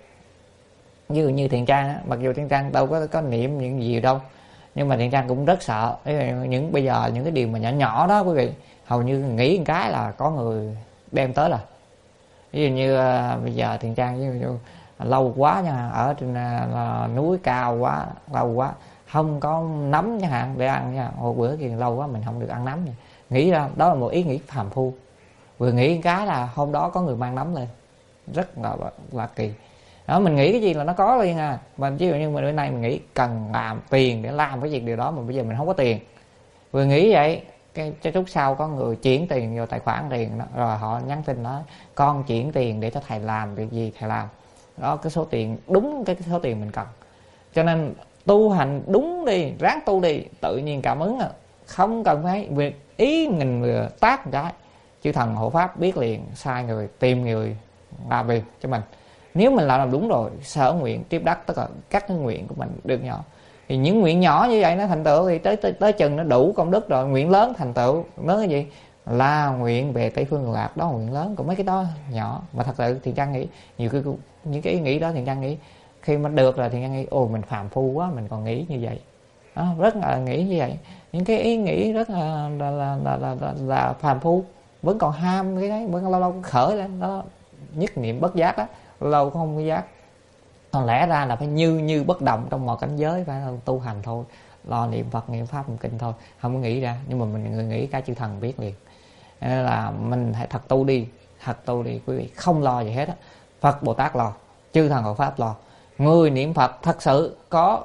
Như như Thiện Trang á, mặc dù Thiện Trang đâu có có niệm những gì đâu, nhưng mà Thiện Trang cũng rất sợ những bây giờ những cái điều mà nhỏ nhỏ đó quý vị, hầu như nghĩ một cái là có người đem tới. Là ví dụ như uh, bây giờ Thiện Trang ví dụ, lâu quá nha, ở trên uh, núi cao quá, lâu quá không có nấm chẳng hạn để ăn nha, một bữa kia lâu quá mình không được ăn nấm nha. Nghĩ ra đó là một ý nghĩ phàm phu, vừa nghĩ cái là hôm đó có người mang nấm lên, rất là là kỳ đó. Mình nghĩ cái gì là nó có liền à. Mình ví dụ như bữa nay mình nghĩ cần làm tiền để làm cái việc điều đó, mà bây giờ mình không có tiền, vừa nghĩ vậy cái chút sau có người chuyển tiền vào tài khoản tiền đó, rồi họ nhắn tin nói con chuyển tiền để cho thầy làm việc gì thầy làm đó, cái số tiền đúng cái số tiền mình cần. Cho nên tu hành đúng đi, ráng tu đi, tự nhiên cảm ứng à. Không cần phải việc ý mình vừa tác một cái, chư thần hộ pháp biết liền, sai người tìm người làm việc cho mình. Nếu mình làm đúng rồi, sở nguyện tiếp đắc, tất cả các cái nguyện của mình được nhỏ. Thì những nguyện nhỏ như vậy nó thành tựu thì tới tới, tới chừng nó đủ công đức rồi. Nguyện lớn thành tựu lớn cái gì? Là nguyện về Tây Phương Cực Lạc, đó là nguyện lớn. Còn mấy cái đó nhỏ. Mà thật sự Thiện Trang nghĩ nhiều cái những cái ý nghĩ đó Thiện Trang nghĩ khi mà được rồi Thiện Trang nghĩ ồ mình phàm phu quá, mình còn nghĩ như vậy đó, rất là nghĩ như vậy. Những cái ý nghĩ rất là là là là, là, là, là phàm phu, vẫn còn ham cái đấy, vẫn lâu lâu khởi lên đó, nhất niệm bất giác đó, lâu không có giác. Còn lẽ ra là phải như như bất động trong một cảnh giới, phải tu hành thôi, lo niệm Phật niệm pháp niệm kinh thôi, không có nghĩ ra. Nhưng mà mình người nghĩ cái chư thần biết liền. Nên là mình hãy thật tu đi, thật tu đi quý vị, không lo gì hết á. Phật Bồ Tát lo, chư thần hộ pháp lo. Người niệm Phật thật sự có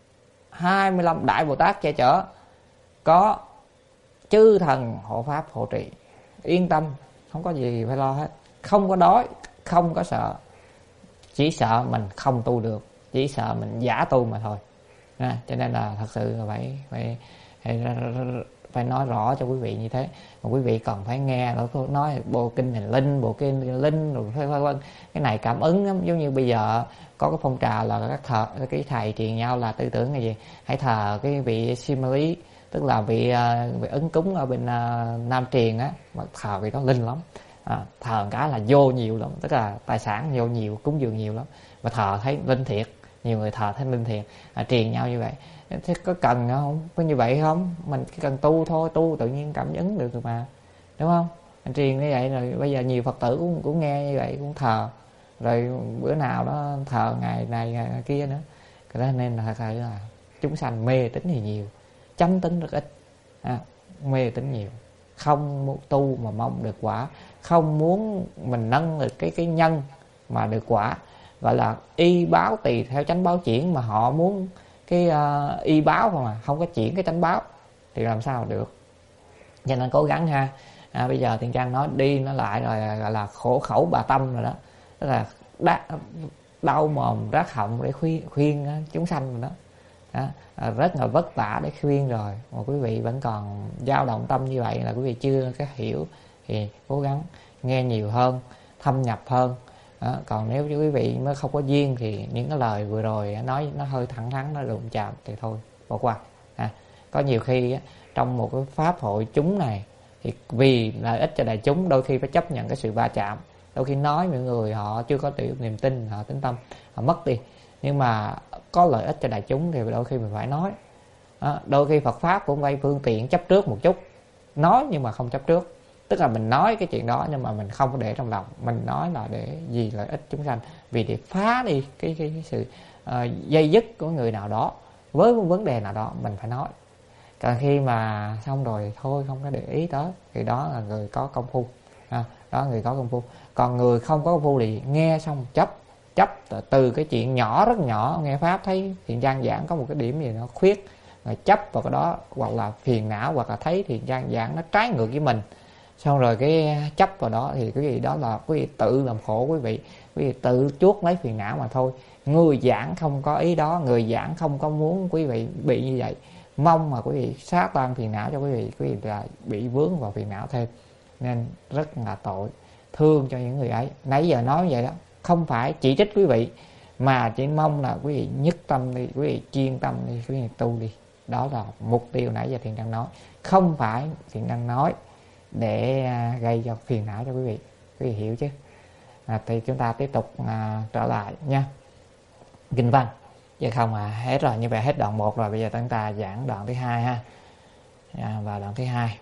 hai mươi lăm đại Bồ Tát che chở, có chư thần hộ pháp hộ trì, yên tâm, không có gì phải lo hết. Không có đói, không có sợ, chỉ sợ mình không tu được, chỉ sợ mình giả tu mà thôi. À, cho nên là thật sự là phải phải phải, phải nói rõ cho quý vị như thế. Mà quý vị còn phải nghe nó nói bộ kinh hành linh, bộ kinh linh rồi vân vân. Cái này cảm ứng lắm. Giống như bây giờ có cái phong trào là các thờ, cái thầy truyền nhau là tư tưởng là gì? Hãy thờ cái vị Simali, tức là vị, vị ứng cúng ở bên uh, Nam Triền á, mà thờ vị đó linh lắm. À, thờ cái là vô nhiều lắm, tức là tài sản vô nhiều, cúng dường nhiều lắm, mà thờ thấy linh thiệt, nhiều người thờ thấy linh thiệt, à, truyền nhau như vậy. Thế có cần không? Có như vậy không? Mình chỉ cần tu thôi, tu tự nhiên cảm ứng được rồi mà, đúng không? Anh truyền như vậy rồi bây giờ nhiều Phật tử cũng cũng nghe như vậy, cũng thờ, rồi bữa nào đó thờ ngày này ngày kia nữa. Cái đó nên là thật là chúng sanh mê tín thì nhiều, chánh tín rất ít, à, mê tín nhiều, không tu mà mong được quả, không muốn mình nâng được cái cái nhân mà được quả, gọi là y báo tùy theo chánh báo chuyển, mà họ muốn cái uh, y báo mà không có chuyển cái chánh báo thì làm sao được. Cho nên cố gắng ha. À, bây giờ Thiện Trang nói đi nó lại rồi, gọi là khổ khẩu bà tâm rồi đó, tức là đá, đau mồm rát họng để khuyên, khuyên chúng sanh rồi đó. Đó, rất là vất vả để khuyên rồi, mà quý vị vẫn còn dao động tâm như vậy là quý vị chưa có hiểu, thì cố gắng nghe nhiều hơn, thâm nhập hơn. Đó, còn nếu quý vị mới không có duyên thì những cái lời vừa rồi nói nó hơi thẳng thắn, nó đụng chạm thì thôi bỏ qua. À, có nhiều khi trong một cái pháp hội chúng này thì vì lợi ích cho đại chúng, đôi khi phải chấp nhận cái sự va chạm, Đôi khi nói mọi người họ chưa có tiểu niềm tin, họ tín tâm, họ mất đi. Nhưng mà có lợi ích cho đại chúng thì đôi khi mình phải nói. Đó, đôi khi Phật Pháp cũng phải phương tiện chấp trước một chút. Nói nhưng mà không chấp trước. Tức là mình nói cái chuyện đó nhưng mà mình không có để trong lòng. Mình nói là để vì lợi ích chúng sanh, vì để phá đi cái, cái, cái sự uh, dây dứt của người nào đó với một vấn đề nào đó mình phải nói. Còn khi mà xong rồi thôi không có để ý tới thì đó là người có công phu. À, đó là người có công phu. Còn người không có công phu thì nghe xong chấp chấp từ cái chuyện nhỏ rất nhỏ, nghe pháp thấy thiện trang giảng có một cái điểm gì nó khuyết, rồi chấp vào cái đó, hoặc là phiền não, hoặc là thấy thiện trang giảng nó trái ngược với mình, xong rồi cái chấp vào đó thì quý vị đó là quý vị tự làm khổ quý vị, quý vị tự chuốc lấy phiền não mà thôi. Người giảng không có ý đó, người giảng không có muốn quý vị bị như vậy, mong mà quý vị xá tan phiền não cho quý vị, quý vị lại bị vướng vào phiền não thêm, nên rất là tội, thương cho những người ấy. Nãy giờ nói vậy đó, không phải chỉ trích quý vị, mà chỉ mong là quý vị nhất tâm đi, quý vị chuyên tâm đi, quý vị tu đi. Đó là mục tiêu nãy giờ Thiện đang nói. Không phải Thiện đang nói để gây cho phiền não cho quý vị, quý vị hiểu chứ? À, thì chúng ta tiếp tục à, trở lại nha. Kinh văn chứ không à hết rồi. Như vậy hết đoạn một rồi, bây giờ chúng ta giảng đoạn thứ hai ha. À, và đoạn thứ hai.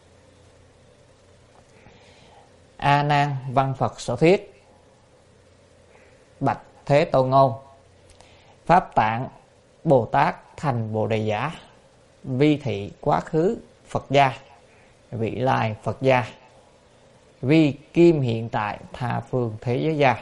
A Nan văn Phật sở thuyết. Bạch Thế Tôn ngôn. Pháp tạng Bồ Tát thành Bồ Đề giả, vi thị quá khứ Phật gia, vị lai Phật gia, vi kim hiện tại tha phương thế giới gia.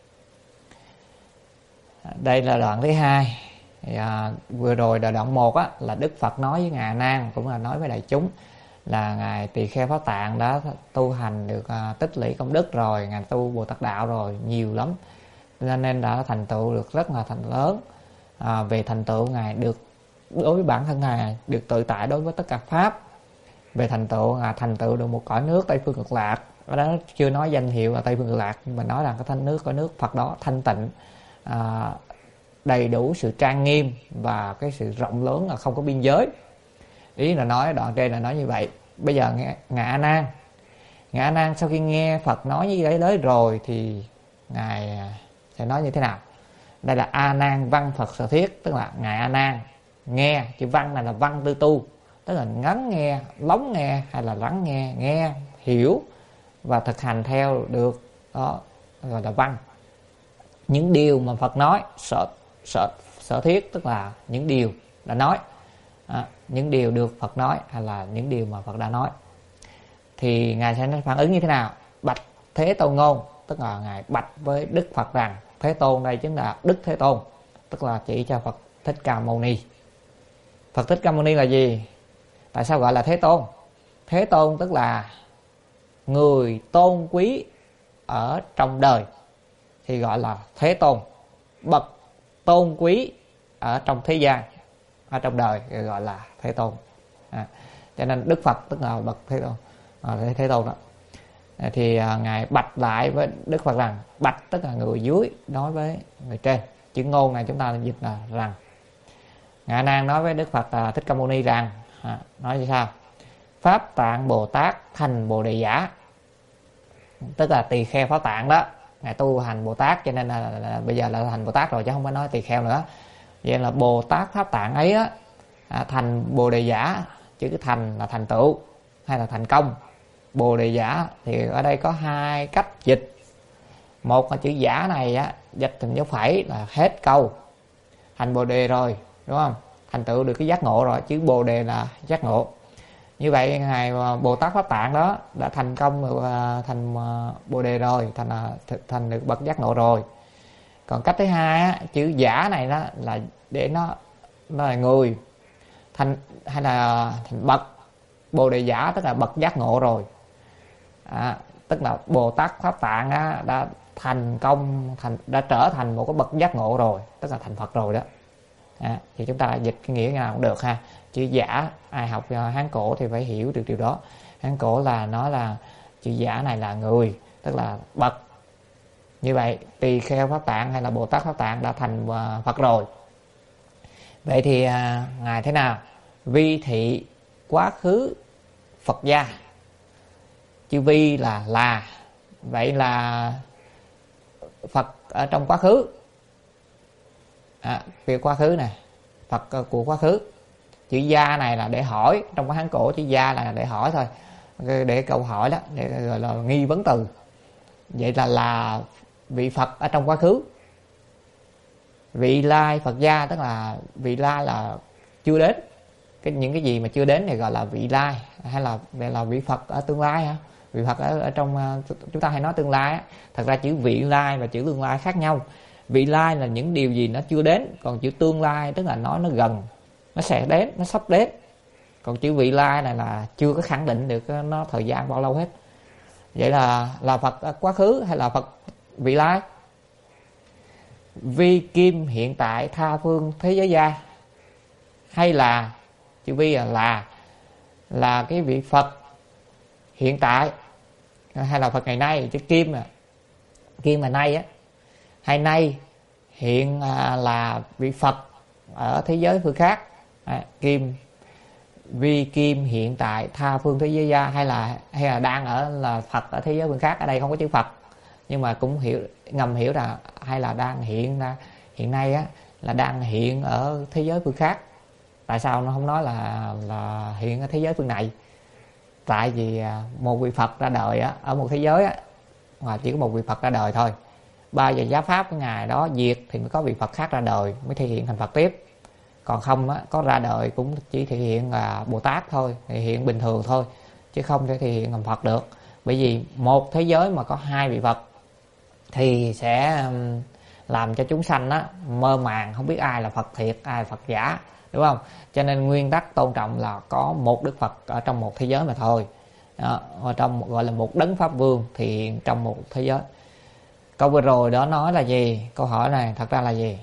Đây là đoạn thứ hai. À, vừa rồi là đoạn một á, là Đức Phật nói với Ngài A Nan, cũng là nói với đại chúng là Ngài Tỳ Kheo Pháp Tạng đã tu hành được à, tích lũy công đức rồi, Ngài tu Bồ Tát đạo rồi nhiều lắm, cho nên đã thành tựu được rất là thành lớn. À, về thành tựu Ngài được đối với bản thân Ngài được tự tại đối với tất cả pháp. Về thành tựu Ngài thành tựu được một cõi nước Tây Phương Cực Lạc. Ở đó chưa nói danh hiệu là Tây Phương Cực Lạc, nhưng mà nói là cái thanh nước cõi nước Phật đó thanh tịnh, à, đầy đủ sự trang nghiêm và cái sự rộng lớn là không có biên giới. Ý là nói đoạn trên là nói như vậy. Bây giờ Ngài A Nan, Ngài A Nan sau khi nghe Phật nói như vậy đấy rồi thì Ngài sẽ nói như thế nào? Đây là A Nan văn Phật sở thuyết, tức là Ngài A Nan nghe, chữ văn này là văn tư tu, tức là ngắn nghe, lóng nghe hay là lắng nghe, nghe, hiểu và thực hành theo được, đó gọi là văn. Những điều mà Phật nói, sở, sở, sở thuyết tức là những điều đã nói, à, những điều được Phật nói hay là những điều mà Phật đã nói. Thì Ngài sẽ phản ứng như thế nào? Bạch Thế Tôn ngôn, tức là Ngài bạch với Đức Phật rằng, Thế Tôn đây chính là Đức Thế Tôn, tức là chỉ cho Phật Thích Ca Mâu Ni. Phật Thích Ca Mâu Ni là gì? Tại sao gọi là Thế Tôn? Thế Tôn tức là người tôn quý ở trong đời thì gọi là Thế Tôn. Bậc tôn quý ở trong thế gian, ở trong đời thì gọi là Thế Tôn. À, cho nên Đức Phật tức là bậc Thế Tôn, à, Thế, Thế Tôn đó. À, thì à, Ngài bạch lại với Đức Phật rằng, bạch tức là người dưới nói với người trên. Chữ ngôn này chúng ta dịch là rằng. Ngài A Nan nói với Đức Phật à, Thích Ca Mâu Ni rằng, à, nói như sao? Pháp tạng Bồ Tát thành Bồ Đề giả, tức là tỳ kheo Pháp Tạng đó, Ngài tu hành Bồ Tát cho nên là, là, là bây giờ là thành Bồ Tát rồi chứ không phải nói tỳ kheo nữa. Vậy là Bồ Tát Pháp Tạng ấy á, à, thành Bồ Đề giả, chữ thành là thành tựu hay là thành công. Bồ Đề giả thì ở đây có hai cách dịch. Một là chữ giả này á, dịch thành dấu phẩy là hết câu, thành Bồ Đề rồi, đúng không? Thành tựu được cái giác ngộ rồi, chữ Bồ Đề là giác ngộ. Như vậy Ngài Bồ Tát Pháp Tạng đó đã thành công thành Bồ Đề rồi, thành thành được bậc giác ngộ rồi. Còn cách thứ hai á, chữ giả này đó là để nó nó là người thành hay là thành bậc Bồ Đề giả, tức là bậc giác ngộ rồi. À, tức là Bồ Tát Pháp Tạng á, đã thành công thành đã trở thành một cái bậc giác ngộ rồi, tức là thành Phật rồi đó. À, thì chúng ta dịch cái nghĩa nào cũng được ha. Chữ giả ai học Hán cổ thì phải hiểu được điều đó. Hán cổ là nó là chữ giả này là người, tức là bậc. Như vậy tỳ kheo Pháp Tạng hay là Bồ Tát Pháp Tạng đã thành Phật rồi. Vậy thì à, Ngài thế nào? Vi thị quá khứ Phật gia. Chữ vi là là, vậy là Phật ở trong quá khứ, à, việc quá khứ nè, Phật của quá khứ. Chữ gia này là để hỏi, trong cái Hán cổ chữ gia là để hỏi thôi, để câu hỏi đó, để gọi là nghi vấn từ. Vậy là là vị Phật ở trong quá khứ. Vị lai Phật gia tức là vị lai là chưa đến, cái những cái gì mà chưa đến này gọi là vị lai, hay là là vị Phật ở tương lai hả? Vị Phật ở, ở trong chúng ta hay nói tương lai á, thật ra chữ vị lai và chữ tương lai khác nhau. Vị lai là những điều gì nó chưa đến, còn chữ tương lai tức là nói nó gần, nó sẽ đến, nó sắp đến. Còn chữ vị lai này là chưa có khẳng định được nó thời gian bao lâu hết. Vậy là là Phật ở quá khứ hay là Phật vị lai? Vi kim hiện tại tha phương thế giới gia, hay là chữ vi là là là cái vị Phật hiện tại, hay là Phật ngày nay, chữ kim à, kim là nay á, hay nay hiện à, là vị Phật ở thế giới phương khác. À, kim vi kim hiện tại tha phương thế giới gia, hay là hay là đang ở là Phật ở thế giới phương khác. Ở đây không có chữ Phật, nhưng mà cũng hiểu ngầm hiểu là hay là đang hiện ra hiện nay á, là đang hiện ở thế giới phương khác. Tại sao nó không nói là là hiện ở thế giới phương này? Tại vì một vị Phật ra đời á, ở một thế giới á, mà chỉ có một vị Phật ra đời thôi. Ba giờ giáo pháp của ngài đó diệt thì mới có vị Phật khác ra đời, mới thể hiện thành Phật tiếp. Còn không á, có ra đời cũng chỉ thể hiện là Bồ Tát thôi, thể hiện bình thường thôi, chứ không thể thể hiện thành Phật được. Bởi vì một thế giới mà có hai vị Phật thì sẽ làm cho chúng sanh á mơ màng, không biết ai là Phật thiệt, ai là Phật giả, đúng không? Cho nên nguyên tắc tôn trọng là có một Đức Phật ở trong một thế giới mà thôi. Đó, ở trong gọi là một đấng Pháp Vương thì hiện trong một thế giới. Câu vừa rồi đó nói là gì? Câu hỏi này thật ra là gì?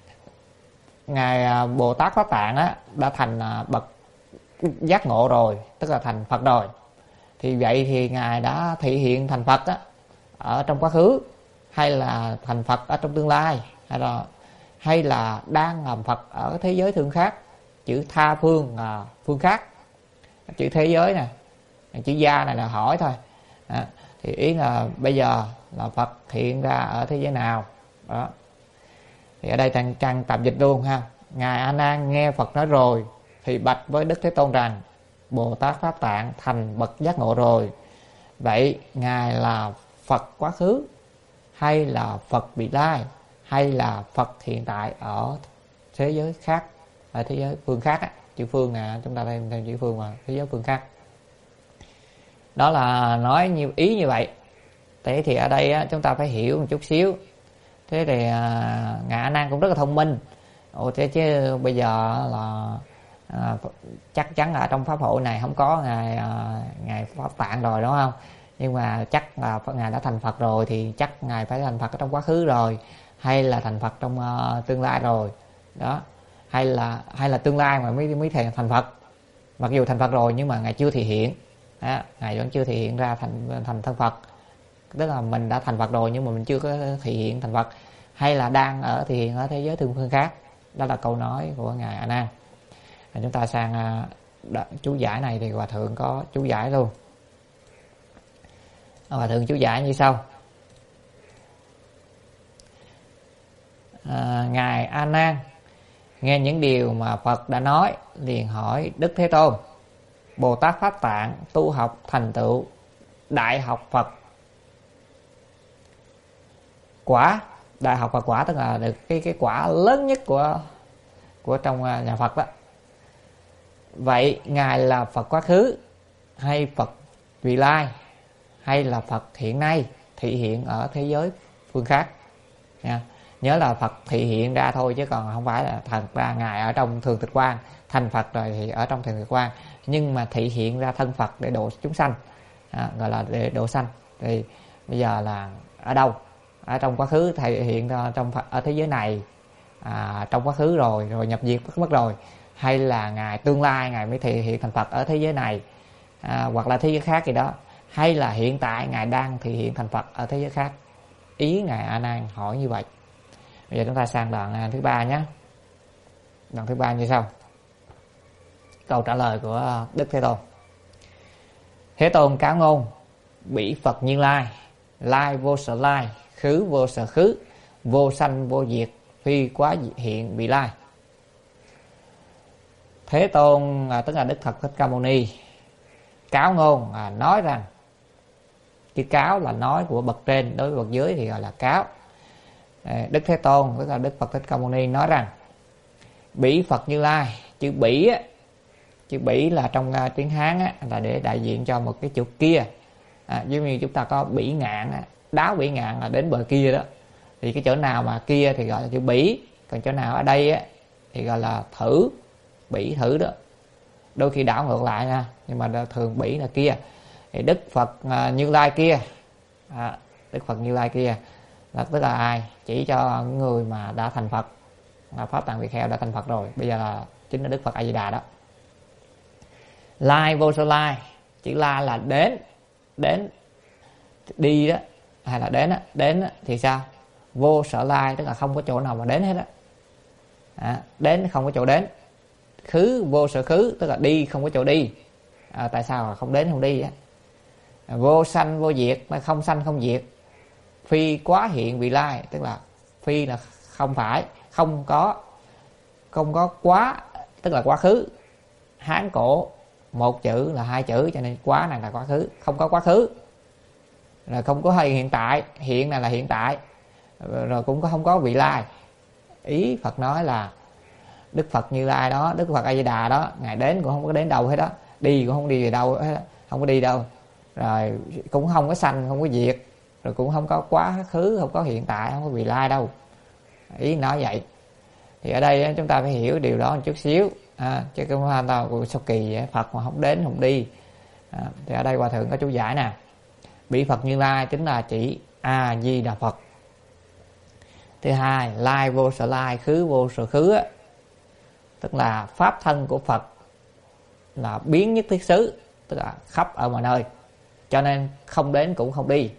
Ngài Bồ Tát Pháp Tạng á đã thành bậc giác ngộ rồi, tức là thành Phật rồi. Thì vậy thì ngài đã thể hiện thành Phật á ở trong quá khứ, hay là thành Phật ở trong tương lai, hay là hay là đang làm Phật ở thế giới thương khác? Chữ tha phương là phương khác, chữ thế giới nè, chữ gia này là hỏi thôi. À, thì ý là bây giờ là Phật hiện ra ở thế giới nào đó. Thì ở đây trang trang tạm dịch luôn ha. Ngài A Nan nghe Phật nói rồi thì bạch với Đức Thế Tôn rằng: Bồ Tát Pháp Tạng thành bậc giác ngộ rồi. Vậy ngài là Phật quá khứ, hay là Phật vị lai, hay là Phật hiện tại ở thế giới khác, ở thế giới phương khác á? Chữ phương nè, chúng ta thêm thêm chữ phương vào thế giới phương khác. Đó là nói như ý như vậy. Thế thì ở đây á, chúng ta phải hiểu một chút xíu. Thế thì à, ngài A Nan cũng rất là thông minh. Ồ, thế chứ bây giờ là à, chắc chắn là trong pháp hội này không có ngài à, ngài Pháp Tạng rồi, đúng không? Nhưng mà chắc là ngài đã thành Phật rồi thì chắc ngài phải thành Phật ở trong quá khứ rồi, hay là thành Phật trong uh, tương lai rồi đó, hay là hay là tương lai mà mới mới thành thành Phật. Mặc dù thành Phật rồi nhưng mà ngài chưa thể hiện, đó, ngài vẫn chưa thể hiện ra thành thành thân Phật. Tức là mình đã thành Phật rồi nhưng mà mình chưa có thể hiện thành Phật, hay là đang ở thể hiện ở thế giới thương phương khác. Đó là câu nói của ngài A Nan. Chúng ta sang uh, chú giải này thì hòa thượng có chú giải luôn. Hòa thượng chú giải như sau: à, ngài A Nan nghe những điều mà Phật đã nói, liền hỏi Đức Thế Tôn: Bồ Tát Pháp Tạng tu học thành tựu đại học Phật quả. Đại học Phật quả tức là được cái cái quả lớn nhất của của trong nhà Phật đó. Vậy ngài là Phật quá khứ, hay Phật vị lai, hay là Phật hiện nay thị hiện ở thế giới phương khác nha. Nhớ là Phật thị hiện ra thôi, chứ còn không phải là thật ra ngài ở trong thường tịch quan thành Phật rồi thì ở trong thường tịch quan, nhưng mà thị hiện ra thân Phật để độ chúng sanh, à, gọi là để độ sanh. Thì bây giờ là ở đâu? Ở trong quá khứ thể hiện ra trong Phật ở thế giới này, à, trong quá khứ rồi rồi nhập diệt mất rồi, hay là ngài tương lai ngài mới thể hiện thành Phật ở thế giới này, à, hoặc là thế giới khác gì đó, hay là hiện tại ngài đang thể hiện thành Phật ở thế giới khác? Ý ngài A Nan hỏi như vậy. Bây giờ chúng ta sang đoạn thứ ba nhé. Đoạn thứ ba như sau. Câu trả lời của Đức Thế Tôn: Thế Tôn cáo ngôn: Bỉ Phật Như Lai lai vô sở lai, khứ vô sở khứ, vô sanh vô diệt, phi quá hiện vị lai. Thế Tôn à, tức là Đức Phật Thích Ca Mâu Ni cáo ngôn, à, nói rằng, cái cáo là nói của bậc trên, đối với bậc dưới thì gọi là cáo. à, Đức Thế Tôn tức là Đức Phật Thích Ca Mâu Ni nói rằng, bỉ Phật Như Lai. Chữ bỉ á, chữ bỉ là trong uh, tiếng Hán á, là để đại diện cho một cái chỗ kia. à, giống như chúng ta có bỉ ngạn á, đáo bỉ ngạn là đến bờ kia đó, thì cái chỗ nào mà kia thì gọi là chữ bỉ, còn chỗ nào ở đây á thì gọi là thử, bỉ thử đó. Đôi khi đảo ngược lại nha, nhưng mà thường bỉ là kia. Thì Đức Phật uh, Như Lai kia, à, Đức Phật Như Lai kia là tức là ai? Chỉ cho người mà đã thành Phật, là Pháp Tạng Tỳ Kheo đã thành Phật rồi, bây giờ là chính là Đức Phật A Di Đà đó. Lai vô sở lai, chữ la là đến, đến đi đó, hay là đến á, đến á, thì sao? Vô sở lai tức là không có chỗ nào mà đến hết á. À, đến không có chỗ đến. Khứ vô sở khứ tức là đi không có chỗ đi. À, tại sao là không đến không đi á? À, vô sanh vô diệt, nó không sanh không diệt. Phi quá hiện vị lai, tức là phi là không phải, không có, không có quá tức là quá khứ. Hán cổ một chữ là hai chữ, cho nên quá này là quá khứ, không có quá khứ, là không có hiện tại, hiện này là hiện tại, rồi cũng có không có vị lai. Ý Phật nói là Đức Phật Như Lai đó, Đức Phật A Di Đà đó, ngài đến cũng không có đến đâu hết đó, đi cũng không đi về đâu hết đó, không có đi đâu, rồi cũng không có sanh không có diệt, rồi cũng không có quá khứ, không có hiện tại, không có vị lai đâu. Ý nói vậy. Thì ở đây chúng ta phải hiểu điều đó một chút xíu, à, chứ không phải tao sao kỳ vậy? Phật mà không đến không đi. À, thì ở đây Hòa Thượng có chú giải nè, bỉ Phật Như Lai chính là chỉ A Di Đà Phật. Thứ hai, lai vô sở lai, khứ vô sở khứ á, tức là pháp thân của Phật là biến nhất thiết xứ, tức là khắp ở mọi nơi, cho nên không đến cũng không đi.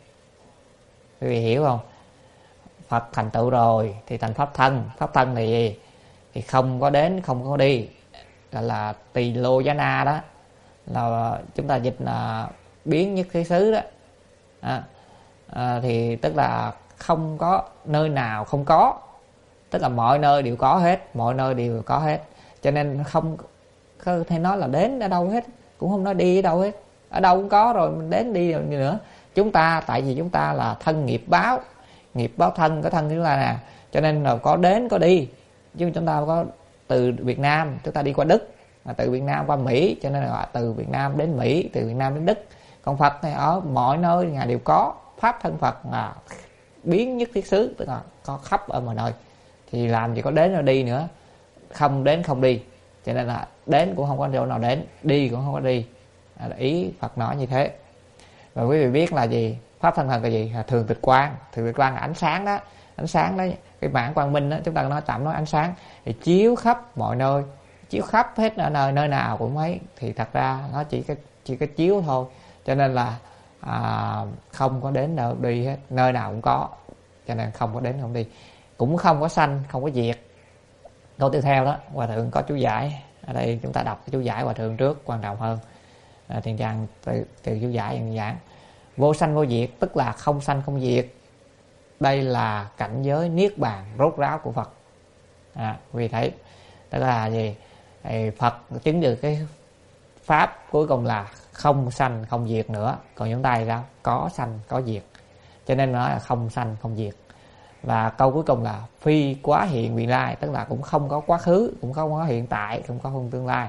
Quý vị hiểu không? Phật thành tựu rồi thì thành pháp thân. Pháp thân thì gì? Thì không có đến không có đi, gọi là tỳ lô giá na đó, là chúng ta dịch là biến nhất thiết xứ đó. À, à, thì tức là không có nơi nào không có, tức là mọi nơi đều có hết, mọi nơi đều có hết, cho nên không có thể nói là đến ở đâu hết, cũng không nói đi ở đâu hết, ở đâu cũng có rồi, mình đến đi rồi nữa. Chúng ta tại vì chúng ta là thân nghiệp báo, nghiệp báo thân, cái thân chúng ta nè, cho nên là có đến có đi. Chứ chúng ta có từ Việt Nam chúng ta đi qua Đức, từ Việt Nam qua Mỹ, cho nên là từ Việt Nam đến Mỹ, từ Việt Nam đến Đức. Còn Phật thì ở mọi nơi ngài đều có, pháp thân Phật là biến nhất thiết xứ, tức là có khắp ở mọi nơi, thì làm gì có đến rồi đi nữa, không đến không đi, cho nên là đến cũng không có chỗ nào đến, đi cũng không có đi. À, ý Phật nói như thế. Và quý vị biết là gì? Pháp thân Phật là gì? Là thường tịch quang. Thường tịch quang là ánh sáng đó, ánh sáng đó, cái bản quang minh đó, chúng ta nói tạm nói ánh sáng thì chiếu khắp mọi nơi, chiếu khắp hết ở nơi nơi nào cũng mấy, thì thật ra nó chỉ cái chỉ cái chiếu thôi, cho nên là à, không có đến đâu đi hết, nơi nào cũng có, cho nên không có đến không đi, cũng không có sanh không có diệt. Câu tiếp theo đó Hòa Thượng có chú giải, ở đây chúng ta đọc cái chú giải Hòa Thượng trước quan trọng hơn. À, Thiền Trang từ, từ chú giải dần giảng, vô sanh vô diệt tức là không sanh không diệt. Đây là cảnh giới niết bàn rốt ráo của Phật. À, vì thấy tức là gì? Thì Phật chứng được cái pháp cuối cùng là không sanh không diệt nữa. Còn chúng ta thì sao? Có sanh có diệt, cho nên nói là không sanh không diệt. Và câu cuối cùng là phi quá hiện vị lai, tức là cũng không có quá khứ, cũng không có hiện tại, cũng không có tương lai.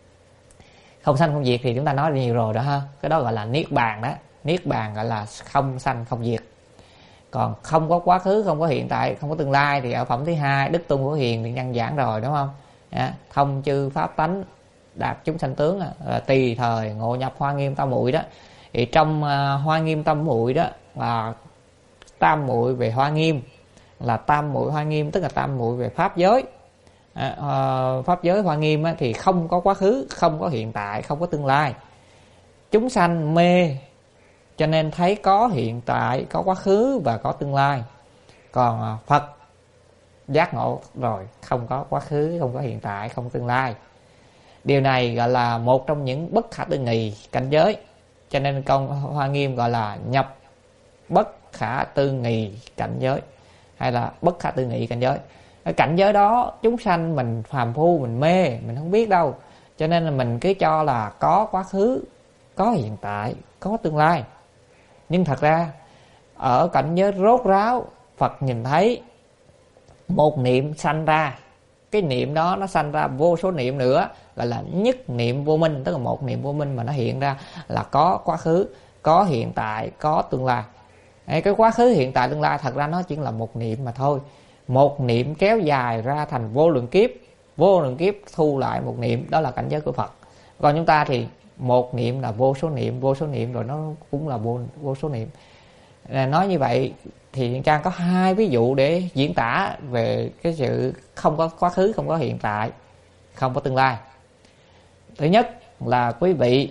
Không sanh không diệt thì chúng ta nói nhiều rồi đó ha, cái đó gọi là niết bàn đó. Niết bàn gọi là không sanh không diệt. Còn không có quá khứ, không có hiện tại, không có tương lai thì ở phẩm thứ hai Đức Tôn Phổ Hiền thì nhân giảng rồi, đúng không? À, thông chư pháp tánh đạt chúng sanh tướng, là tùy thời ngộ nhập Hoa Nghiêm Tam Muội đó. Thì trong uh, Hoa Nghiêm Tam Muội đó là tam muội về Hoa Nghiêm, là tam muội Hoa Nghiêm tức là tam muội về pháp giới. À, uh, pháp giới Hoa Nghiêm á, thì không có quá khứ, không có hiện tại, không có tương lai. Chúng sanh mê cho nên thấy có hiện tại, có quá khứ và có tương lai. Còn uh, Phật giác ngộ rồi, không có quá khứ, không có hiện tại, không có tương lai. Điều này gọi là một trong những bất khả tư nghị cảnh giới, cho nên công Hoa Nghiêm gọi là nhập bất khả tư nghị cảnh giới, hay là bất khả tư nghị cảnh giới. Cái cảnh giới đó chúng sanh mình phàm phu mình mê, mình không biết đâu, cho nên là mình cứ cho là có quá khứ, có hiện tại, có tương lai. Nhưng thật ra ở cảnh giới rốt ráo, Phật nhìn thấy một niệm sanh ra, cái niệm đó nó sanh ra vô số niệm nữa, gọi là nhất niệm vô minh. Tức là một niệm vô minh mà nó hiện ra là có quá khứ, có hiện tại, có tương lai. Cái quá khứ, hiện tại, tương lai thật ra nó chỉ là một niệm mà thôi. Một niệm kéo dài ra thành vô lượng kiếp, vô lượng kiếp thu lại một niệm, đó là cảnh giới của Phật. Còn chúng ta thì một niệm là vô số niệm, vô số niệm rồi nó cũng là vô, vô số niệm. Nói như vậy thì Trang có hai ví dụ để diễn tả về cái sự không có quá khứ, không có hiện tại, không có tương lai. Thứ nhất là quý vị,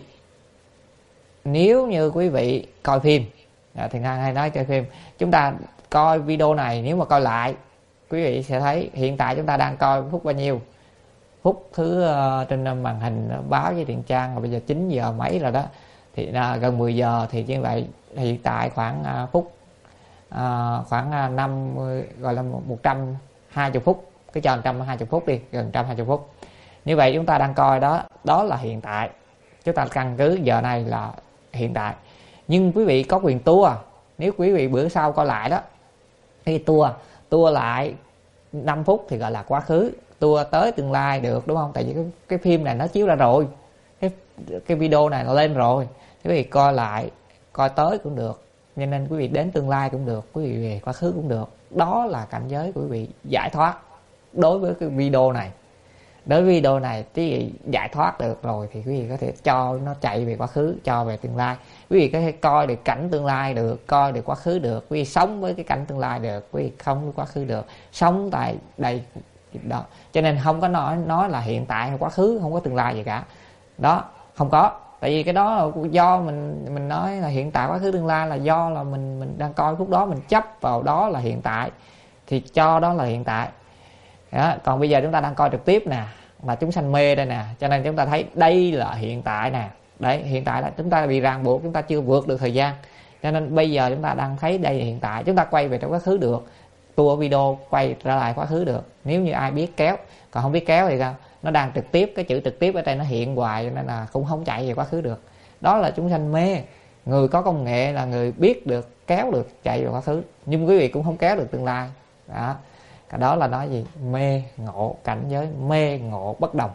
nếu như quý vị coi phim, à, thì hay nói coi phim, chúng ta coi video này, nếu mà coi lại, quý vị sẽ thấy hiện tại chúng ta đang coi phút bao nhiêu. Phút thứ uh, trên màn hình báo với Tiền Trang là bây giờ chín giờ mấy rồi đó, thì uh, gần mười giờ. Thì như vậy hiện tại khoảng uh, phút uh, khoảng uh, năm gọi là một trăm hai mươi phút, cái cho một trăm hai mươi phút đi, gần một trăm hai mươi phút. Như vậy chúng ta đang coi đó, đó là hiện tại. Chúng ta căn cứ giờ này là hiện tại. Nhưng quý vị có quyền tua, nếu quý vị bữa sau coi lại đó, thì tua tua lại năm phút thì gọi là quá khứ, tua tới tương lai được, đúng không? Tại vì cái, cái phim này nó chiếu ra rồi, cái, cái video này nó lên rồi, quý vị coi lại, coi tới cũng được, cho nên quý vị đến tương lai cũng được, quý vị về quá khứ cũng được. Đó là cảnh giới của quý vị giải thoát đối với cái video này. Đối với video này quý vị giải thoát được rồi thì quý vị có thể cho nó chạy về quá khứ, cho về tương lai. Quý vị có thể coi được cảnh tương lai được, coi được quá khứ được, quý vị sống với cái cảnh tương lai được, quý vị không với quá khứ được, sống tại đây đó. Cho nên không có nói nói là hiện tại hay quá khứ, không có tương lai gì cả. Đó, không có. Tại vì cái đó là do mình mình nói là hiện tại quá khứ tương lai là do là mình mình đang coi phút đó, mình chấp vào đó là hiện tại thì cho đó là hiện tại. Đó. Còn bây giờ chúng ta đang coi trực tiếp nè, là chúng sanh mê đây nè, cho nên chúng ta thấy đây là hiện tại nè. Đấy, hiện tại là chúng ta bị ràng buộc, chúng ta chưa vượt được thời gian, cho nên bây giờ chúng ta đang thấy đây là hiện tại. Chúng ta quay về trong quá khứ được, tua video quay trở lại quá khứ được, nếu như ai biết kéo. Còn không biết kéo thì sao? Nó đang trực tiếp, cái chữ trực tiếp ở đây nó hiện hoài, cho nên là cũng không chạy về quá khứ được. Đó là chúng sanh mê. Người có công nghệ là người biết được kéo được chạy về quá khứ, nhưng quý vị cũng không kéo được tương lai. Đó, cái đó là nói gì? Mê ngộ, cảnh giới mê ngộ bất đồng.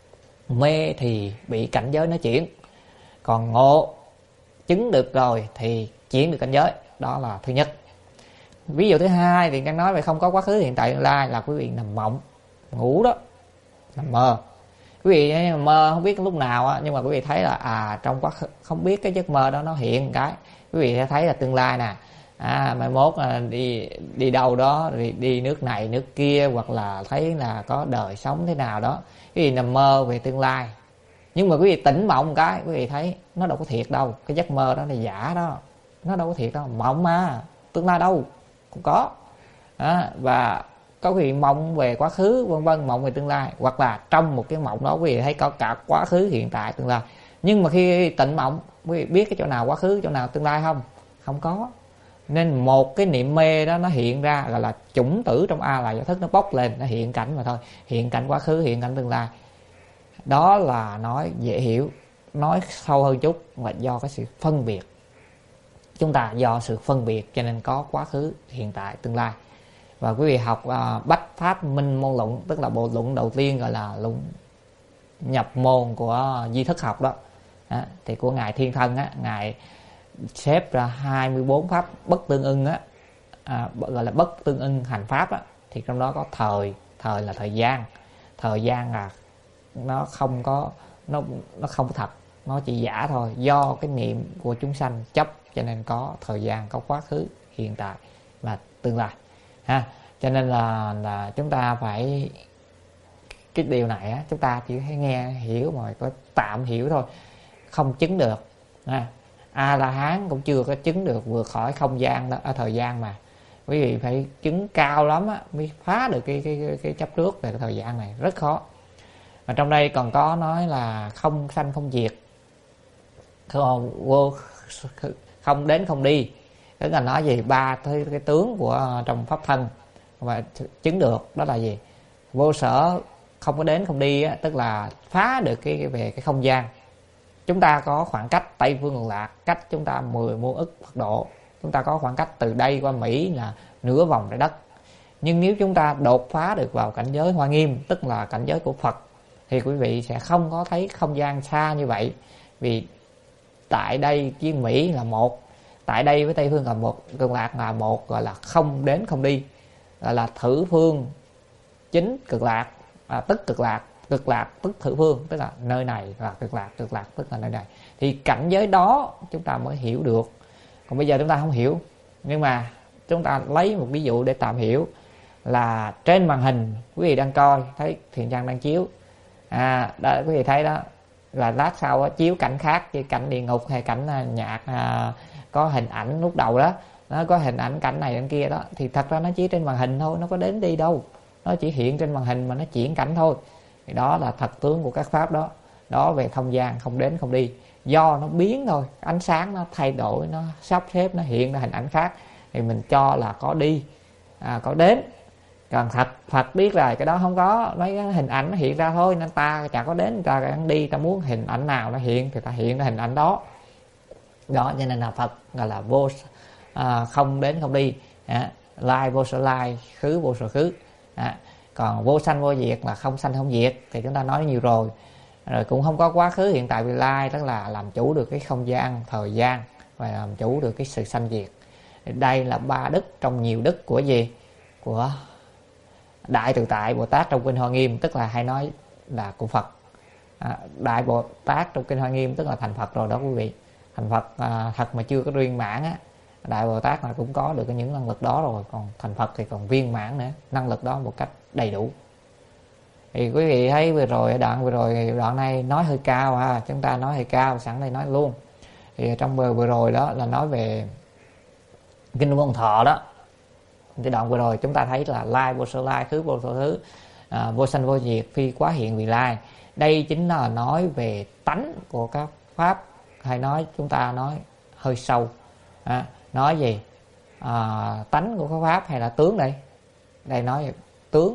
Mê thì bị cảnh giới nó chuyển, còn ngộ chứng được rồi thì chuyển được cảnh giới. Đó là thứ nhất. Ví dụ thứ hai thì đang nói về không có quá khứ, hiện tại, tương lai là quý vị nằm mộng, ngủ đó, nằm mơ. Quý vị mơ không biết lúc nào á, nhưng mà quý vị thấy là à trong quá khứ, không biết cái giấc mơ đó nó hiện cái, quý vị sẽ thấy là tương lai nè. À, mai mốt là đi đi đâu đó, đi, đi nước này nước kia, hoặc là thấy là có đời sống thế nào đó. Quý vị nằm mơ về tương lai, nhưng mà quý vị tỉnh mộng cái, quý vị thấy nó đâu có thiệt đâu, cái giấc mơ đó là giả đó, nó đâu có thiệt đâu, mộng mà, tương lai đâu không có. Đó, và có quý vị mộng về quá khứ vân vân, mộng về tương lai, hoặc là trong một cái mộng đó quý vị thấy có cả quá khứ, hiện tại, tương lai. Nhưng mà khi tỉnh mộng, quý vị biết cái chỗ nào quá khứ, chỗ nào tương lai không? Không có. Nên một cái niệm mê đó nó hiện ra gọi là chủng tử trong A là do thức nó bốc lên, nó hiện cảnh mà thôi, hiện cảnh quá khứ, hiện cảnh tương lai. Đó là nói dễ hiểu. Nói sâu hơn chút là do cái sự phân biệt. Chúng ta do sự phân biệt cho nên có quá khứ, hiện tại, tương lai. Và quý vị học uh, Bách Pháp Minh Môn Luận, tức là bộ luận đầu tiên gọi là luận nhập môn của di thức học đó. À, thì của Ngài Thiên Thân á, Ngài xếp ra hai mươi bốn pháp bất tương ưng á, à, gọi là bất tương ưng hành pháp á. Thì trong đó có thời, thời là thời gian. Thời gian là nó không có nó nó không có thật, nó chỉ giả thôi, do cái niệm của chúng sanh chấp cho nên có thời gian, có quá khứ, hiện tại và tương lai ha. Cho nên là là chúng ta phải, cái điều này á, chúng ta chỉ hay nghe hiểu mà có tạm hiểu thôi, không chứng được. À, A La Hán cũng chưa có chứng được vượt khỏi không gian đó, ở thời gian mà. Quý vị phải chứng cao lắm á mới phá được cái cái cái, cái chấp trước về cái thời gian này, rất khó. Mà trong đây còn có nói là không sanh không diệt, không, không đến không đi, tức là nói gì ba cái, cái tướng của trong pháp thân và chứng được đó là gì? Vô sở không có đến không đi á, tức là phá được cái, cái về cái không gian. Chúng ta có khoảng cách Tây Phương Cực Lạc cách chúng ta mười muôn ức Phật độ, chúng ta có khoảng cách từ đây qua Mỹ là nửa vòng trái đất. Nhưng nếu chúng ta đột phá được vào cảnh giới Hoa Nghiêm, tức là cảnh giới của Phật, thì quý vị sẽ không có thấy không gian xa như vậy. Vì tại đây với Mỹ là một, tại đây với Tây Phương là một, Cực Lạc là một, gọi là không đến không đi, gọi là thử phương chính Cực Lạc, à, tức Cực Lạc, Cực Lạc tức thử phương, tức là nơi này là Cực Lạc, Cực Lạc tức là nơi này. Thì cảnh giới đó chúng ta mới hiểu được. Còn bây giờ chúng ta không hiểu. Nhưng mà chúng ta lấy một ví dụ để tạm hiểu là trên màn hình quý vị đang coi thấy Thiện Trang đang chiếu, à đó, quý vị thấy đó là lát sau đó, chiếu cảnh khác như cảnh địa ngục hay cảnh nhạc à, có hình ảnh lúc đầu đó, nó có hình ảnh cảnh này cảnh kia đó, thì thật ra nó chỉ trên màn hình thôi, nó có đến đi đâu, nó chỉ hiện trên màn hình mà nó chuyển cảnh thôi. Thì đó là thật tướng của các pháp đó. Đó về không gian không đến không đi, do nó biến thôi, ánh sáng nó thay đổi, nó sắp xếp, nó hiện ra hình ảnh khác thì mình cho là có đi, à, có đến. Còn thật Phật biết rồi cái đó không có, mấy cái hình ảnh nó hiện ra thôi, nên ta chẳng có đến, ta chẳng đi, ta muốn hình ảnh nào nó hiện thì ta hiện ra hình ảnh đó. Đó cho nên là Phật gọi là vô à, không đến không đi, à, lai vô sở lai, khứ vô sở khứ, à, còn vô sanh vô diệt là không sanh không diệt thì chúng ta nói nhiều rồi. Rồi cũng không có quá khứ hiện tại vị lai, tức là làm chủ được cái không gian thời gian và làm chủ được cái sự sanh diệt. Đây là ba đức trong nhiều đức của gì? Của Đại Tự Tại Bồ Tát trong kinh Hoa Nghiêm, tức là hay nói là của Phật. à, Đại Bồ Tát trong kinh Hoa Nghiêm tức là thành Phật rồi đó quý vị. Thành Phật à, thật mà chưa có viên mãn á, Đại Bồ Tát là cũng có được những năng lực đó rồi, còn thành Phật thì còn viên mãn nữa, năng lực đó một cách đầy đủ. Thì quý vị thấy vừa rồi đoạn vừa rồi đoạn này nói hơi cao ha, chúng ta nói hơi cao, sẵn đây nói luôn. Thì trong vừa vừa rồi đó là nói về kinh Vô Thọ đó. Cái đoạn vừa rồi chúng ta thấy là lai vô sở lai, khứ vô sở khứ, à, vô sanh vô diệt, phi quá hiện vị lai. Đây chính là nói về tánh của các pháp, hay nói chúng ta nói hơi sâu. à, Nói gì? À, tánh của các pháp hay là tướng đây? Đây nói về tướng,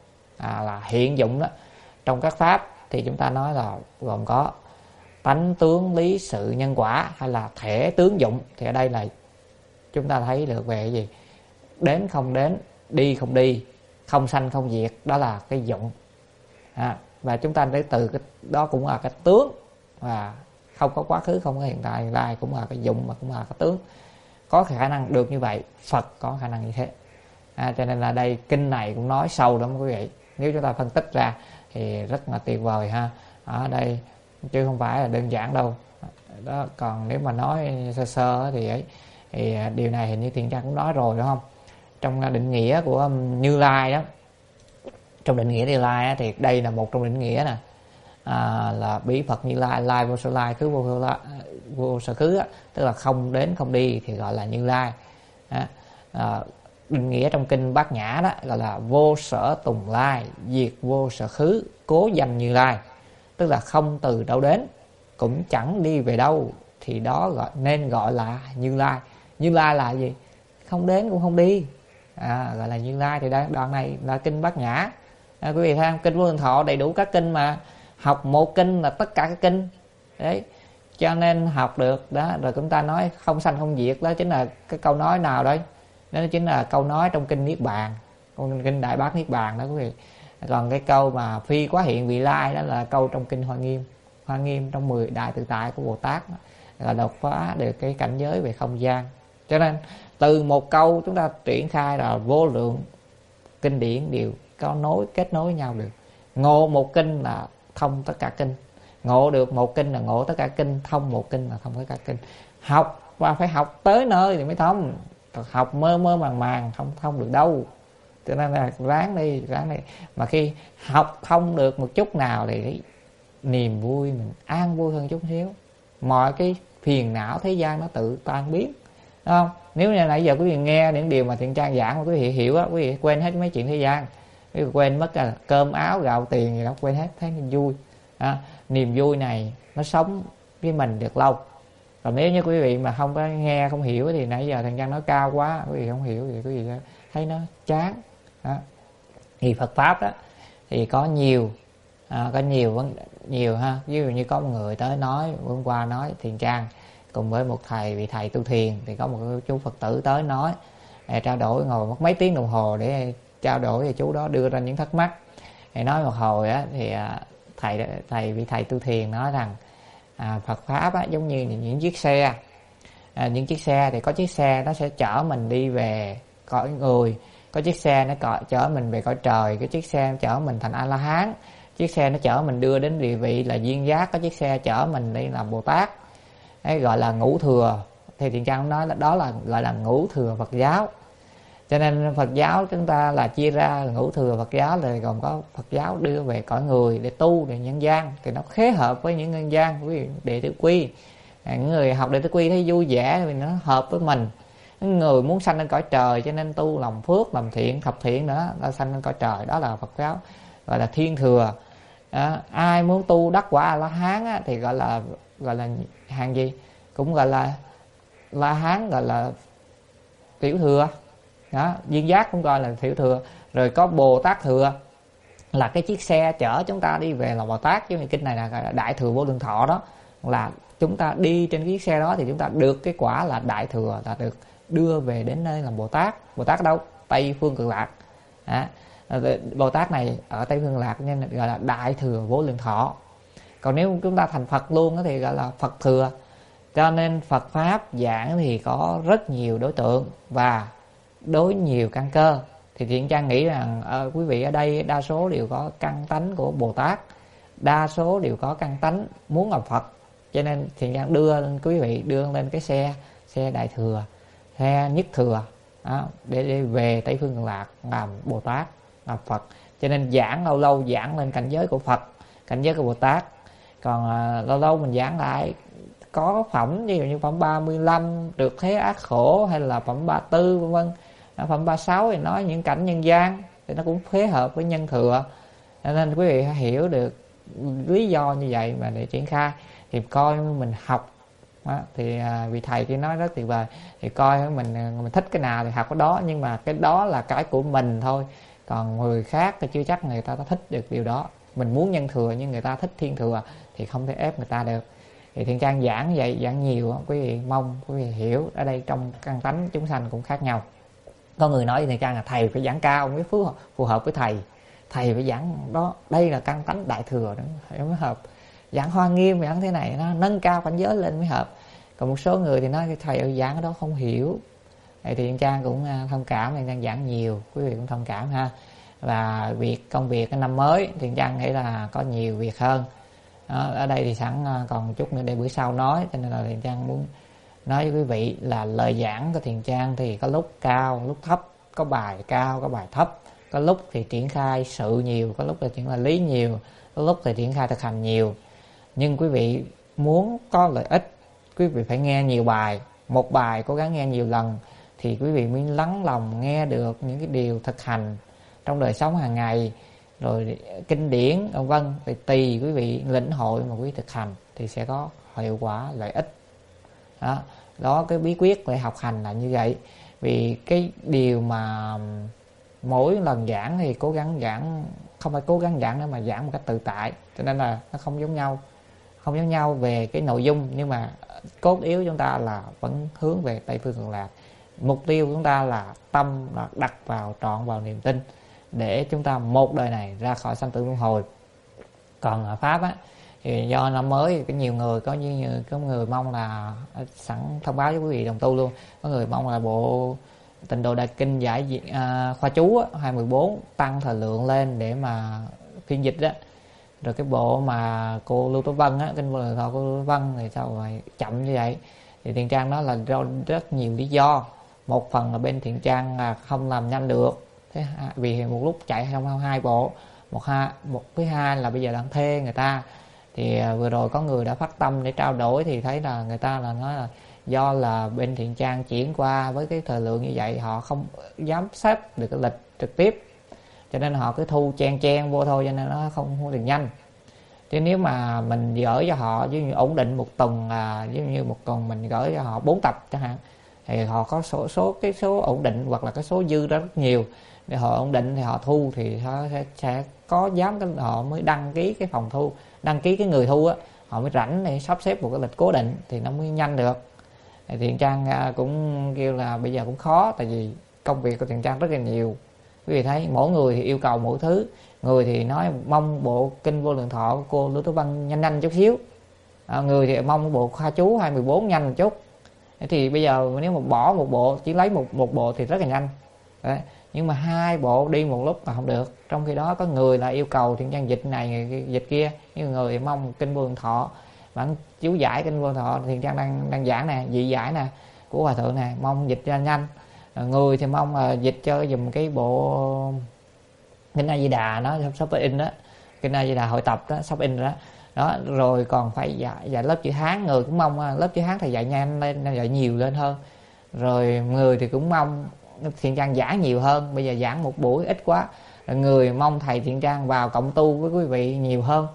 à, là hiện dụng đó. Trong các pháp thì chúng ta nói là gồm có tánh, tướng, lý, sự, nhân quả, hay là thể, tướng, dụng. Thì ở đây là chúng ta thấy được về cái gì? Đến không đến, đi không đi, không sanh không diệt, đó là cái dụng. à, Và chúng ta thấy từ cái đó cũng là cái tướng, và không có quá khứ, không có hiện tại, lai cũng là cái dụng mà cũng là cái tướng. Có khả năng được như vậy, Phật có khả năng như thế. à, Cho nên là đây kinh này cũng nói sâu lắm quý vị. Nếu chúng ta phân tích ra thì rất là tuyệt vời ha. Ở đây chứ không phải là đơn giản đâu đó. Còn nếu mà nói sơ sơ thì ấy, thì điều này hình như Thiện Trang cũng nói rồi đúng không? Trong định nghĩa của Như Lai đó, trong định nghĩa Như Lai á, thì đây là một trong định nghĩa nè, à, là bí Phật Như Lai, lai vô sở lai, khứ vô, vô, vô sở khứ á, tức là không đến không đi thì gọi là Như Lai. à, à, Định nghĩa trong kinh Bát Nhã đó gọi là vô sở tùng lai, diệt vô sở khứ, cố danh Như Lai, tức là không từ đâu đến cũng chẳng đi về đâu, thì đó gọi nên gọi là Như Lai. Như Lai là gì? Không đến cũng không đi, à, gọi là Như Lai. Thì đây, đoạn này là kinh Bát Nhã. à, Quý vị thấy không? Kinh Vô Lượng Thọ đầy đủ các kinh mà, học một kinh là tất cả các kinh đấy, cho nên học được đó. Rồi chúng ta nói không sanh không diệt, đó chính là cái câu nói nào đây? Đó chính là câu nói trong kinh Niết Bàn, trong kinh Đại Bát Niết Bàn đó quý vị. Còn cái câu mà phi quá hiện vị lai đó là câu trong kinh Hoa Nghiêm. Hoa Nghiêm trong mười đại tự tại của Bồ Tát đó, là đột phá được cái cảnh giới về không gian. Cho nên từ một câu chúng ta triển khai là vô lượng kinh điển đều có nối, kết nối với nhau được. Ngộ một kinh là thông tất cả kinh, ngộ được một kinh là ngộ tất cả kinh, thông một kinh là thông tất cả kinh. Học và phải học tới nơi thì mới thông, học mơ mơ màng màng không thông được đâu. Cho nên là ráng đi, ráng đi. Mà khi học thông được một chút nào thì niềm vui mình an vui hơn chút xíu, mọi cái phiền não thế gian nó tự tan biến, đúng không? Nếu như nãy giờ quý vị nghe những điều mà Thiện Trang giảng mà quý vị hiểu á, quý vị quên hết mấy chuyện thế gian, quý vị quên mất là cơm áo gạo tiền gì đó, quên hết, thấy vui. À, niềm vui này nó sống với mình được lâu, Còn nếu như quý vị mà không có nghe, không hiểu thì nãy giờ Thiện Trang nói cao quá, quý vị không hiểu thì quý vị thấy nó chán đó. Thì Phật pháp đó thì có nhiều à, có nhiều vấn nhiều ha. Ví dụ như có một người tới nói hôm qua nói Thiện Trang cùng với một thầy vị thầy tu thiền, thì có một chú Phật tử tới nói à, trao đổi ngồi mất mấy tiếng đồng hồ để trao đổi, thì chú đó đưa ra những thắc mắc. Thì nói một hồi á, thì à, thầy thầy vị thầy tu thiền nói rằng à, Phật pháp á, giống như những chiếc xe à, những chiếc xe thì có chiếc xe nó sẽ chở mình đi về cõi người, có chiếc xe nó cọ, chở mình về cõi trời, cái chiếc xe chở mình thành A La Hán, chiếc xe nó chở mình đưa đến địa vị là duyên giác, có chiếc xe chở mình đi làm Bồ Tát. Đấy gọi là ngũ thừa. Thì Thiện Trang nói là đó là gọi là ngũ thừa Phật giáo. Cho nên Phật giáo chúng ta là chia ra ngũ thừa Phật giáo là gồm có Phật giáo đưa về cõi người để tu, để nhân gian, thì nó khế hợp với những nhân gian, ví dụ đệ tử quy. Những người học đệ tử quy thấy vui vẻ vì nó hợp với mình. Những người muốn sanh lên cõi trời cho nên tu lòng phước, làm thiện, thập thiện nữa là sanh lên cõi trời, đó là Phật giáo gọi là thiên thừa. À, ai muốn tu đắc quả A La Hán á, thì gọi là gọi là hàng gì cũng gọi là La Hán, gọi là tiểu thừa đó. Duyên giác cũng gọi là tiểu thừa. Rồi có Bồ Tát thừa là cái chiếc xe chở chúng ta đi về là Bồ Tát, chứ kinh này là, là đại thừa vô lượng thọ đó, là chúng ta đi trên cái chiếc xe đó thì chúng ta được cái quả là đại thừa, là được đưa về đến nơi làm Bồ Tát. Bồ Tát ở đâu? Tây phương Cực Lạc. À, Bồ Tát này ở Tây phương Cực Lạc nên gọi là đại thừa vô lượng thọ. Còn nếu chúng ta thành Phật luôn thì gọi là Phật thừa. Cho nên Phật pháp giảng thì có rất nhiều đối tượng và đối nhiều căn cơ. Thì Thiện Trang nghĩ rằng à, quý vị ở đây đa số đều có căn tánh của Bồ Tát, đa số đều có căn tánh muốn làm Phật. Cho nên Thiện Trang đưa lên quý vị đưa lên cái xe xe đại thừa, xe nhất thừa đó, để, để về Tây phương Cực Lạc làm Bồ Tát, làm Phật. Cho nên giảng lâu lâu giảng lên cảnh giới của Phật, cảnh giới của Bồ Tát. Còn à, lâu lâu mình giảng lại có phẩm ví dụ như phẩm ba mươi lăm được thế ác khổ, hay là phẩm ba mươi tư vân vân. Phẩm ba mươi sáu thì nói những cảnh nhân gian, thì nó cũng phối hợp với nhân thừa. Cho nên quý vị phải hiểu được lý do như vậy mà để triển khai. Thì coi mình học đó, thì à, vị thầy kia nói rất tuyệt vời. Thì coi mình mình thích cái nào thì học cái đó, nhưng mà cái đó là cái của mình thôi. Còn người khác thì chưa chắc người ta thích được điều đó. Mình muốn nhân thừa nhưng người ta thích thiên thừa thì không thể ép người ta được. Thì Thiện Trang giảng vậy, giảng nhiều, quý vị mong quý vị hiểu. Ở đây trong căn tánh chúng sanh cũng khác nhau. Có người nói với Thiện Trang là thầy phải giảng cao mới phù hợp, phù hợp với thầy. Thầy phải giảng đó, đây là căn tánh đại thừa đó mới hợp. Giảng Hoa Nghiêm, giảng thế này nó nâng cao cảnh giới lên mới hợp. Còn một số người thì nói thầy ơi giảng cái đó không hiểu. Thì Thiện Trang cũng thông cảm, Thiện Trang giảng nhiều, quý vị cũng thông cảm ha. Và việc công việc cái năm mới Thiện Trang nghĩ là có nhiều việc hơn đó, ở đây thì sẵn còn một chút nữa để bữa sau nói. Cho nên là Thiện Trang muốn nói với quý vị là lời giảng của Thiện Trang thì có lúc cao, lúc thấp, có bài cao, có bài thấp. Có lúc thì triển khai sự nhiều, có lúc là triển khai lý nhiều, có lúc thì triển khai thực hành nhiều. Nhưng quý vị muốn có lợi ích, quý vị phải nghe nhiều bài. Một bài cố gắng nghe nhiều lần thì quý vị mới lắng lòng nghe được những cái điều thực hành trong đời sống hàng ngày, rồi kinh điển vân vân. Thì tùy quý vị lĩnh hội mà quý vị thực hành thì sẽ có hiệu quả lợi ích đó. Đó cái bí quyết để học hành là như vậy. Vì cái điều mà mỗi lần giảng thì cố gắng giảng, không phải cố gắng giảng nữa mà giảng một cách tự tại, cho nên là nó không giống nhau, không giống nhau về cái nội dung. Nhưng mà cốt yếu chúng ta là vẫn hướng về Tây phương Cực Lạc. Mục tiêu của chúng ta là tâm là đặt vào, trọn vào niềm tin để chúng ta một đời này ra khỏi sanh tử luân hồi. Còn ở pháp á thì do năm mới có nhiều người, có như có người mong là sẵn thông báo với quý vị đồng tu luôn, có người mong là bộ Tịnh Độ Đại Kinh giải à, khoa chú á, hai mười bốn tăng thời lượng lên để mà phiên dịch đó. Rồi cái bộ mà cô Lưu Tố Vân á, kinh vô lượng thọ cô Lưu Tố Vân thì sao rồi chậm như vậy? Thì Thiện Trang nói là do rất nhiều lý do. Một phần là bên Thiện Trang là không làm nhanh được, thế vì một lúc chạy không hai bộ. Một hai một thứ hai là bây giờ đang thuê người ta. Thì vừa rồi có người đã phát tâm để trao đổi thì thấy là người ta là nói là do là bên Thiện Trang chuyển qua với cái thời lượng như vậy, họ không dám xếp được cái lịch trực tiếp, cho nên họ cứ thu chen chen vô thôi, cho nên nó không không được nhanh. Chứ nếu mà mình gửi cho họ ví dụ ổn định một tuần là ví dụ như một tuần mình gửi cho họ bốn tập chẳng hạn, thì họ có số số cái số ổn định hoặc là cái số dư đó rất nhiều, để họ ổn định thì họ thu thì họ sẽ, sẽ có dám cái họ mới đăng ký cái phòng thu, đăng ký cái người thu á, họ mới rảnh để sắp xếp một cái lịch cố định thì nó mới nhanh được. Thì Thiện Trang cũng kêu là bây giờ cũng khó, tại vì công việc của Thiện Trang rất là nhiều. Quý vị thấy mỗi người thì yêu cầu mỗi thứ, người thì nói mong bộ kinh Vô Lượng Thọ của cô Lưu Tú Vân nhanh nhanh chút xíu, à, người thì mong bộ Khoa Chú hai mười bốn nhanh một chút. Thì bây giờ nếu mà bỏ một bộ chỉ lấy một một bộ thì rất là nhanh. Đấy. Nhưng mà hai bộ đi một lúc là không được. Trong khi đó có người là yêu cầu Thiện Trang dịch này dịch kia, nhưng người thì mong kinh Vô Lượng Thọ bản chú giải kinh Vô Lượng Thọ Thiện Trang đang đang giảng nè, dị giải nè của hòa thượng nè, mong dịch ra nhanh. Người thì mong uh, dịch cho dùm cái bộ kinh A Di Đà nó sắp tới in đó, kinh A Di Đà hội tập đó sắp in rồi đó. Đó, rồi còn phải dạy, dạy lớp chữ Hán, người cũng mong lớp chữ Hán thầy dạy nhanh lên, dạy nhiều lên hơn. Rồi người thì cũng mong Thiện Trang giảng nhiều hơn, bây giờ giảng một buổi ít quá. Rồi người mong thầy Thiện Trang vào cộng tu với quý vị nhiều hơn.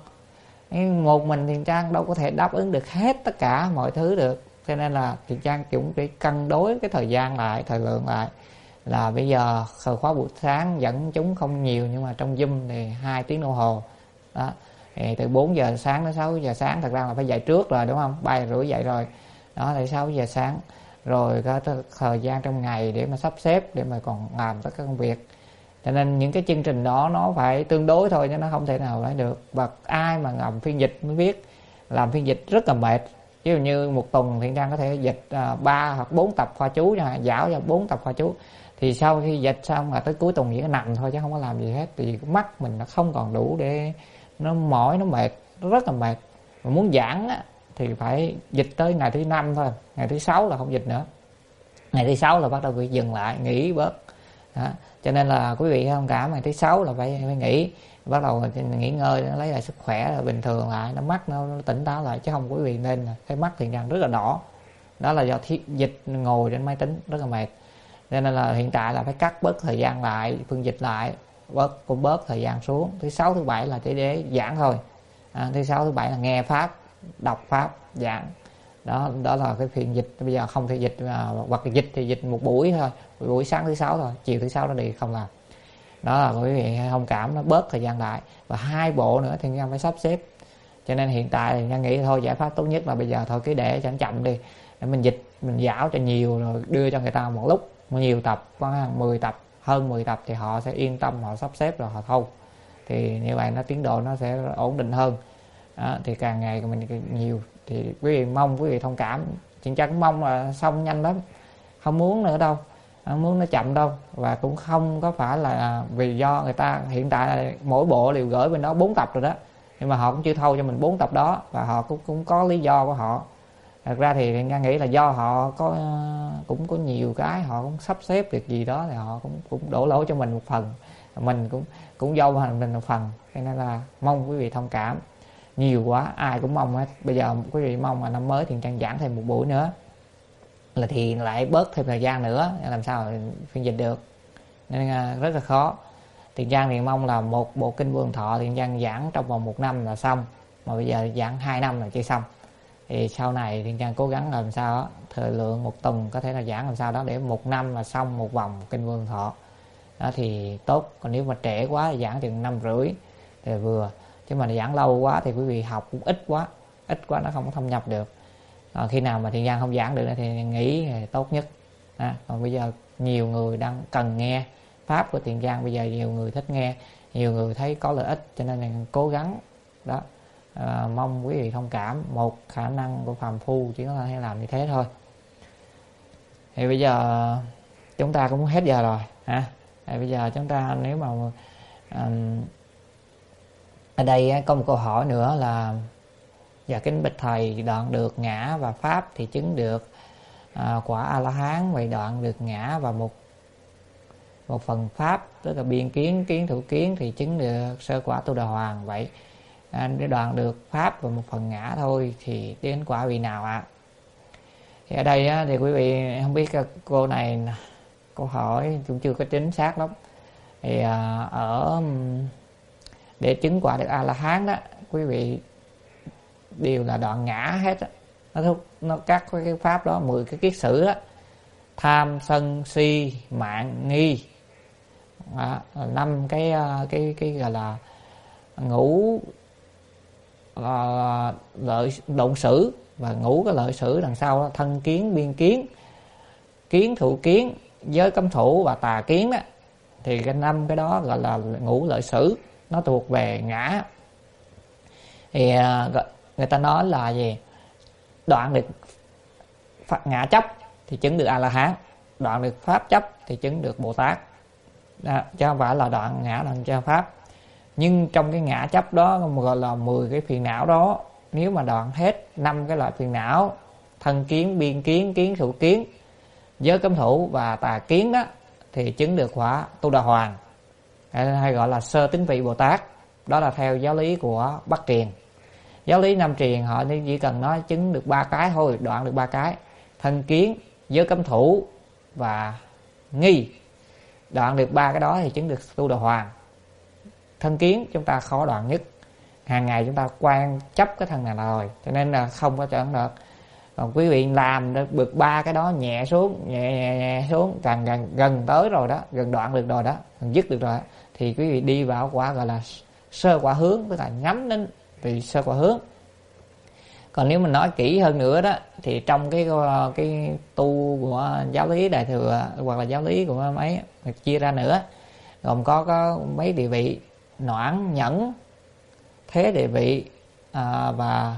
Một mình Thiện Trang đâu có thể đáp ứng được hết tất cả mọi thứ được, cho nên là Thiện Trang cũng phải cân đối cái thời gian lại, thời lượng lại, là bây giờ khởi khóa buổi sáng dẫn chúng không nhiều, nhưng mà trong Zoom thì hai tiếng đồng hồ đó, thì từ bốn giờ sáng đến sáu giờ sáng, thật ra là phải dậy trước rồi đúng không, ba giờ rưỡi dậy rồi đó, thì sáu giờ sáng rồi có thời gian trong ngày để mà sắp xếp để mà còn làm tất cả công việc. Cho nên những cái chương trình đó nó phải tương đối thôi, chứ nó không thể nào lấy được. Và ai mà làm phiên dịch mới biết làm phiên dịch rất là mệt. Ví dụ như một tuần Thiện Trang có thể dịch ba hoặc bốn tập khoa chú nha, giáo cho bốn tập khoa chú, thì sau khi dịch xong là tới cuối tuần chỉ có nằm thôi chứ không có làm gì hết, vì mắt mình nó không còn đủ để nó mỏi, nó mệt, nó rất là mệt. Mà muốn giảng á, thì phải dịch tới ngày thứ năm thôi, ngày thứ sáu là không dịch nữa, ngày thứ sáu là bắt đầu phải dừng lại, nghỉ bớt đó. Cho nên là quý vị thông cảm, ngày thứ sáu là phải, phải nghỉ, bắt đầu nghỉ ngơi, nó lấy lại sức khỏe là bình thường lại, nó mắt nó, nó tỉnh táo lại, chứ không quý vị nên cái mắt Thiện Trang rất là đỏ, đó là do thiết dịch ngồi trên máy tính rất là mệt. Cho nên là hiện tại là phải cắt bớt thời gian lại, phương dịch lại, bớt cũng bớt thời gian xuống. Thứ sáu thứ bảy là chỉ để giảng thôi, à, thứ sáu thứ bảy là nghe pháp, đọc pháp, giảng. Đó, đó là cái phiên dịch. Bây giờ không thể dịch, hoặc là dịch thì dịch một buổi thôi, buổi sáng thứ sáu thôi, chiều thứ sáu nó đi không làm. Đó là quý vị thông cảm, nó bớt thời gian lại. Và hai bộ nữa thì Nhân phải sắp xếp. Cho nên hiện tại thì Nhân nghĩ thôi giải pháp tốt nhất là bây giờ thôi cứ để cho nó chậm đi, để mình dịch, mình giáo cho nhiều rồi đưa cho người ta một lúc nhiều tập, có mười tập, hơn mười tập thì họ sẽ yên tâm, họ sắp xếp rồi họ thâu. Thì như vậy nó tiến độ nó sẽ ổn định hơn. Đó, thì càng ngày mình nhiều thì quý vị mong quý vị thông cảm. Thiện Trang cũng mong là xong nhanh lắm, không muốn nữa đâu, không muốn nó chậm đâu. Và cũng không có phải là vì do người ta hiện tại là mỗi bộ đều gửi bên đó bốn tập rồi đó, nhưng mà họ cũng chưa thâu cho mình bốn tập đó, và họ cũng cũng có lý do của họ. Thật ra thì Thiện Trang nghĩ là do họ có cũng có nhiều cái họ cũng sắp xếp được gì đó, thì họ cũng cũng đổ lỗi cho mình một phần, mình cũng cũng do mình một phần. Cho nên là mong quý vị thông cảm. Nhiều quá ai cũng mong hết. Bây giờ quý vị mong là năm mới Thiện Trang giảng thêm một buổi nữa là thì lại bớt thêm thời gian nữa, làm sao phiên dịch được, nên rất là khó. Thiện Trang thì mong là một bộ kinh Vô Lượng Thọ Thiện Trang giảng trong vòng một năm là xong, mà bây giờ giảng hai năm là chưa xong. Thì sau này Thiện Trang cố gắng làm sao đó, thời lượng một tuần có thể là giảng làm sao đó để một năm là xong một vòng kinh Vô Lượng Thọ đó thì tốt. Còn nếu mà trễ quá thì giảng chừng năm rưỡi thì vừa, chứ mà giảng lâu quá thì quý vị học cũng ít quá, ít quá nó không có thâm nhập được. À, khi nào mà Thiện Trang không giảng được thì nghỉ thì tốt nhất. À, còn bây giờ nhiều người đang cần nghe pháp của Thiện Trang, bây giờ nhiều người thích nghe, nhiều người thấy có lợi ích, cho nên là cố gắng đó. À, mong quý vị thông cảm, một khả năng của phàm phu chỉ có thể làm như thế thôi. Thì bây giờ chúng ta cũng hết giờ rồi hả? Thì bây giờ chúng ta nếu mà um, ở đây có một câu hỏi nữa là: dạ kính bạch thầy, đoạn được ngã và pháp thì chứng được à, quả A La Hán, vậy đoạn được ngã và một một phần pháp, tức là biên kiến, kiến thủ kiến thì chứng được sơ quả Tu Đà Hoàng. Vậy à, để đoạn được pháp và một phần ngã thôi thì đến quả vị nào ạ? À? Thì ở đây á, thì quý vị không biết cô này câu hỏi cũng chưa có chính xác lắm. Thì à, ở để chứng quả được A La Hán đó, quý vị đều là đoạn ngã hết á. Nó nó các cái pháp đó, mười cái kiết sử á, tham sân si mạng nghi, năm cái cái cái gọi là ngũ uh, lợi động sử, và ngũ cái lợi sử đằng sau đó, thân kiến biên kiến, kiến thụ kiến, giới cấm thủ và tà kiến đó, thì cái năm cái đó gọi là ngũ lợi sử, nó thuộc về ngã. Thì uh, người ta nói là gì, đoạn được ngã chấp thì chứng được A La Hán, đoạn được pháp chấp thì chứng được Bồ Tát đó, chứ không phải là đoạn ngã đoạn cho pháp. Nhưng trong cái ngã chấp đó gọi là mười cái phiền não đó, nếu mà đoạn hết năm cái loại phiền não, thân kiến biên kiến kiến thụ kiến giới cấm thủ và tà kiến đó, thì chứng được quả Tu Đà Hoàng, hay gọi là sơ tín vị Bồ Tát. Đó là theo giáo lý của Bắc Truyền. Giáo lý Nam Truyền họ chỉ cần nói chứng được ba cái thôi, đoạn được ba cái: thân kiến, giới cấm thủ và nghi. Đoạn được ba cái đó thì chứng được Tu Đà Hoàng. Thân kiến chúng ta khó đoạn nhất, hàng ngày chúng ta quan chấp cái thân này rồi, cho nên là không có chọn được. Còn quý vị làm được ba cái đó nhẹ xuống, nhẹ nhẹ, nhẹ xuống, càng gần gần tới rồi đó, gần đoạn được rồi đó, gần dứt được rồi đó, thì quý vị đi vào quả gọi là sơ quả hướng, tức là nhắm đến vì sơ quả hướng. Còn nếu mình nói kỹ hơn nữa đó, thì trong cái cái tu của giáo lý Đại Thừa hoặc là giáo lý của mấy chia ra nữa, gồm có có mấy địa vị: noãn, nhẫn, thế địa vị à, và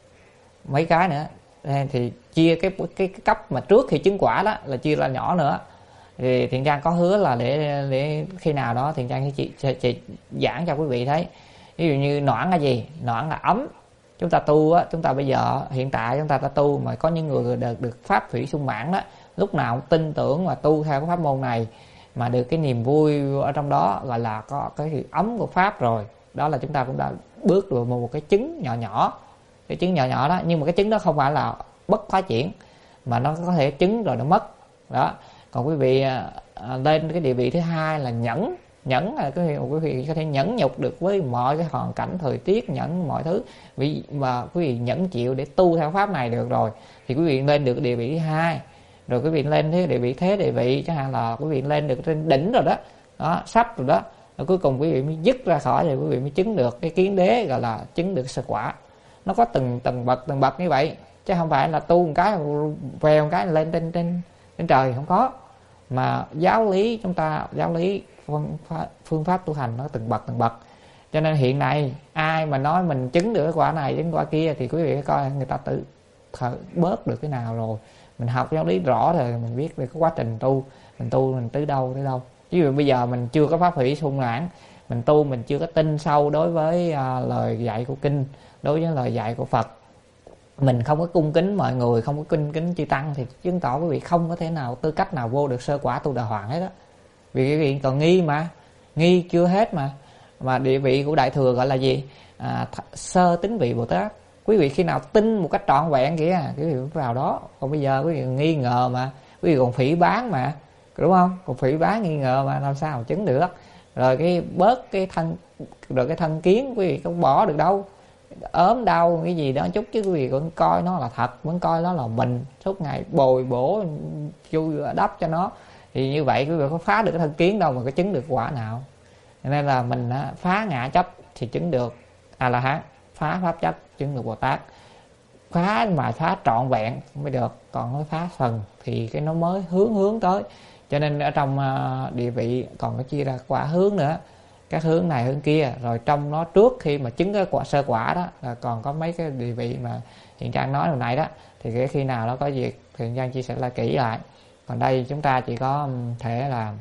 mấy cái nữa. Thì chia cái, cái cái cấp mà trước khi chứng quả đó là chia ra nhỏ nữa. Thì Thiện Trang có hứa là để để khi nào đó Thiện Trang sẽ, sẽ, sẽ giảng cho quý vị thấy. Ví dụ như noãn là gì? Noãn là ấm. Chúng ta tu á, chúng ta bây giờ hiện tại chúng ta đã tu, mà có những người được được pháp thủy sung mãn đó, lúc nào cũng tin tưởng và tu theo cái pháp môn này mà được cái niềm vui ở trong đó, gọi là có cái ấm của pháp rồi. Đó là chúng ta cũng đã bước được một, một cái trứng nhỏ nhỏ, cái trứng nhỏ nhỏ đó. Nhưng mà cái trứng đó không phải là bất phá triển, mà nó có thể trứng rồi nó mất đó. Còn quý vị à, lên cái địa vị thứ hai là nhẫn. Nhẫn là cái quý vị có thể nhẫn nhục được với mọi cái hoàn cảnh thời tiết, nhẫn mọi thứ, vì mà quý vị nhẫn chịu để tu theo pháp này được rồi, thì quý vị lên được địa vị thứ hai. Rồi quý vị lên thế địa vị thế địa vị chẳng hạn là quý vị lên được trên đỉnh rồi đó, đó sắp rồi đó, rồi cuối cùng quý vị mới dứt ra khỏi, thì quý vị mới chứng được cái kiến đế, gọi là chứng được sơ quả. Nó có từng từng bậc từng bậc như vậy, chứ không phải là tu một cái vèo một cái lên trên trên trên trời, không có. Mà giáo lý chúng ta, giáo lý phương pháp, phương pháp tu hành nó từng bậc từng bậc. Cho nên hiện nay ai mà nói mình chứng được cái quả này chứng quả kia thì quý vị coi người ta tự thở bớt được cái nào rồi. Mình học giáo lý rõ rồi mình biết về cái quá trình tu, mình tu mình tới đâu tới đâu. Ví dụ bây giờ mình chưa có pháp hỷ sung mãn, mình tu mình chưa có tin sâu đối với uh, lời dạy của kinh, đối với lời dạy của Phật, mình không có cung kính mọi người, không có cung kính chư tăng, thì chứng tỏ quý vị không có thể nào tư cách nào vô được sơ quả Tu Đà Hoàng hết đó. Vì quý vị còn nghi mà, nghi chưa hết mà. Mà địa vị của Đại Thừa gọi là gì? À, sơ tín vị Bồ Tát. Quý vị khi nào tin một cách trọn vẹn kìa, quý vị vào đó. Còn bây giờ quý vị nghi ngờ mà, quý vị còn phỉ bán mà, đúng không? Còn phỉ bán nghi ngờ mà làm sao mà chứng được. Rồi cái bớt cái thân, rồi cái thân kiến quý vị không bỏ được đâu. Ốm đau cái gì đó chút chứ quý vị vẫn coi nó là thật, vẫn coi nó là mình, suốt ngày bồi bổ chui đắp cho nó. Thì như vậy quý vị có phá được cái thân kiến đâu mà có chứng được quả nào. Nên là mình phá ngã chấp thì chứng được A La Hán, phá pháp chấp chứng được Bồ Tát. Phá mà phá trọn vẹn mới được, còn nói phá phần thì cái nó mới hướng hướng tới. Cho nên ở trong địa vị còn có chia ra quả hướng nữa, các hướng này hướng kia. Rồi trong nó trước khi mà chứng cái quả sơ quả đó là còn có mấy cái địa vị mà Thiện Trang nói hồi nãy đó, thì cái khi nào nó có việc thì Thiện Trang chia sẻ lại kỹ lại. Còn đây chúng ta chỉ có thể là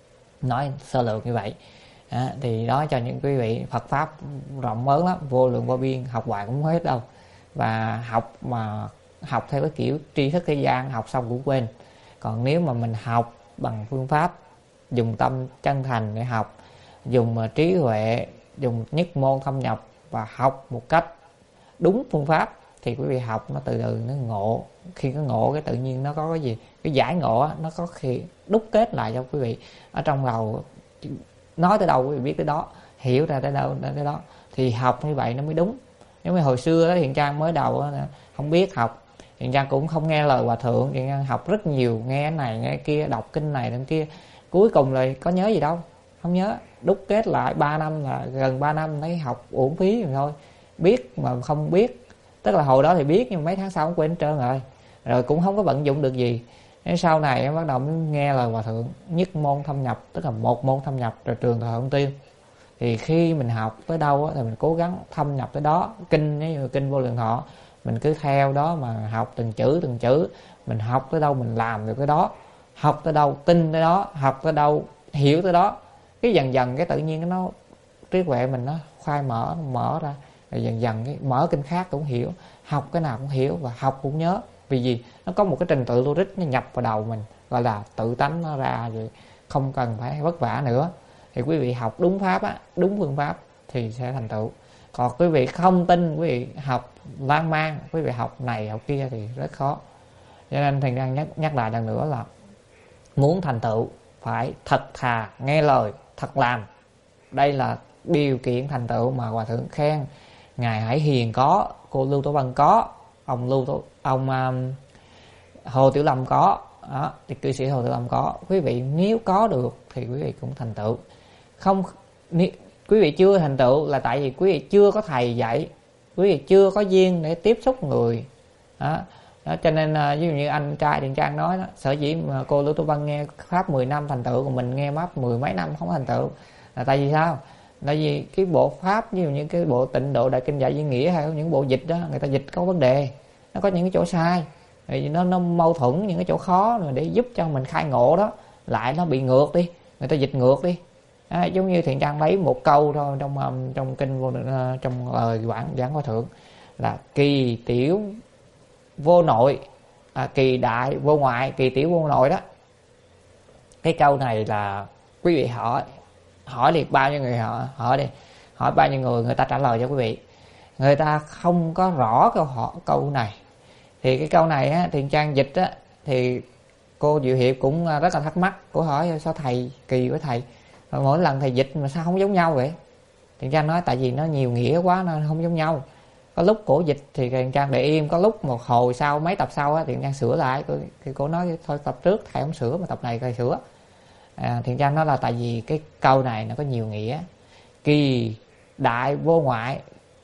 nói sơ lược như vậy. À, thì đó cho những quý vị, Phật pháp rộng lớn lắm, vô lượng vô biên, học hoài cũng không hết đâu. Và học mà học theo cái kiểu tri thức thế gian, học xong cũng quên. Còn nếu mà mình học bằng phương pháp dùng tâm chân thành để học, dùng trí huệ, dùng nhất môn thâm nhập và học một cách đúng phương pháp, thì quý vị học nó từ từ nó ngộ. Khi có ngộ cái tự nhiên nó có cái gì, cái giải ngộ nó có khi đúc kết lại cho quý vị ở trong đầu. Nói tới đâu quý vị biết tới đó, hiểu ra tới đâu tới đó. Thì học như vậy nó mới đúng. Giống như hồi xưa đó, Thiện Trang mới đầu đó, không biết học, Thiện Trang cũng không nghe lời hòa thượng, Thiện Trang học rất nhiều, nghe cái này nghe cái kia, đọc kinh này đằng kia, cuối cùng là có nhớ gì đâu, không nhớ. Đúc kết lại ba năm là gần ba năm thấy học uổng phí rồi thôi. Biết mà không biết, tức là hồi đó thì biết nhưng mấy tháng sau cũng quên hết trơn rồi, rồi cũng không có vận dụng được gì. Đến sau này em bắt đầu mới nghe lời hòa thượng nhất môn thâm nhập, tức là một môn thâm nhập rồi trường Thời Thông Tiên. Thì khi mình học tới đâu thì mình cố gắng thâm nhập tới đó. Kinh như kinh Vô Lượng Thọ mình cứ theo đó mà học từng chữ từng chữ, mình học tới đâu mình làm được cái đó, học tới đâu tin tới đó, học tới đâu hiểu tới đó. Cái dần dần cái tự nhiên nó trí huệ mình nó khoai mở nó mở ra, rồi dần dần cái mở kinh khác cũng hiểu, học cái nào cũng hiểu và học cũng nhớ. Vì gì? Nó có một cái trình tự logic nó nhập vào đầu mình, gọi là tự tánh nó ra rồi, không cần phải vất vả nữa. Thì quý vị học đúng pháp á, đúng phương pháp thì sẽ thành tựu. Còn quý vị không tin, quý vị học lan man, quý vị học này học kia thì rất khó. Cho nên Thành đang nhắc, nhắc lại lần nữa là muốn thành tựu phải thật thà nghe lời, thật làm. Đây là điều kiện thành tựu mà Hòa Thượng khen Ngài Hải Hiền có, cô Lưu Tổ Vân có, ông Lưu Tổ, ông um, Hồ Tiểu Lâm có đó, thì cư sĩ Hồ Tiểu Lâm có. Quý vị nếu có được thì quý vị cũng thành tựu. Không, nếu quý vị chưa thành tựu là tại vì quý vị chưa có thầy dạy, quý vị chưa có duyên để tiếp xúc người đó. Đó, cho nên uh, ví dụ như anh trai Điền Trang nói đó, sở dĩ mà cô Lưu Tô Văn nghe pháp mười năm thành tựu, còn mình nghe pháp mười mấy năm không thành tựu là tại vì sao? Tại vì cái bộ pháp ví dụ như cái bộ Tịnh Độ Đại Kinh Giải Duy Nghĩa hay những bộ dịch đó, người ta dịch có vấn đề, nó có những cái chỗ sai, thì nó nó mâu thuẫn, những cái chỗ khó rồi để giúp cho mình khai ngộ đó lại nó bị ngược đi, người ta dịch ngược đi. À, giống như Thiện Trang lấy một câu thôi trong um, trong kinh vô, uh, trong lời uh, giảng giảng Hòa Thượng là kỳ tiểu vô nội, à, kỳ đại vô ngoại, kỳ tiểu vô nội đó. Cái câu này là quý vị hỏi hỏi liệt bao nhiêu người họ hỏi đi, hỏi bao nhiêu người người ta trả lời cho quý vị, người ta không có rõ câu hỏi câu này. Thì cái câu này á, Thiện Trang dịch á, thì cô Diệu Hiệp cũng rất là thắc mắc, cô hỏi sao thầy kỳ với thầy mỗi lần thầy dịch mà sao không giống nhau vậy? Thiện Trang nói tại vì nó nhiều nghĩa quá nên không giống nhau. Có lúc cổ dịch thì Thiện Trang để im, có lúc một hồi sau mấy tập sau á, Thiện Trang sửa lại. Thì cô nói thôi tập trước thầy không sửa mà tập này thầy sửa. À, Thiện Trang nói là tại vì cái câu này nó có nhiều nghĩa, kỳ đại vô ngoại,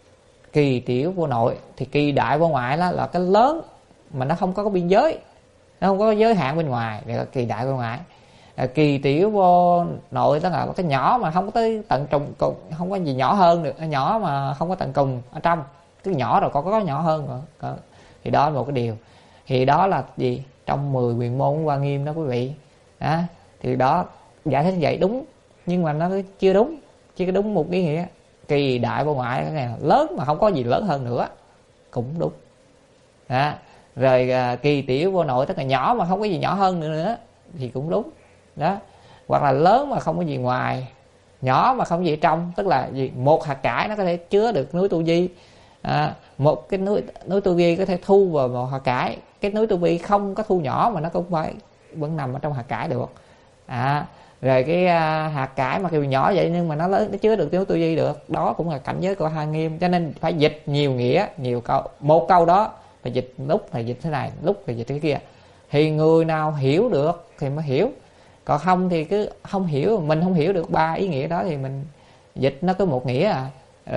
kỳ tiểu vô nội. Thì kỳ đại vô ngoại đó là cái lớn mà nó không có cái biên giới, nó không có giới hạn bên ngoài, để là kỳ đại vô ngoại. À, kỳ tiểu vô nội tức là cái nhỏ mà không có tới tận trùng cùng, không có gì nhỏ hơn được, nhỏ mà không có tận cùng ở trong, cái nhỏ rồi còn có nhỏ hơn rồi. Có. Thì đó là một cái điều. Thì đó là gì? Trong mười quyền môn Hoa Nghiêm đó quý vị. Đó. Thì đó giải thích vậy đúng, nhưng mà nó chưa đúng, chưa có đúng một ý nghĩa. Kỳ đại vô ngoại cái này là lớn mà không có gì lớn hơn nữa, cũng đúng. Đó. Rồi à, kỳ tiểu vô nội tức là nhỏ mà không có gì nhỏ hơn nữa nữa thì cũng đúng. Đó. Hoặc là lớn mà không có gì ngoài, nhỏ mà không có gì trong, tức là gì? Một hạt cải nó có thể chứa được núi Tu Di. À, một cái núi núi Tu Di có thể thu vào một hạt cải, cái núi Tu Di không có thu nhỏ mà nó cũng phải vẫn nằm ở trong hạt cải được. À, rồi cái uh, hạt cải mà kêu nhỏ vậy nhưng mà nó lớn, nó chứa được núi Tu Di được, đó cũng là cảnh giới của Hoa Nghiêm. Cho nên phải dịch nhiều nghĩa, nhiều câu, một câu đó phải dịch lúc phải dịch thế này, lúc phải dịch thế kia, thì người nào hiểu được thì mới hiểu, còn không thì cứ không hiểu, mình không hiểu được ba ý nghĩa đó thì mình dịch nó có một nghĩa à,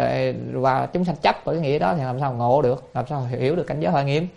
và chúng sanh chấp vào cái nghĩa đó thì làm sao ngộ được, làm sao hiểu được cảnh giới Hoa Nghiêm.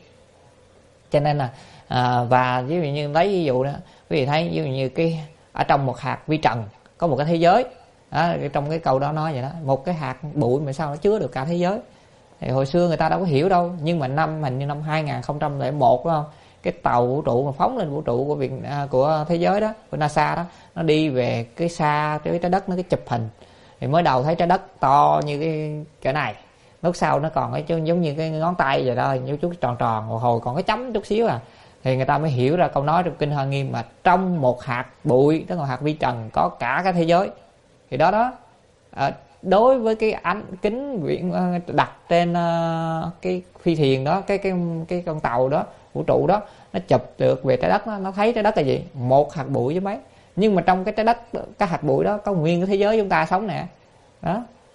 Cho nên là à, và ví dụ như lấy ví dụ đó, quý vị thấy ví dụ như cái ở trong một hạt vi trần có một cái thế giới đó, trong cái câu đó nói vậy đó, một cái hạt bụi mà sao nó chứa được cả thế giới. Thì hồi xưa người ta đâu có hiểu đâu, nhưng mà năm hình như năm hai không không một đúng không, cái tàu vũ trụ mà phóng lên vũ trụ của Việt à, của thế giới đó, của NASA đó, nó đi về cái xa cái trái đất, nó cái chụp hình thì mới đầu thấy trái đất to như cái cái này, lúc sau nó còn cái giống như cái ngón tay vậy đó, như chút tròn tròn, một hồi còn cái chấm chút xíu à, thì người ta mới hiểu ra câu nói trong kinh Hoa Nghiêm mà trong một hạt bụi, tức là hạt vi trần có cả cái thế giới. Thì đó đó à, đối với cái ánh kính viện đặt trên uh, cái phi thuyền đó, cái cái cái con tàu đó, vũ trụ đó, nó chụp được về trái đất, nó, nó thấy trái đất là gì, một hạt bụi với mấy, nhưng mà trong cái trái đất, cái hạt bụi đó có nguyên cái thế giới chúng ta sống nè. Đó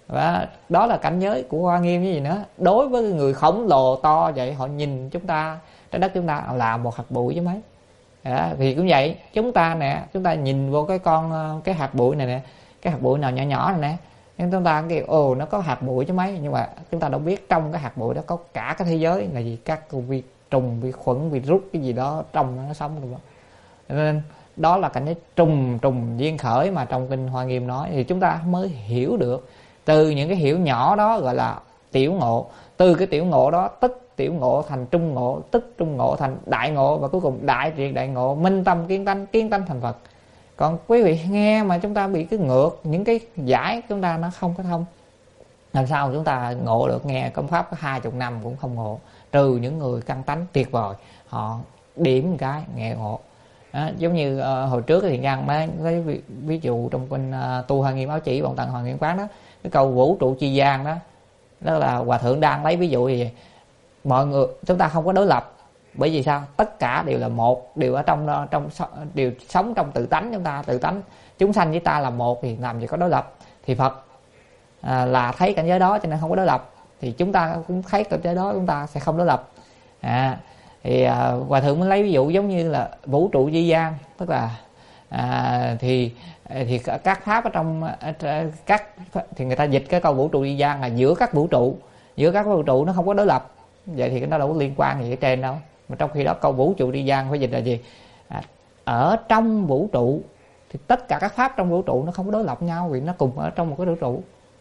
Và đó là cảnh giới của Hoa Nghiêm. Cái gì nữa, đối với người khổng lồ to vậy, họ nhìn chúng ta, trái đất chúng ta là một hạt bụi chứ mấy. Đó, thì cũng vậy, chúng ta nè, chúng ta nhìn vô cái con cái hạt bụi này nè, cái hạt bụi nào nhỏ nhỏ này nè, nhưng chúng ta kêu ồ nó có hạt bụi chứ mấy, nhưng mà chúng ta đâu biết trong cái hạt bụi đó có cả cái thế giới là gì, các vi trùng, vi khuẩn, virus cái gì đó trong nó sống được. Nên đó là cảnh giới trùng trùng duyên khởi mà trong kinh Hoa Nghiêm nói, thì chúng ta mới hiểu được. Từ những cái hiểu nhỏ đó gọi là tiểu ngộ, từ cái tiểu ngộ đó tức tiểu ngộ thành trung ngộ, tức trung ngộ thành đại ngộ, và cuối cùng đại triệt đại ngộ, minh tâm kiến tánh, kiến tánh thành Phật. Còn quý vị nghe mà chúng ta bị cái ngược, những cái giải chúng ta nó không có thông, làm sao chúng ta ngộ được? Nghe công pháp có hai chục năm cũng không ngộ, trừ những người căn tánh tuyệt vời, họ điểm một cái nghe ngộ. Đó, giống như uh, hồi trước thì Nhân mới lấy ví, ví dụ trong kinh uh, tu Hoa Nghiêm Áo Chỉ Bọn Tần Hoàng Nghiêm Quán đó, cái câu vũ trụ chi gian đó, đó là Hòa Thượng đang lấy ví dụ gì, mọi người chúng ta không có đối lập, bởi vì sao? Tất cả đều là một, đều ở trong trong đều sống trong tự tánh chúng ta, tự tánh chúng sanh với ta là một, thì làm gì có đối lập. Thì Phật à, là thấy cảnh giới đó cho nên không có đối lập, thì chúng ta cũng thấy cảnh giới đó, chúng ta sẽ không đối lập. À, thì à, Hòa Thượng mới lấy ví dụ giống như là vũ trụ di gian, tức là à, thì thì các pháp ở trong các thì người ta dịch cái câu vũ trụ di gian là giữa các vũ trụ, giữa các vũ trụ nó không có đối lập. Vậy thì nó đâu có liên quan gì ở trên đâu. Mà trong khi đó câu vũ trụ đi gian phải dịch là gì? À, ở trong vũ trụ thì tất cả các pháp trong vũ trụ nó không có đối lập nhau, vì nó cùng ở trong một cái vũ trụ.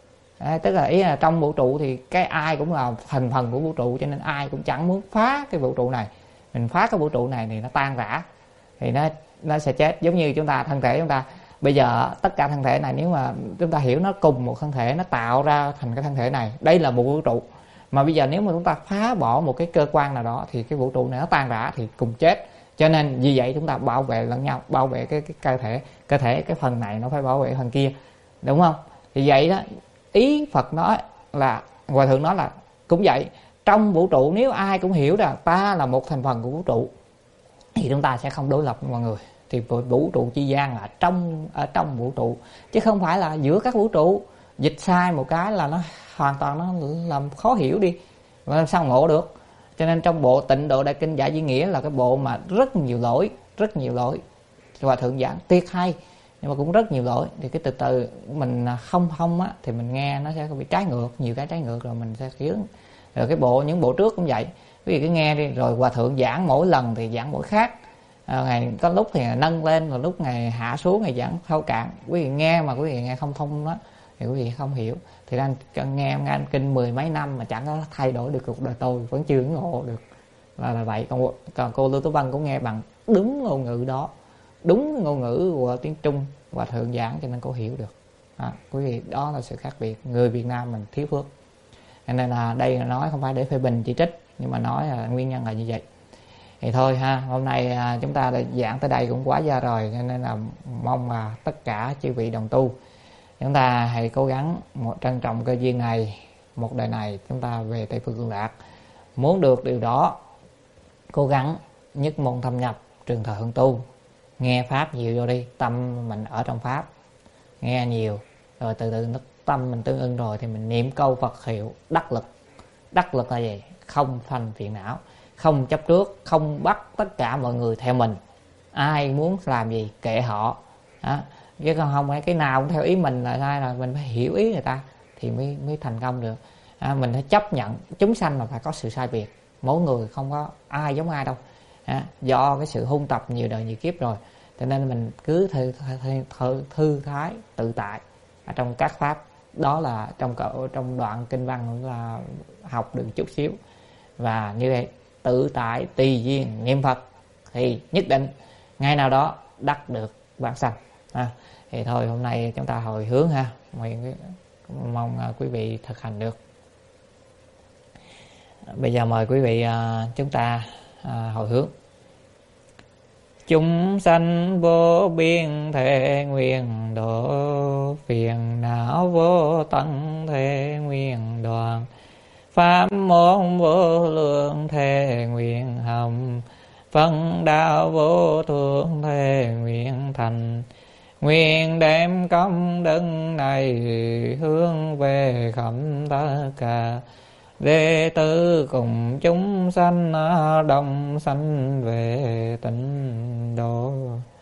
À, tức là ý là trong vũ trụ thì cái ai cũng là thành phần của vũ trụ, cho nên ai cũng chẳng muốn phá cái vũ trụ này. Mình phá cái vũ trụ này thì nó tan rã, thì nó nó sẽ chết. Giống như chúng ta, thân thể chúng ta bây giờ, tất cả thân thể này nếu mà chúng ta hiểu nó cùng một thân thể, nó tạo ra thành cái thân thể này, đây là một vũ trụ. Mà bây giờ nếu mà chúng ta phá bỏ một cái cơ quan nào đó thì cái vũ trụ này nó tan rã thì cùng chết. Cho nên vì vậy chúng ta bảo vệ lẫn nhau, bảo vệ cái, cái cơ thể, cơ thể cái phần này nó phải bảo vệ phần kia, đúng không? Thì vậy đó, ý Phật nói là, Hòa Thượng nói là cũng vậy, trong vũ trụ nếu ai cũng hiểu rằng ta là một thành phần của vũ trụ thì chúng ta sẽ không đối lập với mọi người. Thì vũ trụ chi gian là trong ở trong vũ trụ, chứ không phải là giữa các vũ trụ. Dịch sai một cái là nó hoàn toàn nó làm khó hiểu đi, và làm sao ngộ được. Cho nên trong bộ Tịnh Độ Đại Kinh Giải Duy Nghĩa là cái bộ mà rất nhiều lỗi, rất nhiều lỗi. Hòa Thượng giảng tuyệt hay, nhưng mà cũng rất nhiều lỗi. Thì cái từ từ mình không thông á, thì mình nghe nó sẽ bị trái ngược, nhiều cái trái ngược rồi mình sẽ khiến. Rồi cái bộ những bộ trước cũng vậy, quý vị cứ nghe đi. Rồi Hòa Thượng giảng mỗi lần thì giảng mỗi khác. À, ngày có lúc thì nâng lên, rồi lúc ngày hạ xuống, ngày giảng thâu cạn. Quý vị nghe mà quý vị nghe không thông đó thì quý vị không hiểu. Thì đang nghe nghe anh kinh mười mấy năm mà chẳng có thay đổi được cuộc đời tôi, vẫn chưa ngộ được, là là vậy. Còn, còn cô Lưu Tú Vân cũng nghe bằng đúng ngôn ngữ đó, đúng ngôn ngữ của tiếng Trung Hòa Thượng giảng, cho nên cô hiểu được. À, quý vị, đó là sự khác biệt. Người Việt Nam mình thiếu phước, nên là đây nói không phải để phê bình chỉ trích, nhưng mà nói là nguyên nhân là như vậy. Thì thôi ha, hôm nay chúng ta đã giảng tới đây cũng quá giờ rồi, cho nên là mong là tất cả chư vị đồng tu chúng ta hãy cố gắng một trân trọng cơ duyên này, một đời này chúng ta về Tây Phương Cực Lạc. Muốn được điều đó, cố gắng nhất môn thâm nhập, trường thờ hương tu, nghe pháp nhiều vô đi, tâm mình ở trong pháp, nghe nhiều rồi từ từ nó tâm mình tương ưng rồi thì mình niệm câu Phật hiệu đắc lực. Đắc lực là gì? Không sanh phiền não, không chấp trước, không bắt tất cả mọi người theo mình. Ai muốn làm gì kệ họ, đó. Chứ còn không phải cái nào cũng theo ý mình là sai, là mình phải hiểu ý người ta thì mới mới thành công được. À, mình phải chấp nhận chúng sanh là phải có sự sai biệt, mỗi người không có ai giống ai đâu. À, do cái sự hôn tập nhiều đời nhiều kiếp rồi, cho nên mình cứ thư, thư, thư, thư thái tự tại ở trong các pháp. Đó là trong trong đoạn kinh văn là học được chút xíu. Và như vậy tự tại tùy duyên niệm Phật thì nhất định ngày nào đó đắc được vãng sanh. À, thì thôi hôm nay chúng ta hồi hướng ha, mong quý vị thực hành được. Bây giờ mời quý vị chúng ta hồi hướng. Chúng sanh vô biên thể nguyện độ, phiền não vô tận thể nguyện đoạn, pháp môn vô lượng thể nguyện hồng, phân đạo vô thượng thể nguyện thành, Nguyện đem công đức này hướng về khắp tất cả đệ tử cùng chúng sanh đồng sanh về tịnh độ.